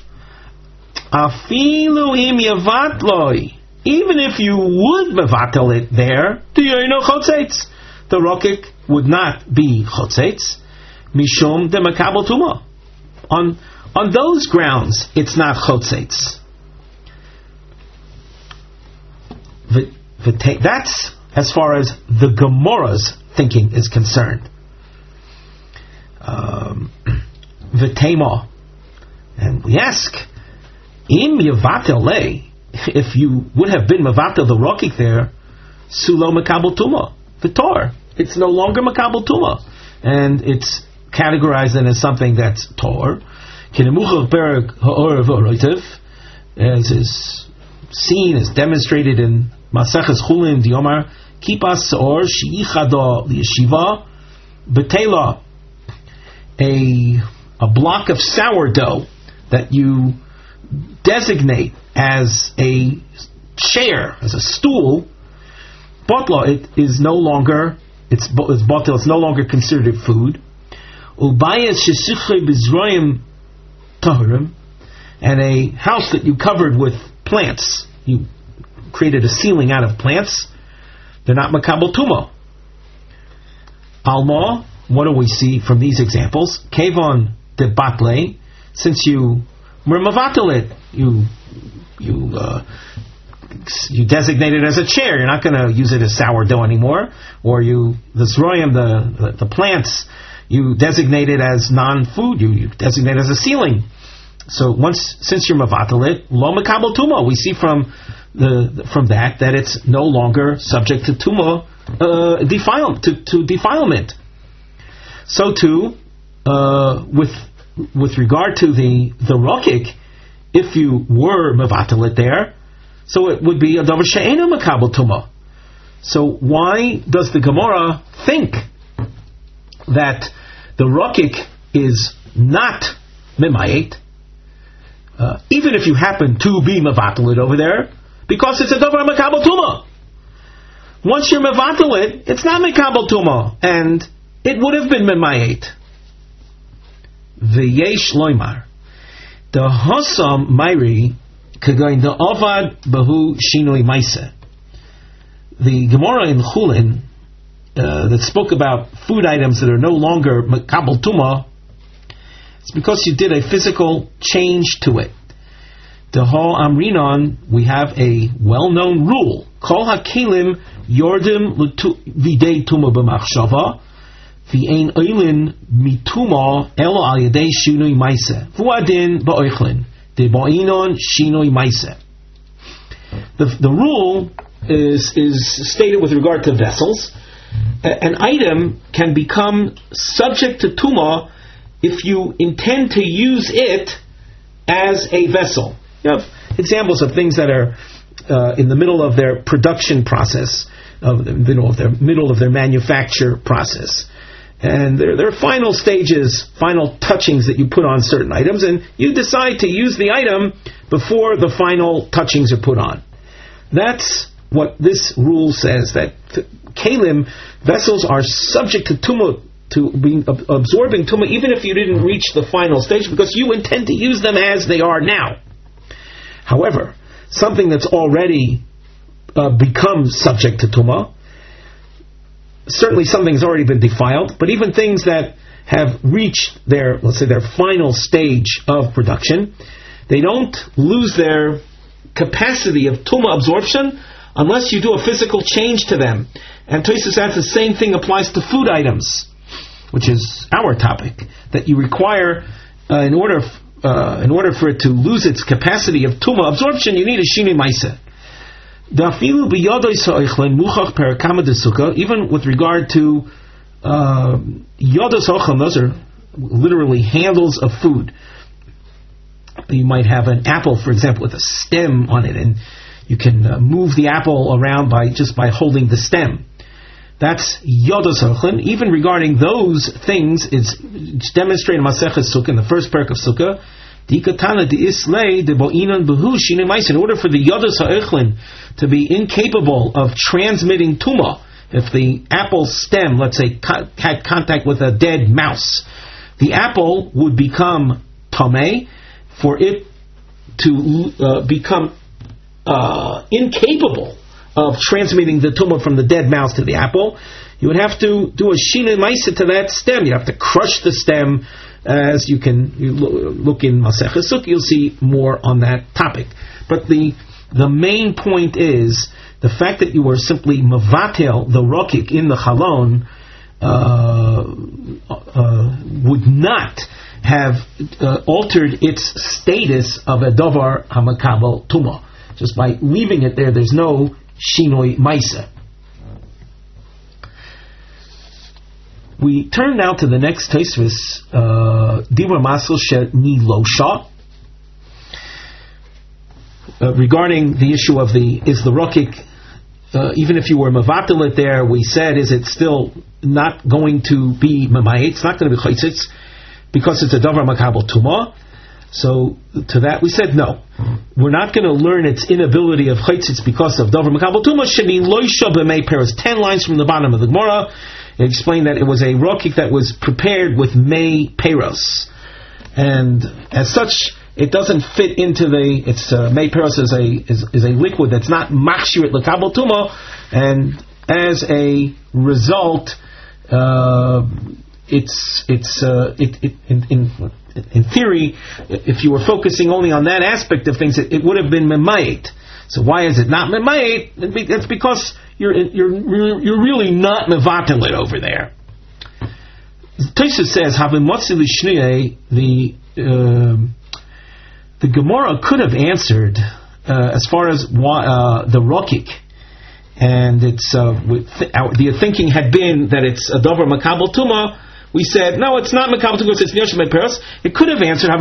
afilu im yavatloi, even if you would mevatel it there, do you know chotzetz? The rokik would not be chotzetz, mishum de makabel tumah. On on those grounds, it's not chotzetz. That's as far as the Gemara's thinking is concerned. Um, V'tema. And we ask, im yavatel lei, if you would have been mavatel the rokik there, sulo makabel tumah, the tor, it's no longer makabel tumah, and it's categorized as something that's tor. As is seen, as demonstrated in Maseches Chulin, Diomar, kipas or shiichado liyeshiva betela, a a block of sourdough that you designate as a chair, as a stool, botla, it is no longer, it's it's botla, it's no longer considered food. Ubayas shesichle bizroyim tahurim, and a house that you covered with plants, you created a ceiling out of plants, they're not makabel tumah. Alma, what do we see from these examples? Kevon de batle, since you were mavatel it, you you uh, you designate it as a chair. You're not going to use it as sourdough anymore. Or you the zroyim, the, the the plants, you designate it as non-food. You, you designate it as a ceiling. So once since you're mavatel it, lo makabel tumah. We see from the from that that it's no longer subject to tumah uh, defile to, to defilement. So too uh, with. With regard to the the rokik, if you were mevatel it there, so it would be a davar she'eino makabel tumah. So why does the Gemara think that the rokik is not memayet, uh, even if you happen to be mevatel it over there, because it's a davar makabel tumah? Once you're mevatel it, it's not makabel tumah, and it would have been memayet. V'yesh loymar, the hosam mairi kagoin the avad bahu shinoi maise. The Gemara in Chulin uh, that spoke about food items that are no longer makabel tumah, it's because you did a physical change to it. The ho amrinon, we have a well-known rule. Kol hakelim yordim v'dei tumah b'machshava. V'ein oilin mituma elo al yedei shinui maise. V'uadin ba'oichlin. De ba'inon shinui maise. The the rule is is stated with regard to vessels. A, an item can become subject to tumah if you intend to use it as a vessel. You have examples of things that are uh, in the middle of their production process, of the middle of their middle of their manufacture process. And there, there are final stages, final touchings that you put on certain items, and you decide to use the item before the final touchings are put on. That's what this rule says, that kalim, vessels, are subject to tumah, to being absorbing tumah, even if you didn't reach the final stage, because you intend to use them as they are now. However, something that's already uh, become subject to tumah, certainly something has already been defiled, but even things that have reached their, let's say, their final stage of production, they don't lose their capacity of tumah absorption unless you do a physical change to them. And Tosfos adds the same thing applies to food items, which is our topic, that you require, uh, in order uh, in order for it to lose its capacity of tumah absorption, you need a shinui maisa. Even with regard to uh, yodos ochel, those are literally handles of food. You might have an apple, for example, with a stem on it, and you can uh, move the apple around by just by holding the stem. That's yodos ochel. Even regarding those things, it's, it's demonstrated in Maseches Sukkah, in the first parak of Sukkah. In order for the yodos ha'echlin to be incapable of transmitting tumah, if the apple stem, let's say, had contact with a dead mouse, the apple would become tameh. For it to uh, become uh, incapable of transmitting the tumah from the dead mouse to the apple, you would have to do a shinui maisa to that stem. You have to crush the stem. As you can you look in Maseches Sukkah, you'll see more on that topic. But the the main point is the fact that you were simply mevatel the rokik in the chalon uh, uh, would not have uh, altered its status of a davar hamakabel tumah. Just by leaving it there, there's no shinui maisa. We turn now to the next Tosfos, Dibur Masel Sheni Losha, regarding the issue of the, is the rokik, uh, even if you were mevatel it there, we said, is it still not going to be memayit? It's not going to be chaytzitz, because it's a davar makabel tumah. So to that we said no. Mm-hmm. We're not going to learn its inability of chaytzitz because of davar makabel tumah. Sheni Losha b'mei peros. Ten lines from the bottom of the Gemara. It explained that it was a rokik that was prepared with mei peros, and as such, it doesn't fit into the. It's uh, mei peros is a is, is a liquid that's not machshirit lekabel tumah, and as a result, uh, it's it's uh, it, it in, in in theory, if you were focusing only on that aspect of things, it, it would have been memayit. So why is it not memayit? It's because You're, you're you're really not mevatel it over there. Tosfos says, the uh, the Gemara could have answered uh, as far as uh, the rokik, and it's uh, th- our, the thinking had been that it's a davar makabel tumah. We said no, it's not makabel tumah. It's nyosh peros. It could have answered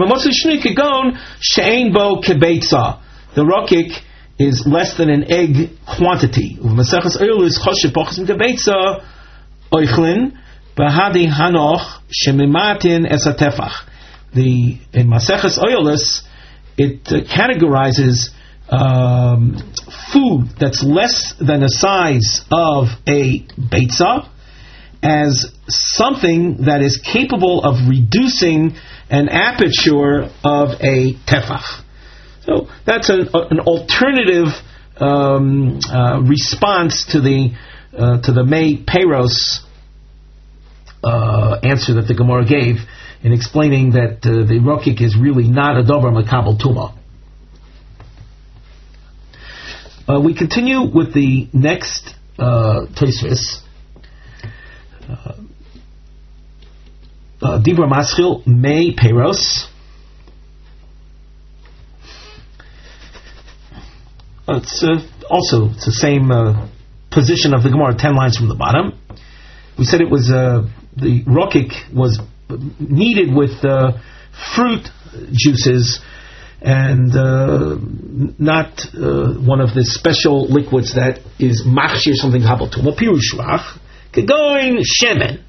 she'ein bo kebeitza. The rokik is less than an egg quantity. Maseches Oilus choshev pachas kebeitza oichlin bahadi hanoch shemimatin es hatefach. The in Maseches Oilus it uh, categorizes um, food that's less than the size of a beitza as something that is capable of reducing an aperture of a tefach. So that's an, an alternative um, uh, response to the uh, to the mei peros uh, answer that the Gemara gave in explaining that uh, the rokik is really not a davar makabel tumah. Uh, we continue with the next uh, Tosfos. Dibur Maschil mei peros. It's uh, also it's the same uh, position of the Gemara, ten lines from the bottom. We said it was uh, the rokik was kneaded with uh, fruit juices and uh, not uh, one of the special liquids that is machshir something habal tumah pirushvach kegoin shemen.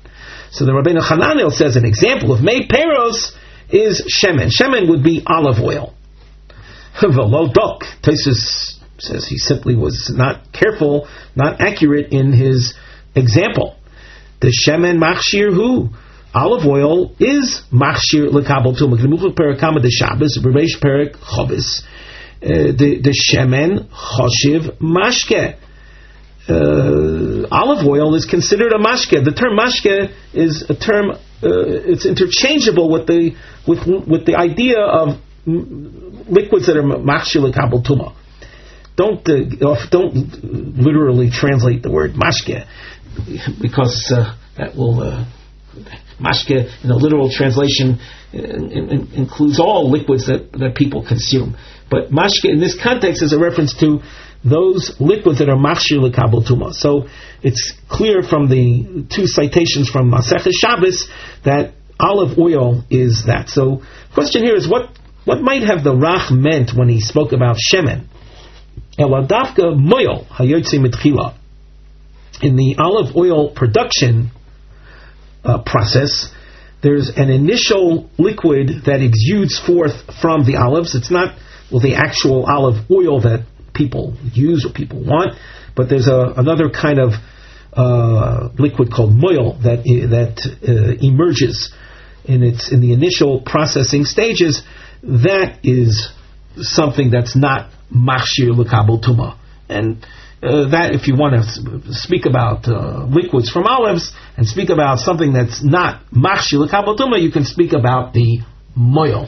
So the Rabbeinu Hananel says an example of mei peros is shemen. Shemen would be olive oil. V'lo dok. Tosfos says he simply was not careful, not accurate in his example. The shemen machshir hu. Olive oil is machshir lekabel tumah. Gemuchah perakama de Shabbos b'reish perak chovis. The the shemen choshiv mashke. Uh, olive oil is considered a mashke. The term mashke is a term. Uh, it's interchangeable with the with with the idea of liquids that are machshir lekabel tumah. Don't uh, don't literally translate the word mashke, because uh, that will. Uh, Mashke, in a literal translation, in, in, includes all liquids that, that people consume. But mashke in this context is a reference to those liquids that are machshir lekabel tumah. So it's clear from the two citations from Masechet Shabbos that olive oil is that. So the question here is what what might have the Rach meant when he spoke about shemen? Eladavka moyel hayotzi mitchila. In the olive oil production Uh, process, there's an initial liquid that exudes forth from the olives. It's not well the actual olive oil that people use or people want, but there's a, another kind of uh, liquid called moil that that uh, emerges in its in the initial processing stages. That is something that's not machshir lekabel tumah. And Uh, that if you want to speak about uh, liquids from olives and speak about something that's not machshir lekabel tumah, you can speak about the moil.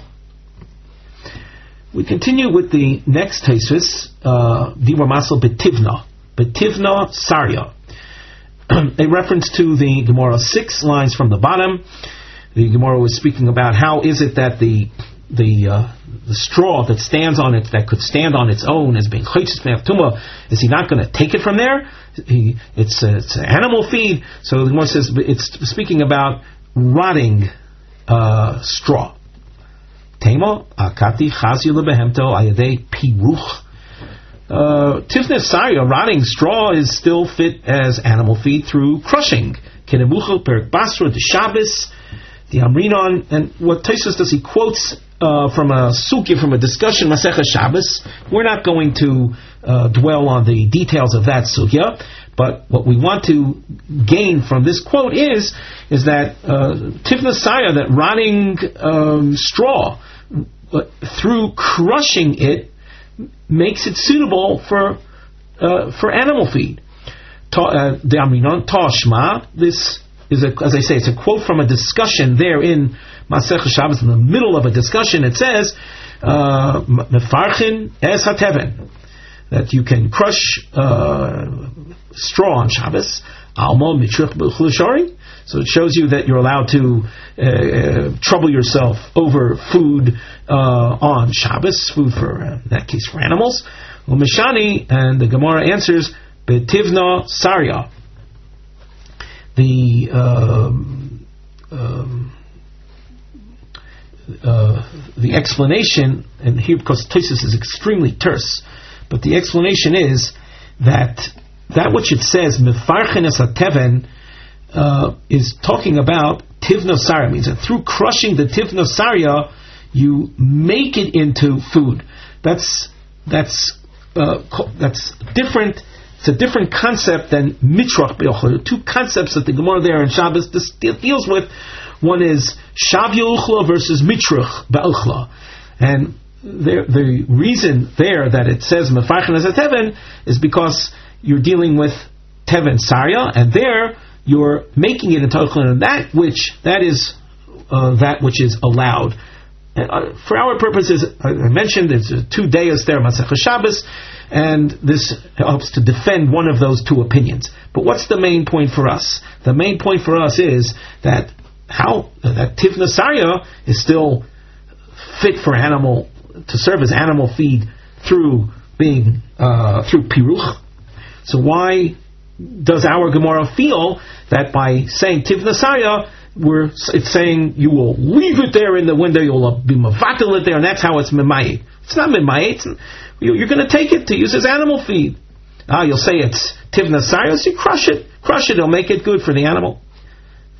We continue with the next Tosfos, Dibur Masel betivna, betivna sarya, a reference to the Gemara six lines from the bottom. The Gemara was speaking about how is it that the the uh, the straw that stands on it, that could stand on its own as being chaytzis me'af tumah, is he not going to take it from there? He, it's uh, it's animal feed. So the Gemara says it's speaking about rotting uh, straw. Tema akati chazi lebehemto ayadei piruch. Tifnei sarya, rotting straw is still fit as animal feed through crushing. Kenemuchel perik basra de Shabbos. The Amrinon, and what Tosfos does, he quotes uh, from a sugya, from a discussion, Masechet Shabbos. We're not going to uh, dwell on the details of that sugya, but what we want to gain from this quote is is that uh, tifna sarya, that rotting um, straw, uh, through crushing it, makes it suitable for uh, for animal feed. The Amrinon Tashma, this is a, as I say, it's a quote from a discussion there in Masechet Shabbos. In the middle of a discussion, it says, "Mefarchin es hateven," that you can crush uh, straw on Shabbos. Almo mitrich b'chulashari. So it shows you that you're allowed to uh, trouble yourself over food uh, on Shabbos, food for, uh, in that case, for animals. Umeshani, and the Gemara answers, betivna sarya. The um, um, uh, the explanation, and here because Tosfos is extremely terse, but the explanation is that that which it says mefarchen es hateven uh, is talking about tivna sarya, means that through crushing the tivna sarya you make it into food. That's that's uh, that's different. It's a different concept than mitrach be'ochla. Two concepts that the Gemara there in Shabbos this deals with. One is shav yuchla versus mitrach be'ochla, and the, the reason there that it says mefarchen as a teven is because you're dealing with teven sarya, and there you're making it into ochla, and that which that is uh, that which is allowed. Uh, for our purposes, I mentioned there's two dayas there, Masechet Shabbos, and this helps to defend one of those two opinions. But what's the main point for us? The main point for us is that how uh, that tivna sarya is still fit for animal, to serve as animal feed through being uh, through piruch. So why does our Gemara feel that by saying tivna sarya, We're, it's saying you will leave it there in the window, you'll be mavatil it there, and that's how it's mimayit. It's not mimayit. You're going to take it to use as animal feed. Ah, you'll say it's tivna sarya, so you crush it. Crush it, it'll make it good for the animal.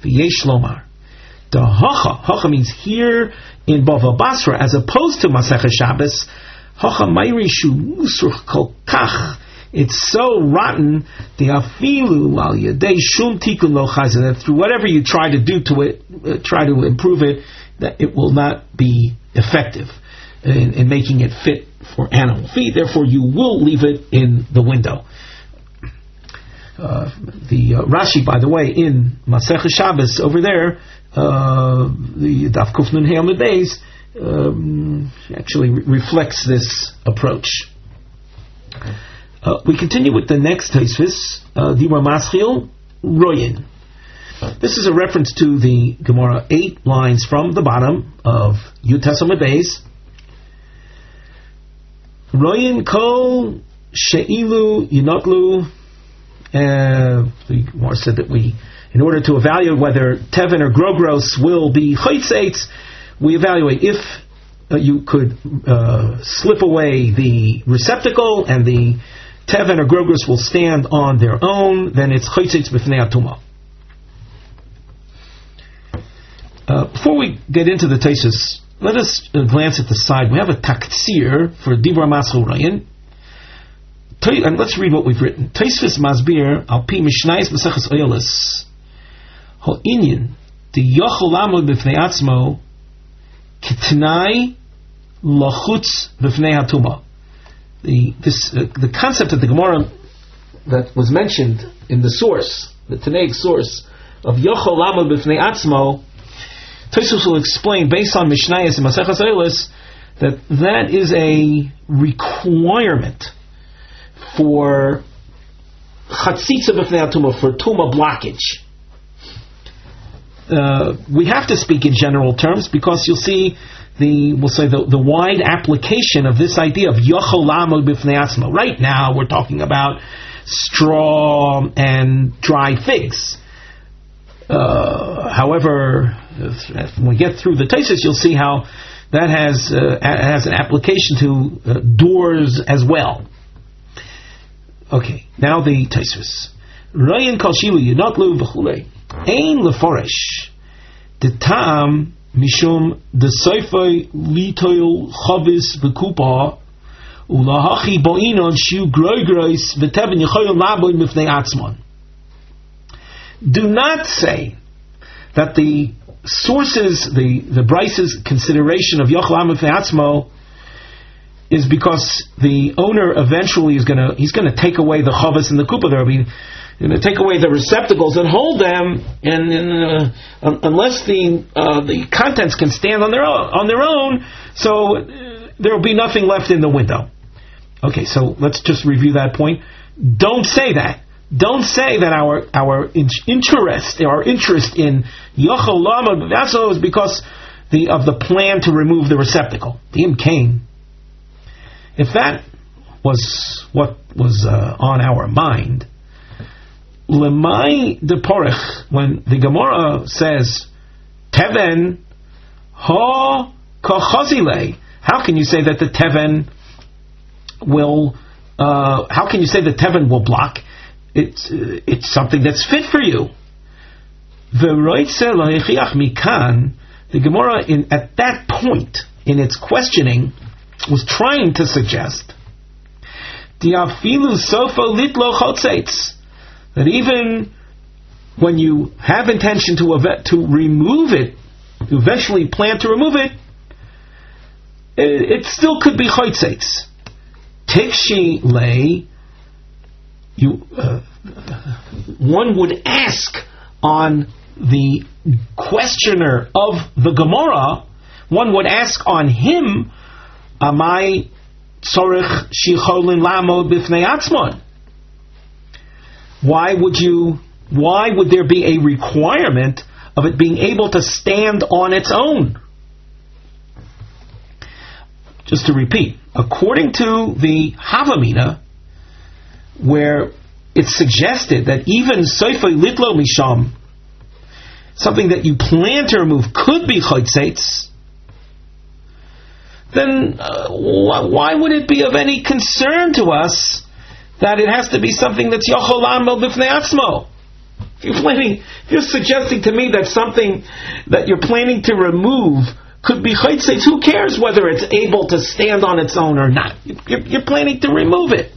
V'yesh lomar. The hacha, hacha means here in Bava Basra, as opposed to Masechah Shabbos, hacha mayrishu musruch kol kach. It's so rotten, the afilu al yadei shum tikun lo chazan, that through whatever you try to do to it, uh, try to improve it, that it will not be effective in, in making it fit for animal feed. Therefore, you will leave it in the window. Uh, the uh, Rashi, by the way, in Masechah Shabbos over there, uh, the Daf Kuf Nun Hey Amud Beis, um, actually re- reflects this approach. Uh, we continue with the next Tosfos, uh, Dibur Maschil Royin. This is a reference to the Gemara, eight lines from the bottom of Yud Tes Amud Beis. Royin kol she'ilu yinotlu. Uh, the Gemara said that we, in order to evaluate whether Teven or Grogros will be Chaytzeitz, we evaluate if uh, you could uh, slip away the receptacle and the Teven or Grogros will stand on their own, then it's Chaytzeitz b'fnei Atuma. Uh, before we get into the Tosfos, let us uh, glance at the side. We have a taktsir for Dibur Maschil Royin. And let's read what we've written. Tosfos Masbir al pi Mishnayos Maseches Oilus Ha'inyan the Yochel Lamod b'fnei Atzmo Kitnai Lachutz b'fnei Hatuma. The this uh, the concept of the Gemara that was mentioned in the source, the Tanaic source of Yochel Lamod b'fnei Atzmo, Tosfos will explain based on Mishnayos and Maseches Oilus that that is a requirement for chatzitza b'fnei atuma, for tuma blockage. Uh, we have to speak in general terms because you'll see the we'll say the, the wide application of this idea of yochel lamod b'fnei atzmo. Right now we're talking about straw and dry figs. Uh, however, if, if we get through the Tosfos, you'll see how that has uh, has an application to uh, doors as well. Okay, now the Tosfos. Royin kol shilu yinotlu v'chulei. Ein leforesh. The ta'am mishum the soifei litoil chavis v'kupa ulahachi bo'inon shiu groigrois v'tevin yechoyel laboin mifnei atzmon. Do not say that the sources, the the Brice's consideration of yochel lamod mifnei atzmo is because the owner eventually is going to he's going to take away the chavas and the kupa. They're going to take away the receptacles and hold them, and, and uh, unless the uh, the contents can stand on their own, on their own, so uh, there will be nothing left in the window. Okay, so let's just review that point. Don't say that. Don't say that our our interest, our interest in yochel lamod is because the of the plan to remove the receptacle, the imkain. If that was what was uh, on our mind, lemai de porech, when the Gemara says teven ha kachazile, how can you say that the teven will? Uh, how can you say the teven will block? It's uh, it's something that's fit for you. The Gemara in at that point in its questioning was trying to suggest that even when you have intention to ev- to remove it, to eventually plan to remove it, it, it still could be chotzeitz. Tikshi lay, you uh, one would ask on the questioner of the Gemara, one would ask on him, Amai tzorich shicholin lamod b'fnei atzmon. Why would you? Why would there be a requirement of it being able to stand on its own? Just to repeat, according to the Havamina, where it's suggested that even soifei litlo misham, something that you plan to remove, could be chotzeitz, then uh, wh- why would it be of any concern to us that it has to be something that's yochel lamod b'fnei atzmo? If you're planning, if you're suggesting to me that something that you're planning to remove could be chaytzeitz, who cares whether it's able to stand on its own or not? You're, you're planning to remove it.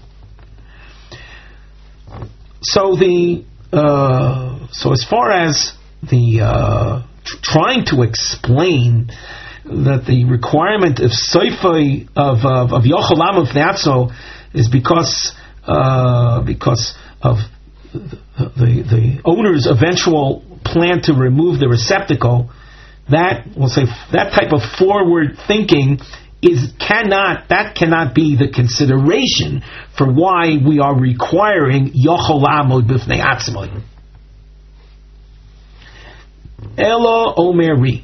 So the uh, so as far as the uh, tr- trying to explain that the requirement of soifai of of, of yochel la'amod b'fnei atzmo is because uh, because of the, the the owner's eventual plan to remove the receptacle, that we'll say that type of forward thinking is cannot that cannot be the consideration for why we are requiring yochel la'amod b'fnei atzmo. Elo omeri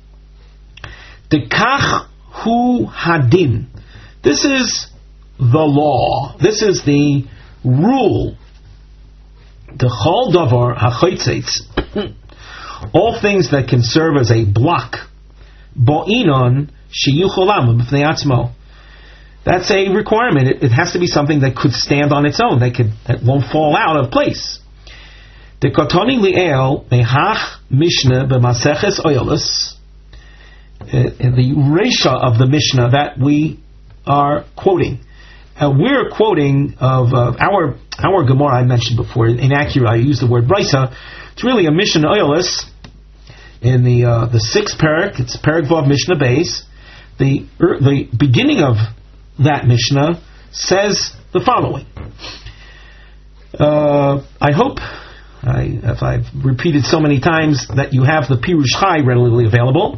dekach hu hadin. This is the law. This is the rule. The chol davar hachaytzeitz, all things that can serve as a block, bo'inon sheyuchol la'amod b'fnei atzmo. That's a requirement. It, it has to be something that could stand on its own, that could that won't fall out of place. The kotoni li'el mehach mishnah b'maseches oilus. In the Reisha of the Mishnah that we are quoting, uh, we're quoting of uh, our our Gemara I mentioned before. Inaccurate, I used the word Brisa. It's really a Mishnah Oilus in the uh, the sixth parak. It's Parak Vav Mishnah Beis. The er, the beginning of that Mishnah says the following. Uh, I hope, I, if I've repeated so many times, that you have the Pirush Chai readily available.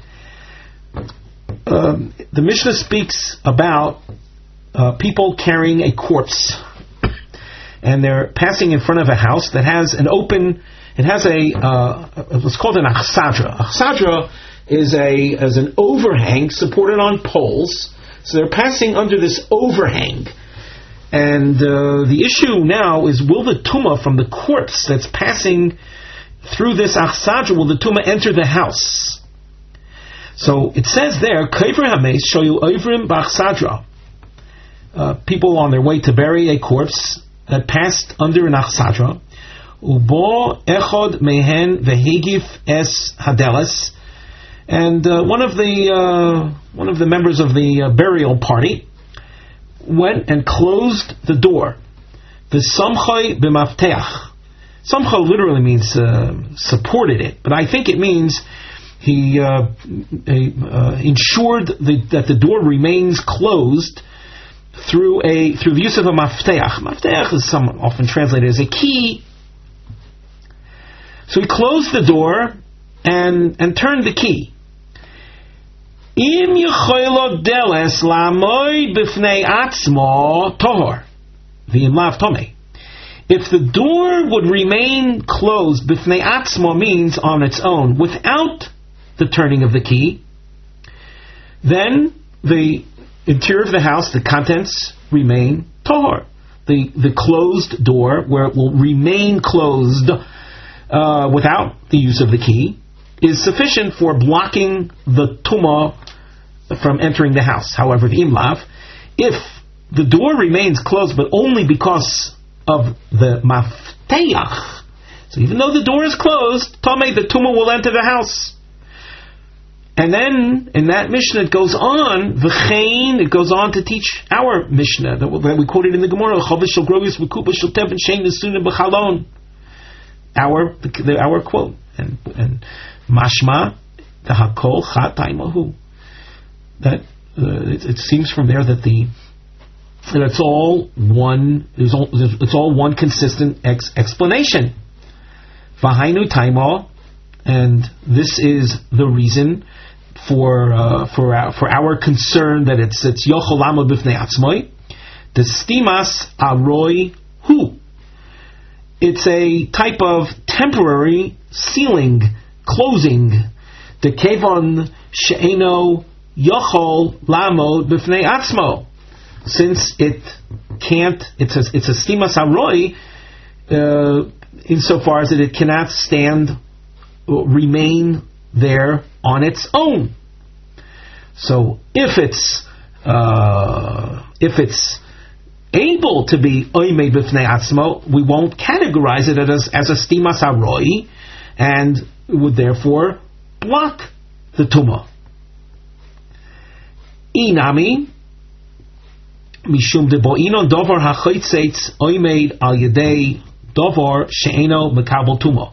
Um, the Mishnah speaks about uh, people carrying a corpse, and they're passing in front of a house that has an open. It has a uh, what's called an achsadra. Achsadra is a is an overhang supported on poles. So they're passing under this overhang, and uh, the issue now is: will the tumah from the corpse that's passing through this achsadra, will the tumah enter the house? So it says there, Kaiver Hames shoyu oivrim b'achsadra. People on their way to bury a corpse that passed under an achsadra. Ubo echod mehen vehegif es hadeles, and uh, one of the uh, one of the members of the uh, burial party went and closed the door. V'samchay b'mafteach. Samcha literally means uh, supported it, but I think it means he uh, uh, ensured the, that the door remains closed through a through the use of a mafteach. Mafteach is some, often translated as a key. So he closed the door and and turned the key. Im yichaylo deles la'amoy b'fnei atzmo tohor v'im lav tomei. If the door would remain closed, b'fnei atzmo means on its own, without the turning of the key, then the interior of the house, the contents, remain tahor. The the closed door, where it will remain closed uh, without the use of the key, is sufficient for blocking the tumah from entering the house. However, the imlav, if the door remains closed, but only because of the mafteach, so even though the door is closed, tamei, the tumah will enter the house. And then, in that Mishnah, it goes on, v'chein, it goes on to teach our Mishnah, that we quoted in the Gemara, chavish shel grovius v'kupa shel tev shein nesunim b'chalon. Our, the, our quote. And, and mashma, the hakol chat taimahu. That, uh, it, it seems from there that the, that it's all one, there's all, it's all one consistent ex, explanation. V'hainu taimah, and this is the reason for uh, for our, for our concern that it's it's yochel la'amod b'fnei atzmoi. The stimas aroi hu. It's a type of temporary sealing, closing. The kevon she'eno yochel la'amod b'fnei atzmo, since it can't. It's a it's a stimas aroi uh, insofar as that it cannot stand, remain there on its own. So if it's uh, if it's able to be oimei b'fnei atzmo, we won't categorize it as, as a stimas haroi, and would therefore block the tumah. Inami, mishum de bo'inon dovar ha'choitzeitz oimeid al yedei dovar she'eno mekabel tumah.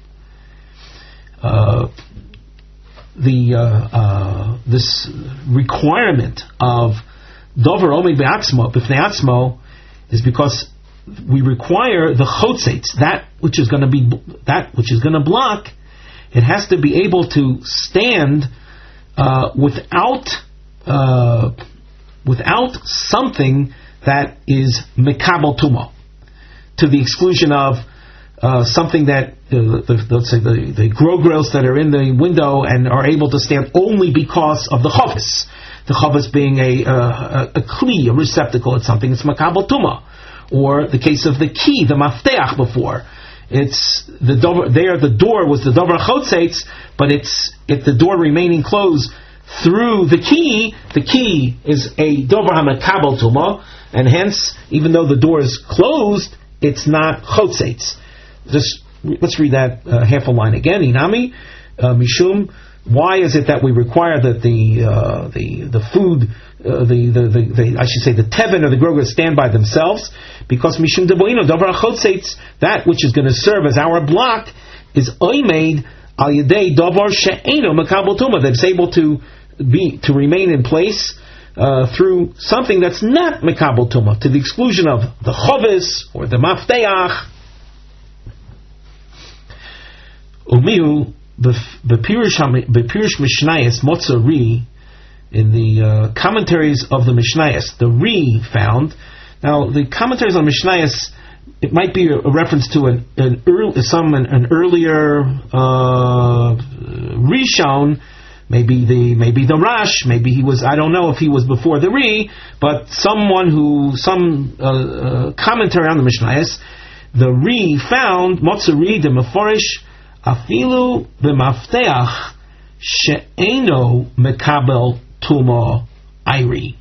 Uh, the uh, uh, this requirement of dover omed be'atzmo b'fnei atzmo is because we require the chotzeitz, that which is going to be that which is going to block. It has to be able to stand uh, without uh, without something that is mekabel tumah, to the exclusion of Uh, something that, uh, the, let's say, the, the grow-grills that are in the window and are able to stand only because of the chavis. The chavis being a, uh, a, a kli, a receptacle, it's something that's makabel tumah. Or the case of the key, the mafteach before. It's the dover, there the door was the dover chotzeitz, but it's if the door remaining closed through the key, the key is a dover hamakabel tumah, and hence, even though the door is closed, it's not chotzeitz. Just let's read that uh, half a line again. Inami, uh, mishum. Why is it that we require that the uh, the the food, uh, the, the, the the I should say the tevin or the groger stand by themselves? Because mishum deboino davar chotzeitz, that which is going to serve as our block is oimeid al yedei davar she'eno makabel tumah. That's able to be to remain in place uh, through something that's not makabel tumah, to the exclusion of the chavis or the mafteach. Umiu bepirish Mishnayos Motzari, in the uh, commentaries of the Mishnayos, the Ri found. Now the commentaries on Mishnayos, it might be a, a reference to an, an early, some an, an earlier uh, Rishon, maybe the maybe the Rash, maybe he was, I don't know if he was before the Ri, but someone who some uh, uh, commentary on the Mishnayos, the Ri found Motzari de Meforish. Afilu b'mafteach she'eno mekabel tumah iri.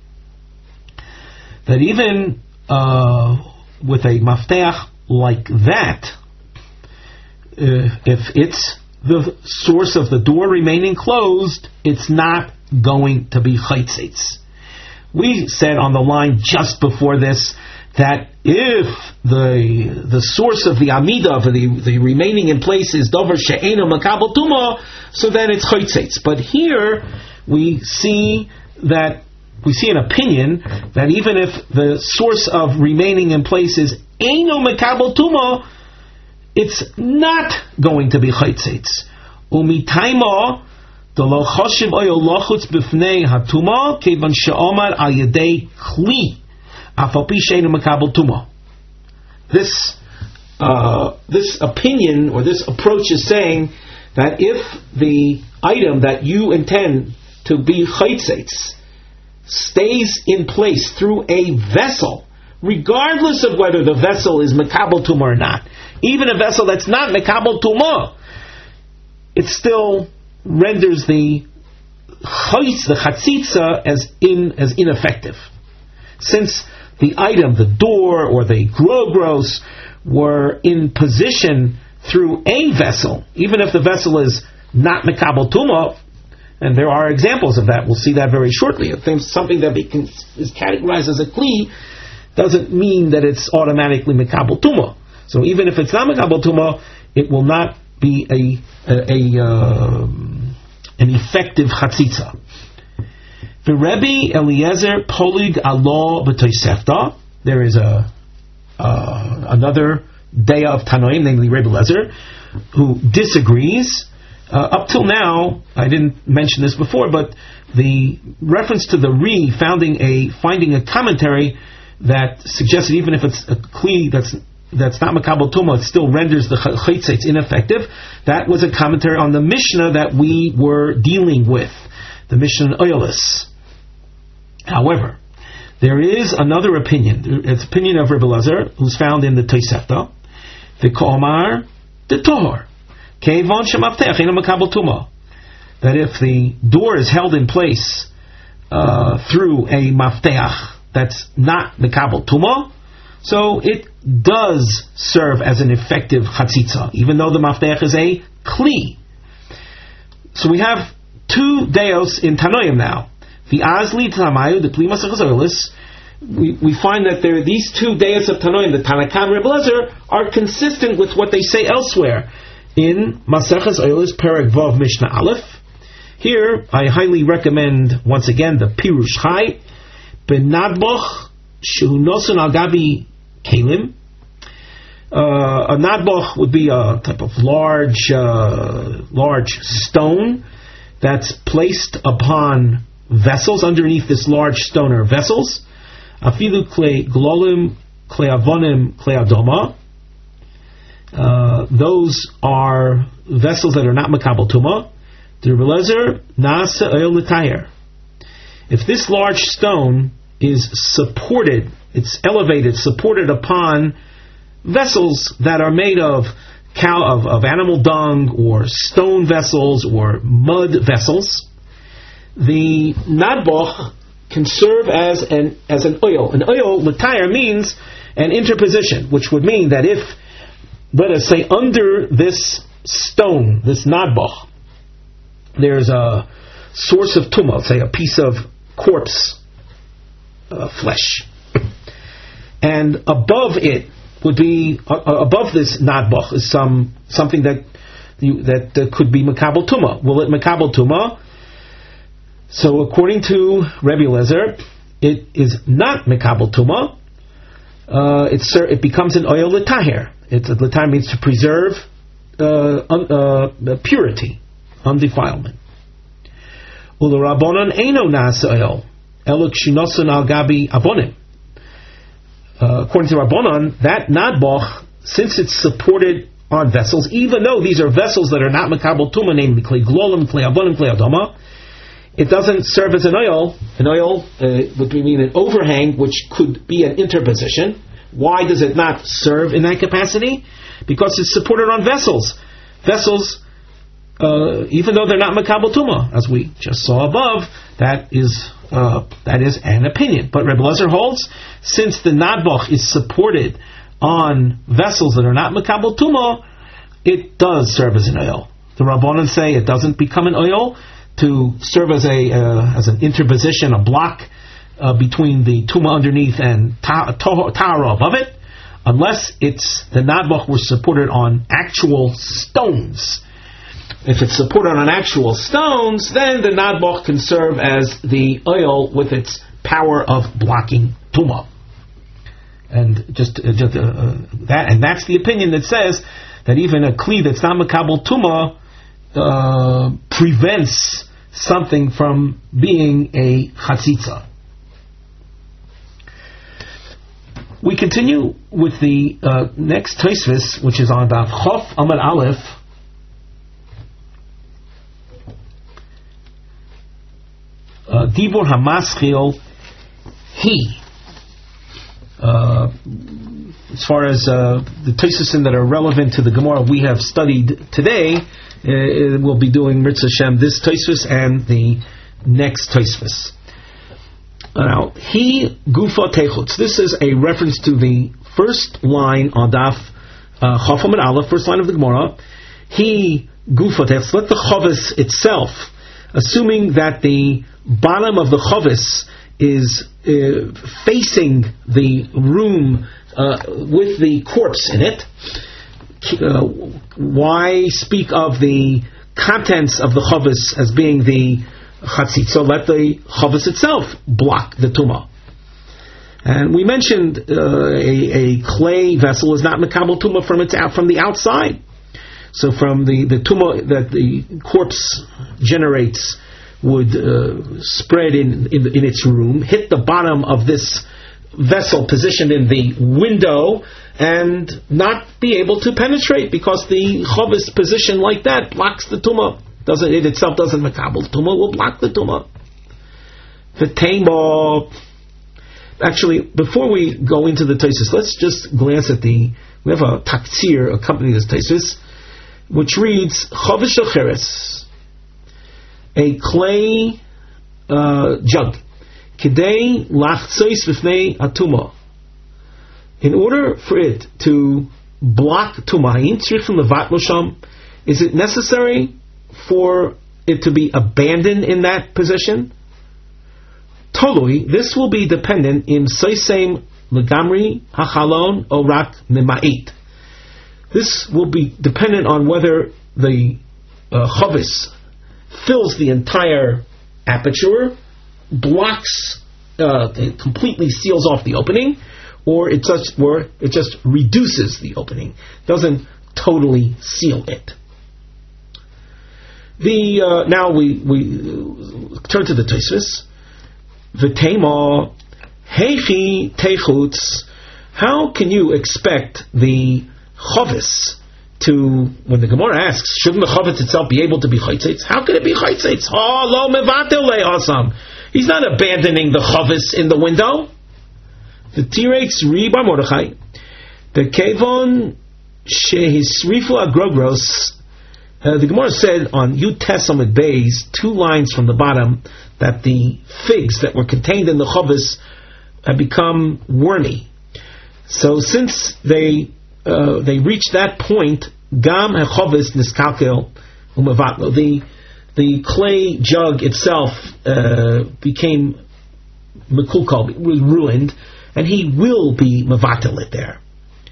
That even uh, with a mafteach like that, uh, if it's the source of the door remaining closed, it's not going to be chaytzitz. We said on the line just before this that if the the source of the amida, for the, the remaining in place, is dover she'eno makabel tumah, so then it's chaytzitz. But here we see that we see an opinion that even if the source of remaining in place is eno makabel tumah, it's not going to be chaytzitz. Umitaima delo choshev oyo lochutz b'fnei hatumah kevan she'omar al yedei kli. This uh, this opinion or this approach is saying that if the item that you intend to be chaytzitz stays in place through a vessel, regardless of whether the vessel is mekabel tumah or not, even a vessel that's not mekabel tumah, it still renders the chaytz, the chatzitza, as in as ineffective, since the item, the door, or the grow-grows were in position through a vessel, even if the vessel is not mekabel tumah, and there are examples of that. We'll see that very shortly. If something that is categorized as a kli doesn't mean that it's automatically mekabel tumah. So even if it's not mekabel tumah, it will not be a, a, a uh, an effective chatzitza. The Rebbe Eliezer Polig Alo b'Tosefta. There is a uh, another Deya of Tanoim, namely Rebbe Eliezer, who disagrees. Uh, up till now, I didn't mention this before, but the reference to the Ri founding a finding a commentary that suggests that even if it's a kli that's that's not makabel tumah, it still renders the chaytzitz ineffective. That was a commentary on the Mishnah that we were dealing with, the Mishnah Oilus. However, there is another opinion. It's the opinion of Rebbe Eliezer, who's found in the Tosefta. The Komar, the Tohor, Kevon shemaftech eno makabel tumah. That if the door is held in place uh, through a mafteach, that's not Mekabel Tumah, so it does serve as an effective chatzitza, even though the mafteach is a kli. So we have two deos in Tanoim now. The Azli Tamayu, the Pli Masechus Oilus, we, we find that there these two deos of Tanoim, the Tanakam Reb Lezer, are consistent with what they say elsewhere in Masechus Oilus Perek Vav Mishnah Aleph. Here, I highly recommend once again the Pirush Chai Benadboch Shehu Nosun Al Gabi Kalim. Uh, a nadboch would be a type of large, uh, large stone that's placed upon vessels. Underneath this large stone are vessels. Afilu klei glolim, klei avonim, klei adoma. Uh, those are vessels that are not makabel tumah. The Rebbe Lezer nasa oil l'tayer. If this large stone is supported, it's elevated, supported upon vessels that are made of cow of, of animal dung or stone vessels or mud vessels, the nadboch can serve as an as an oil. An oil l'tayer means an interposition, which would mean that if, let us say, under this stone, this nadboch, there's a source of tumah, say a piece of corpse uh, flesh, and above it would be uh, above this nadboch is some something that you, that uh, could be makabel tumah. Will it makabel tumah? So according to Rebbe Lezer, it is not makabel tumah. Uh, it's it becomes an oil l'taher. It's l'taher means to preserve uh, un, uh, purity, undefilement. U'l'rabonon eino nas oil elo k'shinoson al gabi avonim. Uh, according to Rabbanon, that nadboch, since it's supported on vessels, even though these are vessels that are not makabel tumah, namely klei glolim, klei avonim, klei adama, it doesn't serve as an oil. An oil uh, would mean an overhang, which could be an interposition. Why does it not serve in that capacity? Because it's supported on vessels. Vessels, uh, even though they're not makabel tumah, as we just saw above, that is uh, that is an opinion. But Rebbe Lezer holds, since the nadboch is supported on vessels that are not makabel tumah, it does serve as an oil. The Rabbanan say it doesn't become an oil to serve as a uh, as an interposition, a block uh, between the tumah underneath and ta- ta- tahara above it, unless it's the nadboch was supported on actual stones. If it's supported on actual stones, then the nadboch can serve as the oil with its power of blocking tumah. And just, uh, just uh, uh, that, and that's the opinion that says that even a kli that's not makabel tumah uh, prevents something from being a chatzitza. We continue with the uh, next Tosfos, which is on Daf Chof Amud Aleph. Dibur Hamaschil He. Uh, as far as uh, the Tosfos that are relevant to the Gemara we have studied today, uh, we'll be doing Mirza Shem this Tosfos and the next Tosfos. Now, He Gufa Techutz. This is a reference to the first line on Daf Chof Amud Aleph, first line of the Gemara. He Gufa Techutz. Let the Chavis itself, assuming that the bottom of the Chavis is uh, facing the room uh, with the corpse in it, uh, why speak of the contents of the Chavis as being the chatzitza? Let the Chavis itself block the tumah. And we mentioned uh, a, a clay vessel is not makabel tumah from its out from the outside. So from the, the tumah that the corpse generates would uh, spread in, in in its room, hit the bottom of this vessel positioned in the window, and not be able to penetrate because the chavis position like that blocks the tumah. Doesn't it itself doesn't makabel tumah, will block the tumah. The tamo. Actually, before we go into the Tosfos, let's just glance at the. We have a taktsir accompanying this Tosfos, which reads chavis shel cheres, a clay uh, jug. Kidei lachtzois v'fnei atuma. In order for it to block tumah, is it necessary for it to be abandoned in that position? Tolui, this will be dependent in soisem legamri hachalon orak mima'it. This will be dependent on whether the uh, chavis fills the entire aperture, blocks, uh, it completely seals off the opening, or it just, or it just reduces the opening, doesn't totally seal it. The uh, now we we turn to the Tosfos. V'tema heichi techutz. How can you expect the chavis to, when the Gemara asks, shouldn't the chavis itself be able to be chaytzeitz? How can it be chaytzeitz? Oh, lo mevatel le'asam. He's not abandoning the chavis in the window. The T-Rex Riba Mordechai, the Kevon Shehisrifu Agrogros, uh, the Gemara said on Yud Tes Amud Beis, two lines from the bottom, that the figs that were contained in the chavis have become wormy. So since they uh, they reached that point, Gam HaChavis Niskalkel Umavatlo, the the clay jug itself uh, became mekulkal, was ruined, and he will be mevatel it there.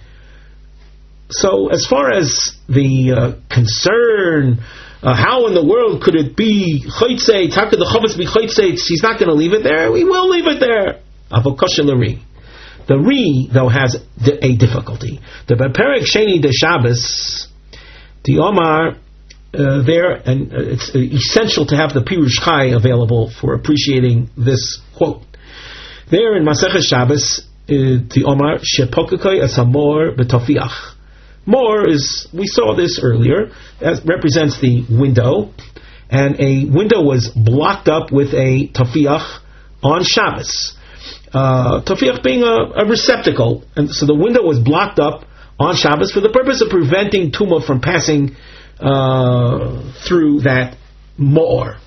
So, as far as the uh, concern, uh, how in the world could it be chaytzeitz? How could the chavis be chaytzeitz? He's not going to leave it there. We will leave it there. Avokoshalari. The Ri, though, has a difficulty. The Beperek Sheni de Shabbos, the Omar, uh, there, and uh, it's essential to have the Pirush Chai available for appreciating this quote. There in Masechet Shabbos, uh, the Omar Shepokakoi Asamor B'Tofiach. More is, we saw this earlier, as represents the window, and a window was blocked up with a Tofiach on Shabbos. Uh, Tofiach being a, a receptacle, and so the window was blocked up on Shabbos for the purpose of preventing Tumah from passing uh, through that Moor.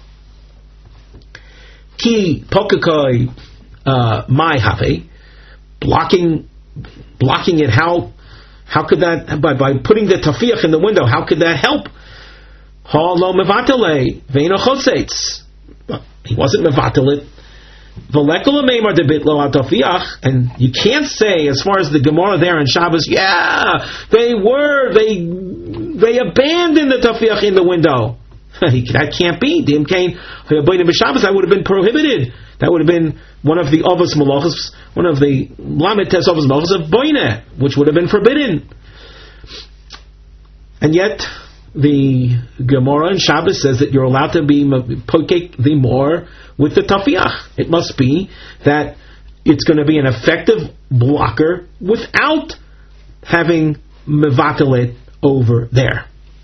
Ki Pokakoi Mai Have, blocking blocking it, how how could that, by, by putting the Tofiach in the window, how could that help? Ha lo mevatele veino chotzeitz. He wasn't mevatel it. And you can't say, as far as the Gemara there in Shabbos, yeah, they were, they they abandoned the Tafiach in the window. That can't be. That would have been prohibited. That would have been one of the Avos Malachos, one of the Lamed Tes Avos Malachos of Boine, which would have been forbidden. And yet, the Gemara in Shabbos says that you're allowed to be pokek the more with the tafiach. It must be that it's going to be an effective blocker without having mevatel it over there.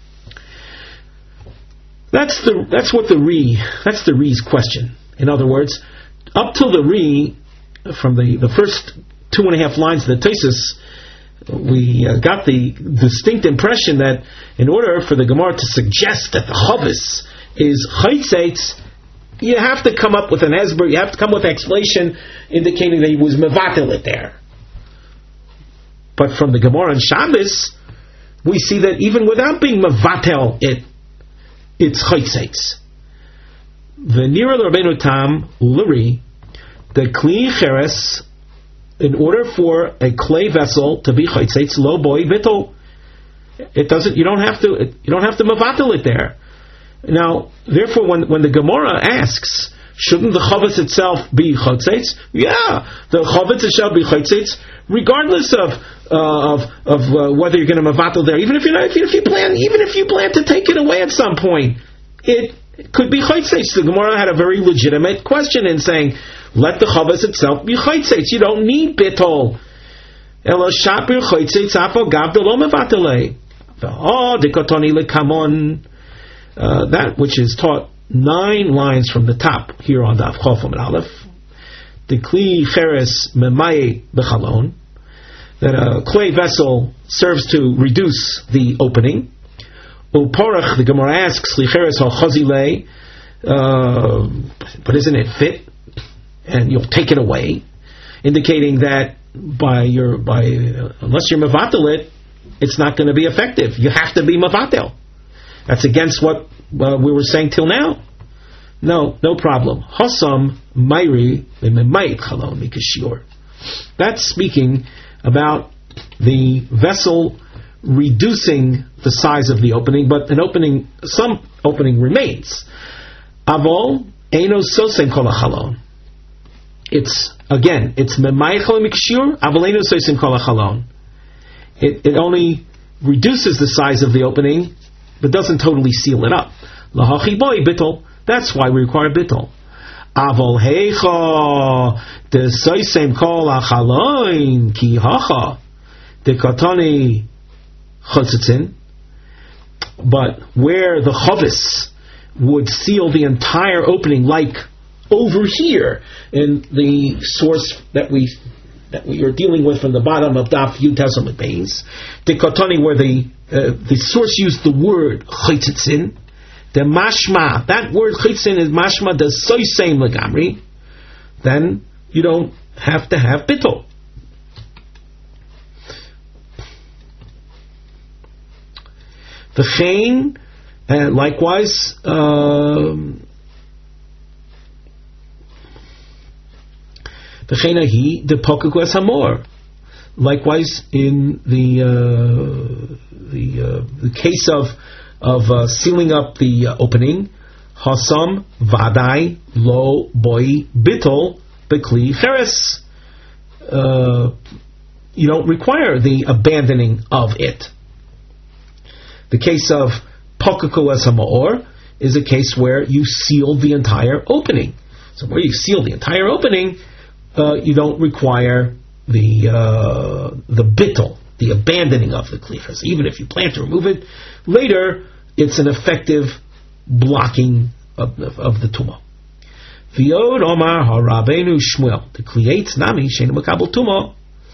That's the that's what the Ri that's the Ri's question. In other words, up till the Ri, from the, the first two and a half lines of the Tosfos, we uh, got the distinct impression that in order for the Gemara to suggest that the chavis is chaytzeitz, you have to come up with an esber, you have to come with an explanation indicating that he was mevatel it there. But from the Gemara in Shabbos, we see that even without being mevatel it, it's chaytzeitz. V'nira l'Rabbeinu Tam Luri, the kli cheres, in order for a clay vessel to be chaytzeitz, lo boy bitol, it doesn't. You don't have to. You don't have to mevatel it there. Now, therefore, when when the Gemara asks, shouldn't the chavetz itself be chaytzeitz? Yeah, the chavetz shall be chaytzeitz, regardless of uh, of of uh, whether you're going to mevatel there. Even if you're not, even if you plan, even if you plan to take it away at some point, it. It could be chaytzeitz. The Gemara had a very legitimate question in saying, let the chavetz itself be chaytzeitz. You don't need bitol. Elo shapir chaytzeitz afo gav de lo mevatele. Oh, dikotoni lekamon. That which is taught nine lines from the top here on Daf Chof and Aleph. The kli cheres memaye bechalon. That a clay vessel serves to reduce the opening. Uporach, the Gemara asks, licheres hal chazilei, but isn't it fit? and you'll take it away, indicating that by your by uh, unless you're mevatel it, it's not going to be effective. You have to be mevatel. That's against what uh, we were saying till now. No, no problem. Hasam mayri lememayit chalon mikashior. That's speaking about the vessel reducing the size of the opening, but an opening, some opening remains. Avol eino sosem kol hachalon. It's again, it's memayit chalon mikashior. Avol eino sosem kol hachalon. It it only reduces the size of the opening, but doesn't totally seal it up. Lahachi boy bitol. That's why we require bitol. Avol heicha de soisem kol hachalon ki hacha de katani chotzitzin. But where the chavis would seal the entire opening, like over here in the source that we that we are dealing with from the bottom of Daf Yud Tesam Beis, the katani, where the uh, the source used the word chotzitzin. The mashma, that word chitzin is mashma the soisem legamri, then you don't have to have bittul. The chain, uh, likewise, um, the chain ahi the pokakuas hamor. Likewise, in the uh, the uh, the case of of uh, sealing up the uh, opening, hasam vadai lo boi bitol bekli cheres. You don't require the abandoning of it. The case of pokaku as hamaor is a case where you seal the entire opening. So where you seal the entire opening, uh, you don't require the uh, the bitol, the abandoning of the klifas. Even if you plan to remove it later, it's an effective blocking of, of, of the tumah. V'yod omar harabeinu Shmuel, the kliates nami sheinu makabel tumah.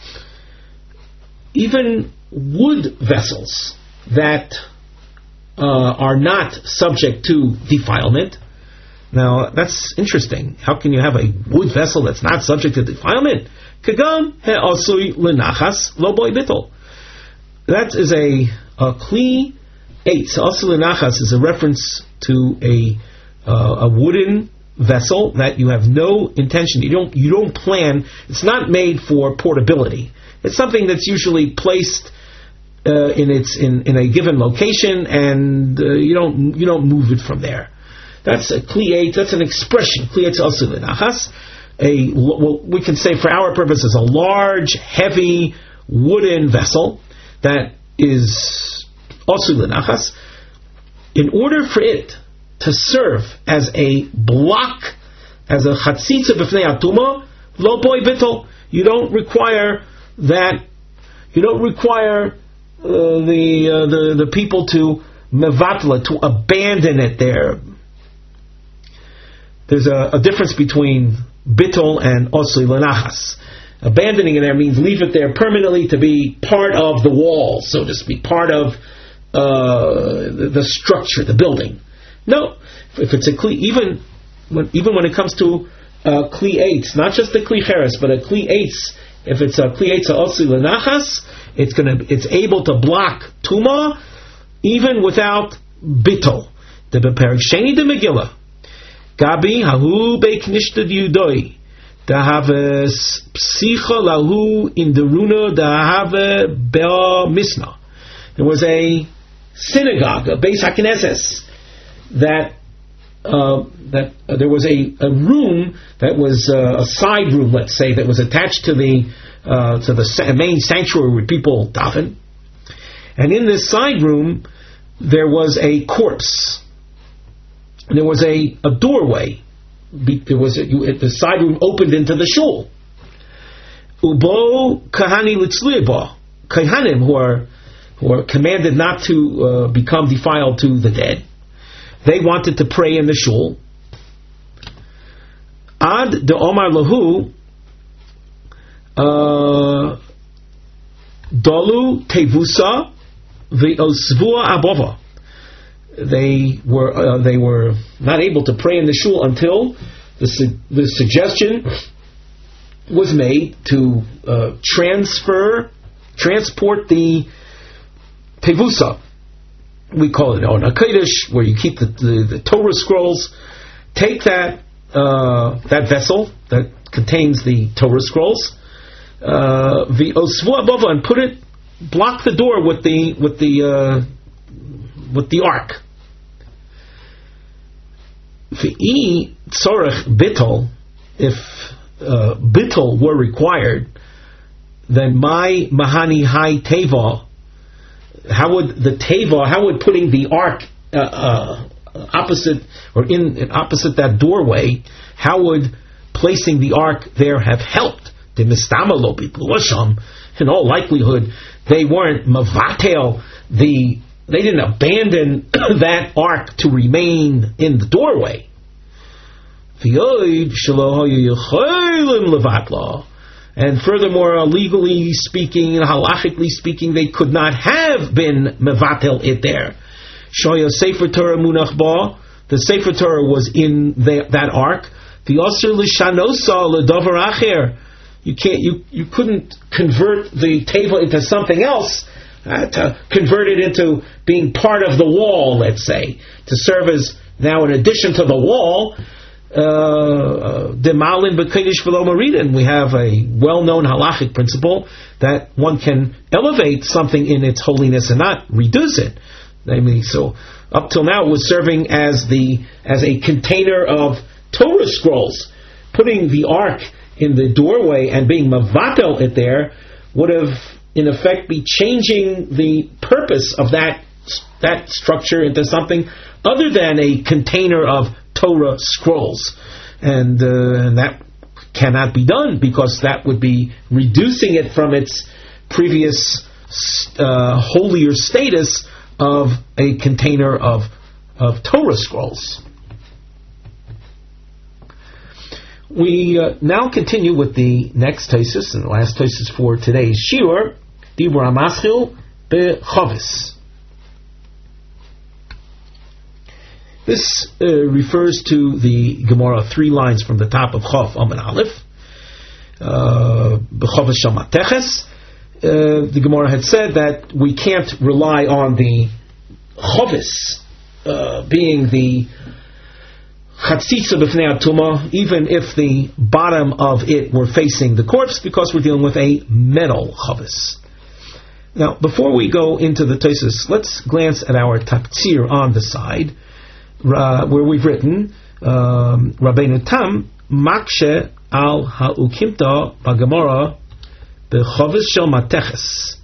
Even wood vessels that uh, are not subject to defilement. Now that's interesting. How can you have a wood vessel that's not subject to defilement? Kagam he'asui lenachas lo boy bitol. That is a, a kli eitz. Asui lenachas is a reference to a uh, a wooden vessel that you have no intention. You don't you don't plan. It's not made for portability. It's something that's usually placed uh, in its in, in a given location, and uh, you don't you don't move it from there. That's a kli eitz. That's an expression. Kli eitz asui lenachas. A well, we can say for our purposes a large, heavy wooden vessel that is asui lenachas. In order for it to serve as a block, as a chatzitza b'fnei atuma, lo boy bitol, you don't require that. You don't require uh, the, uh, the the people to mevatla, to abandon it there. There's a, a difference between bitol and asui lenachas. Abandoning it there means leave it there permanently to be part of the wall, so to speak, part of uh, the, the structure, the building. No, if it's a kli, even when, even when it comes to uh, kli eitz, not just the kli cheres, but a kli eitz, if it's a kli eitz asui lenachas, it's gonna, it's able to block tuma even without bitol. The beperik sheni de Megillah. Gabi hahu beiknishtad yudoi dahave psicha lahu inderuna dahave bea misna. There was a synagogue, a Beis HaKnesses, that uh, that uh, there was a, a room that was uh, a side room, let's say, that was attached to the uh, to the sa- main sanctuary where people daven, and in this side room there was a corpse. There was a, a doorway. There was a, you, the side room opened into the shul. Ubo kahani litzliba, kahanim who are who are commanded not to uh, become defiled to the dead. They wanted to pray in the shul. Ad de Omar lahu dalu tevusa ve'osvua abova. They were uh, they were not able to pray in the shul until the, su- the suggestion was made to uh, transfer, transport the tevusa. We call it on a kodesh, where you keep the, the, the Torah scrolls. Take that uh, that vessel that contains the Torah scrolls, uh, the osvu abova, and put it, block the door with the with the uh, with the ark. V'i tzorech bittul, if uh, bittul were required, then my mahani hai teva. How would the teva? How would putting the ark uh, uh, opposite or in, in opposite that doorway? How would placing the ark there have helped? The mistamalo people, in all likelihood, they weren't mavatel. The they didn't abandon that ark to remain in the doorway. And furthermore, uh, legally speaking, halachically speaking, they could not have been mevatel it there. Shoya Sefer Torah munach ba, the Sefer Torah was in the, that ark. The Osir l'shanosa l'davar acher. You can't, you you couldn't convert the table into something else, uh, to convert it into being part of the wall, let's say, to serve as now in addition to the wall. Demalin b'kodesh v'lo maridin. We have a well-known halachic principle that one can elevate something in its holiness and not reduce it. Namely, so up till now it was serving as the as a container of Torah scrolls. Putting the ark in the doorway and being mavatel it there would have, in effect, be changing the purpose of that that structure into something other than a container of Torah scrolls, and, uh, and that cannot be done because that would be reducing it from its previous uh, holier status of a container of of Torah scrolls. We uh, now continue with the next thesis and the last thesis for today's shiur, Dibur HaMaschil beChavis. This uh, refers to the Gemara three lines from the top of Chav Amud Aleph. B'Chavis Shel Mateches. The Gemara had said that we can't rely on the Chavis uh, being the Chatzitza B'fnei Atuma, even if the bottom of it were facing the corpse, because we're dealing with a metal Chavis. Now, before we go into the Tosfos, let's glance at our Taptzir on the side. Uh, where we've written um, Rabbeinu Tam makshe al ha'ukimta b'Gemara b'Chavis shel Mateches.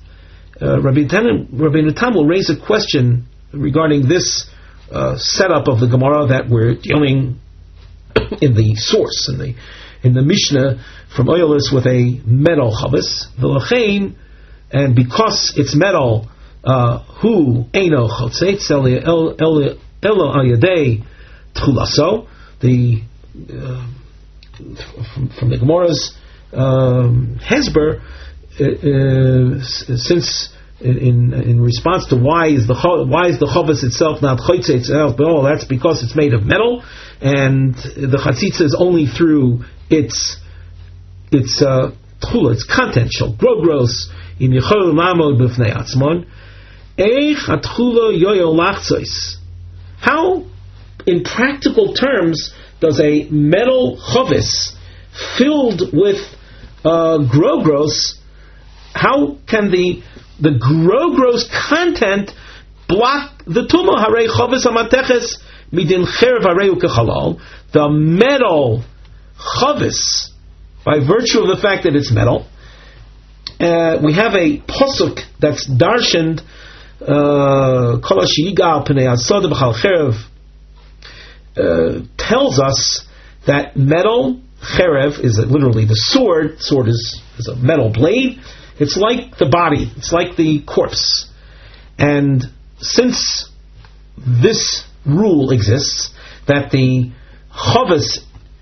Rabbeinu Tam will raise a question regarding this uh, setup of the Gemara that we're dealing in the source in the in the Mishnah from Oilus with a metal Chavis v'lachein, and because it's metal, who eino chotzetz el el Elo al yadei tchulaso, the uh, from, from the Gemara's um, Hezber, uh, uh, since in in response to why is the why is the chavis itself not chotze itself, but oh, that's because it's made of metal, and the chatzitza is only through its its uh, tchula, its content shall grow gross in yichol lamod b'fnei atzmon eich atchula yoyo lachtzos. How, in practical terms, does a metal chavis filled with uh, grogros, how can the the grogros content block the tumah? Harei chavis hamateches midin cherev harei ukechalal. The metal chavis, by virtue of the fact that it's metal, uh, we have a posuk that's darshaned. Uh, tells us that metal cherev is literally the sword. Sword is, is a metal blade. It's like the body. It's like the corpse. And since this rule exists, that the chavis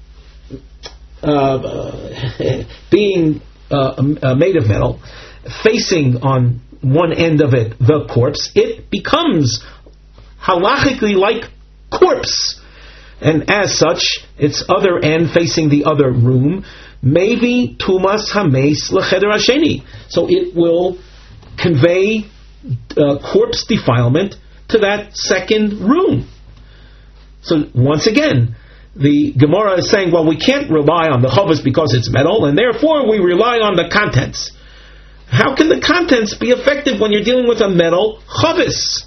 uh, being uh, made of metal, facing on one end of it the corpse, it becomes halachically like corpse. and as such, its other end facing the other room, maybe tumas hameis lecheder hasheni. So it will convey uh, corpse defilement to that second room. So once again, the Gemara is saying, well, we can't rely on the chavis because it's metal, and therefore we rely on the contents. How can the contents be effective when you're dealing with a metal chavis?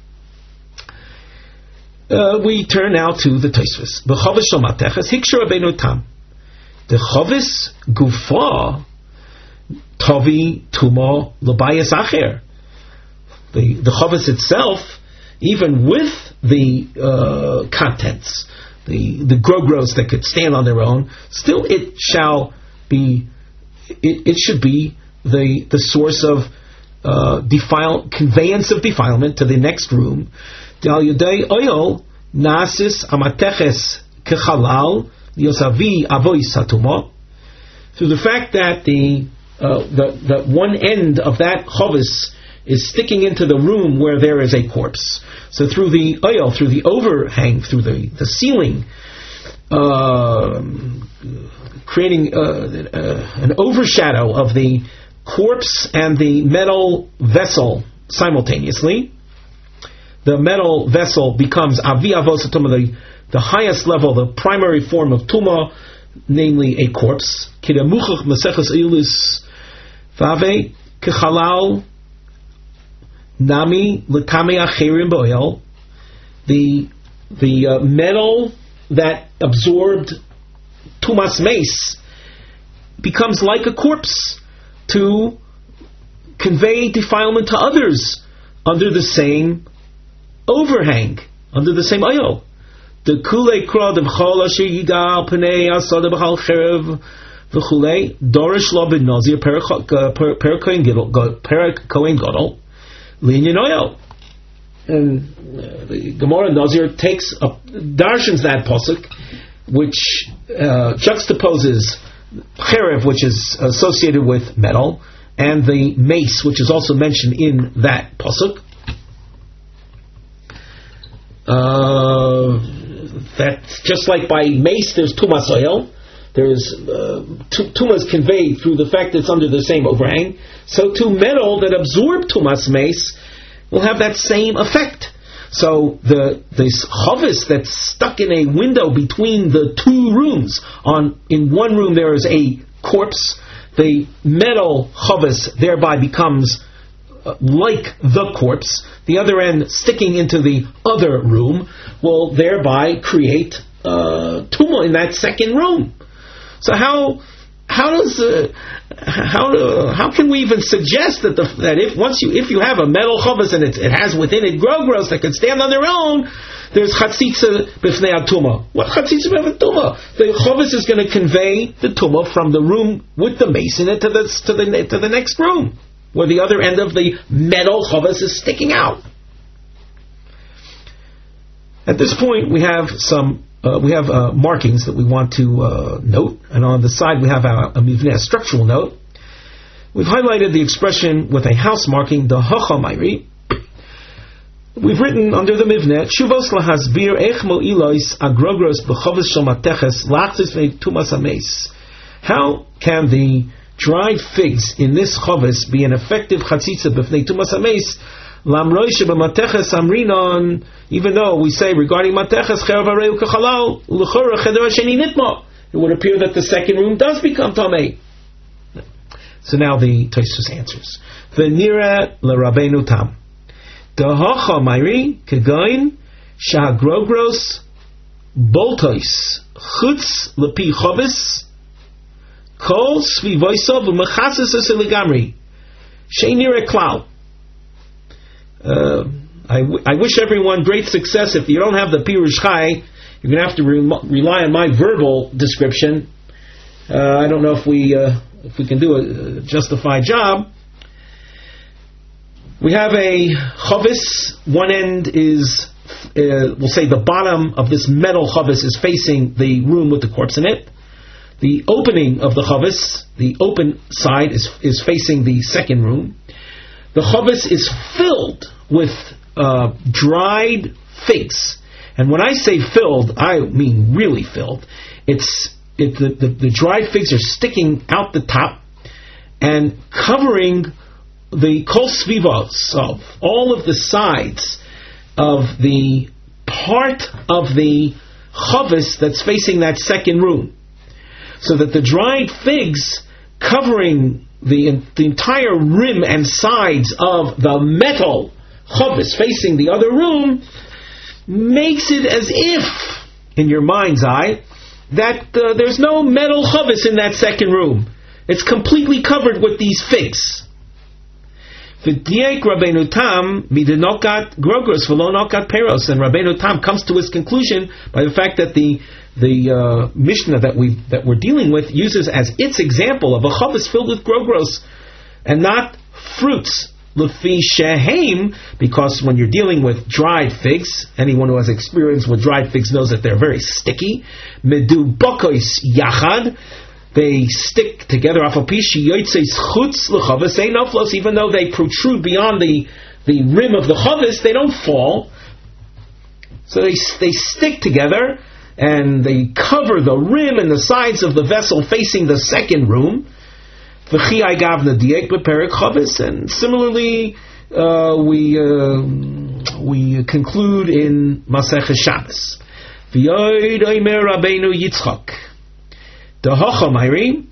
Uh, we turn now to the Tosfos. The chavis shel mateches hikshur rabbeinu tam. The chavis gufa tavi tumo l'bayis acher. The the chavis itself, even with the uh, contents, the the grogros that could stand on their own, still it shall be. It, it should be the the source of uh, defile conveyance of defilement to the next room. Dal yudei oil nasis amateches kechalal yosavi avois hatumo. Through the fact that the uh, the the one end of that chavis is sticking into the room where there is a corpse. So through the oil, through the overhang, through the the ceiling, uh, creating uh, uh, an overshadow of the corpse and the metal vessel simultaneously. The metal vessel becomes avi avos tuma, the the highest level, the primary form of tuma, namely a corpse. Kidamuchach maseches eilis vave kechalal nami lekame acherim boil. The the uh, metal that absorbed tumas mace becomes like a corpse to convey defilement to others under the same overhang, under the same oil. The kule krod of chol asher yigal pnei asad b'chal cherev v'chulei dorish lo ben nazir perak kohen gadol linyan oil. And uh, the Gemara Nazir takes up, darshans that pasuk, which uh, juxtaposes cherev, which is associated with metal, and the mace, which is also mentioned in that pasuk. Uh, that just like by mace, there's tumas oil. There's uh, tumas conveyed through the fact that it's under the same overhang. So to metal that absorb tumas mace will have that same effect. So the this chavis that's stuck in a window between the two rooms, on in one room there is a corpse, the metal chavis thereby becomes uh, like the corpse. The other end sticking into the other room will thereby create uh, tumah in that second room. So how how does uh, how uh, how can we even suggest that the that if once you if you have a metal chavis and it, it has within it grogros that can stand on their own, there's chatzitza b'fnei tumah. What chatzitza b'fnei tumah? The chavis is going to convey the tumah from the room with the mace in it to the to the to the next room, where the other end of the metal chavis is sticking out. At this point, we have some. Uh, we have uh, markings that we want to uh, note, and on the side we have a, a mivneh, a structural note. We've highlighted the expression with a house marking, the hacha mayri. We've written under the mivneh, shuvos lahasbir ech mo'ilos agrogros b'chavis shel mateches lachzis ve'tumas hameis. How can the dried figs in this chavis be an effective chatzitza b'fnei tumas hameis? Lamroisha b'mateches amrinon. Even though we say regarding mateches cherav hareu kechalal l'chora cheder hasheni nitma, it would appear that the second room does become tamei. So now the Tosfos answers. V'nira l'Rabbeinu tam. Dahacha mayri kegoin shagrogros boltois chutz lepi chavis kol svivoisov u'mechasis eseligamri sheinira klal. Uh, I, w- I wish everyone great success. If you don't have the Pirush Chai, you're going to have to re- rely on my verbal description. Uh, I don't know if we uh, if we can do a, a justified job. We have a chavis. One end is, uh, we'll say, the bottom of this metal chavis is facing the room with the corpse in it. The opening of the chavis, the open side, is is facing the second room. The chavis is filled with uh, dried figs, And when I say filled, I mean really filled. It's it, the, the, the dried figs are sticking out the top and covering the kol svivos of all of the sides of the part of the chavis that's facing that second room, so that the dried figs covering the, the entire rim and sides of the metal chavis facing the other room makes it as if, in your mind's eye, that uh, there's no metal chavis in that second room. It's completely covered with these figs. V'diek Rabbeinu Tam midenokat grogros v'lo nokat peros, and Rabbeinu Tam comes to his conclusion by the fact that the the uh, Mishnah that we that we're dealing with uses as its example of a chavis filled with grogros and not fruits. Lefi sheheim, because when you're dealing with dried figs, anyone who has experience with dried figs knows that they're very sticky. Medu bokos yachad. They stick together, even though they protrude beyond the, the rim of the chavis, they don't fall. So they they stick together, and they cover the rim and the sides of the vessel facing the second room. And similarly, uh, we uh, we conclude in Masechet Shabbos. Rabbeinu Yitzchak. The Hochamairi,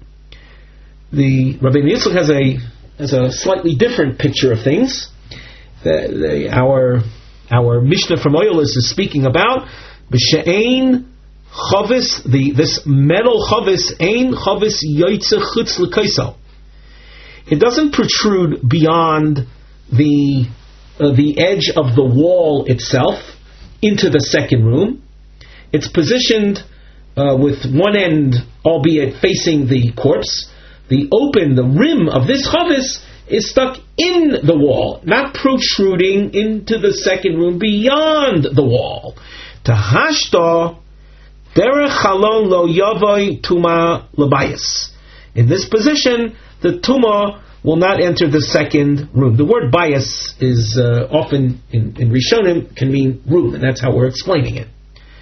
the Rabbeinu Yitzchak has a has a slightly different picture of things. The, the, our our Mishnah from Oilus is speaking about b'she'ein chavis, the this metal chavis ein chavis yoytze chutz l'kaiso. It doesn't protrude beyond the uh, the edge of the wall itself into the second room. It's positioned Uh, with one end, albeit facing the corpse. The open, the rim of this chavis is stuck in the wall, not protruding into the second room beyond the wall. Tahashto derech halon lo yavoi tuma labayas. In this position, the tuma will not enter the second room. The word bias is uh, often in, in Rishonim can mean room, and that's how we're explaining it.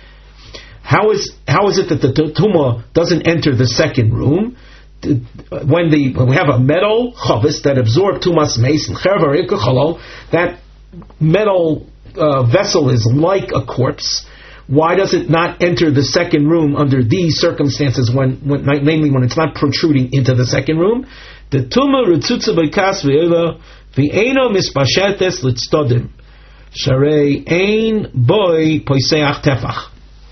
How is how is it that the tumah doesn't enter the second room? When the when we have a metal chavis that absorbs tumas meis and chervar ikachalo, that metal uh, vessel is like a corpse. Why does it not enter the second room under these circumstances? When, when namely when it's not protruding into the second room, the tumah ritzutza b'kas ve'ela ve'eno mispashetes litztodim sharei ein boy poiseach tefach.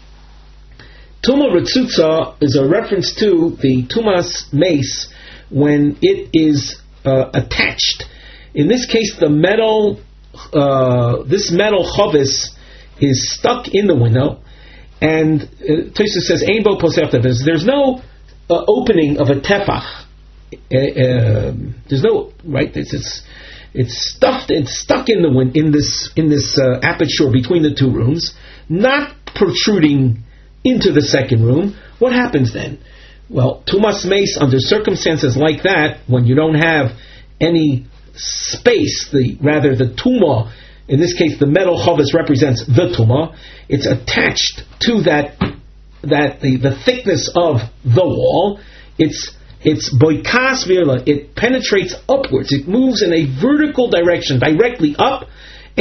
Tuma Ritzutza is a reference to the Tumas Mace when it is uh, attached. In this case, the metal, uh, this metal chavis is stuck in the window, and uh, Tosfos says, Ein bo posech tefach. There's no uh, opening of a tefach. Uh, uh, there's no, right, it's, it's, it's stuffed, it's stuck in the win- in this, in this uh, aperture between the two rooms, not protruding into the second room. What happens then? Well, tumas meis, under circumstances like that, when you don't have any space, the rather the tumah, in this case the metal chavis represents the tumah, it's attached to that that the, the thickness of the wall. It's it's boikas virla. It penetrates upwards. It moves in a vertical direction, directly up.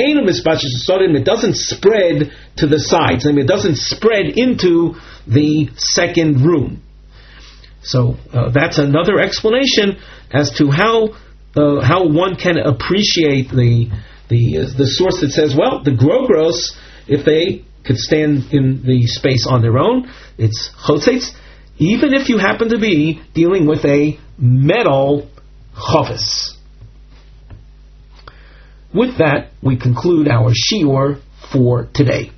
It doesn't spread to the sides. I mean, it doesn't spread into the second room. So uh, that's another explanation as to how uh, how one can appreciate the the uh, the source that says, well, the grogros, if they could stand in the space on their own, it's chotzetz, even if you happen to be dealing with a metal chavis. With that, we conclude our shiur for today.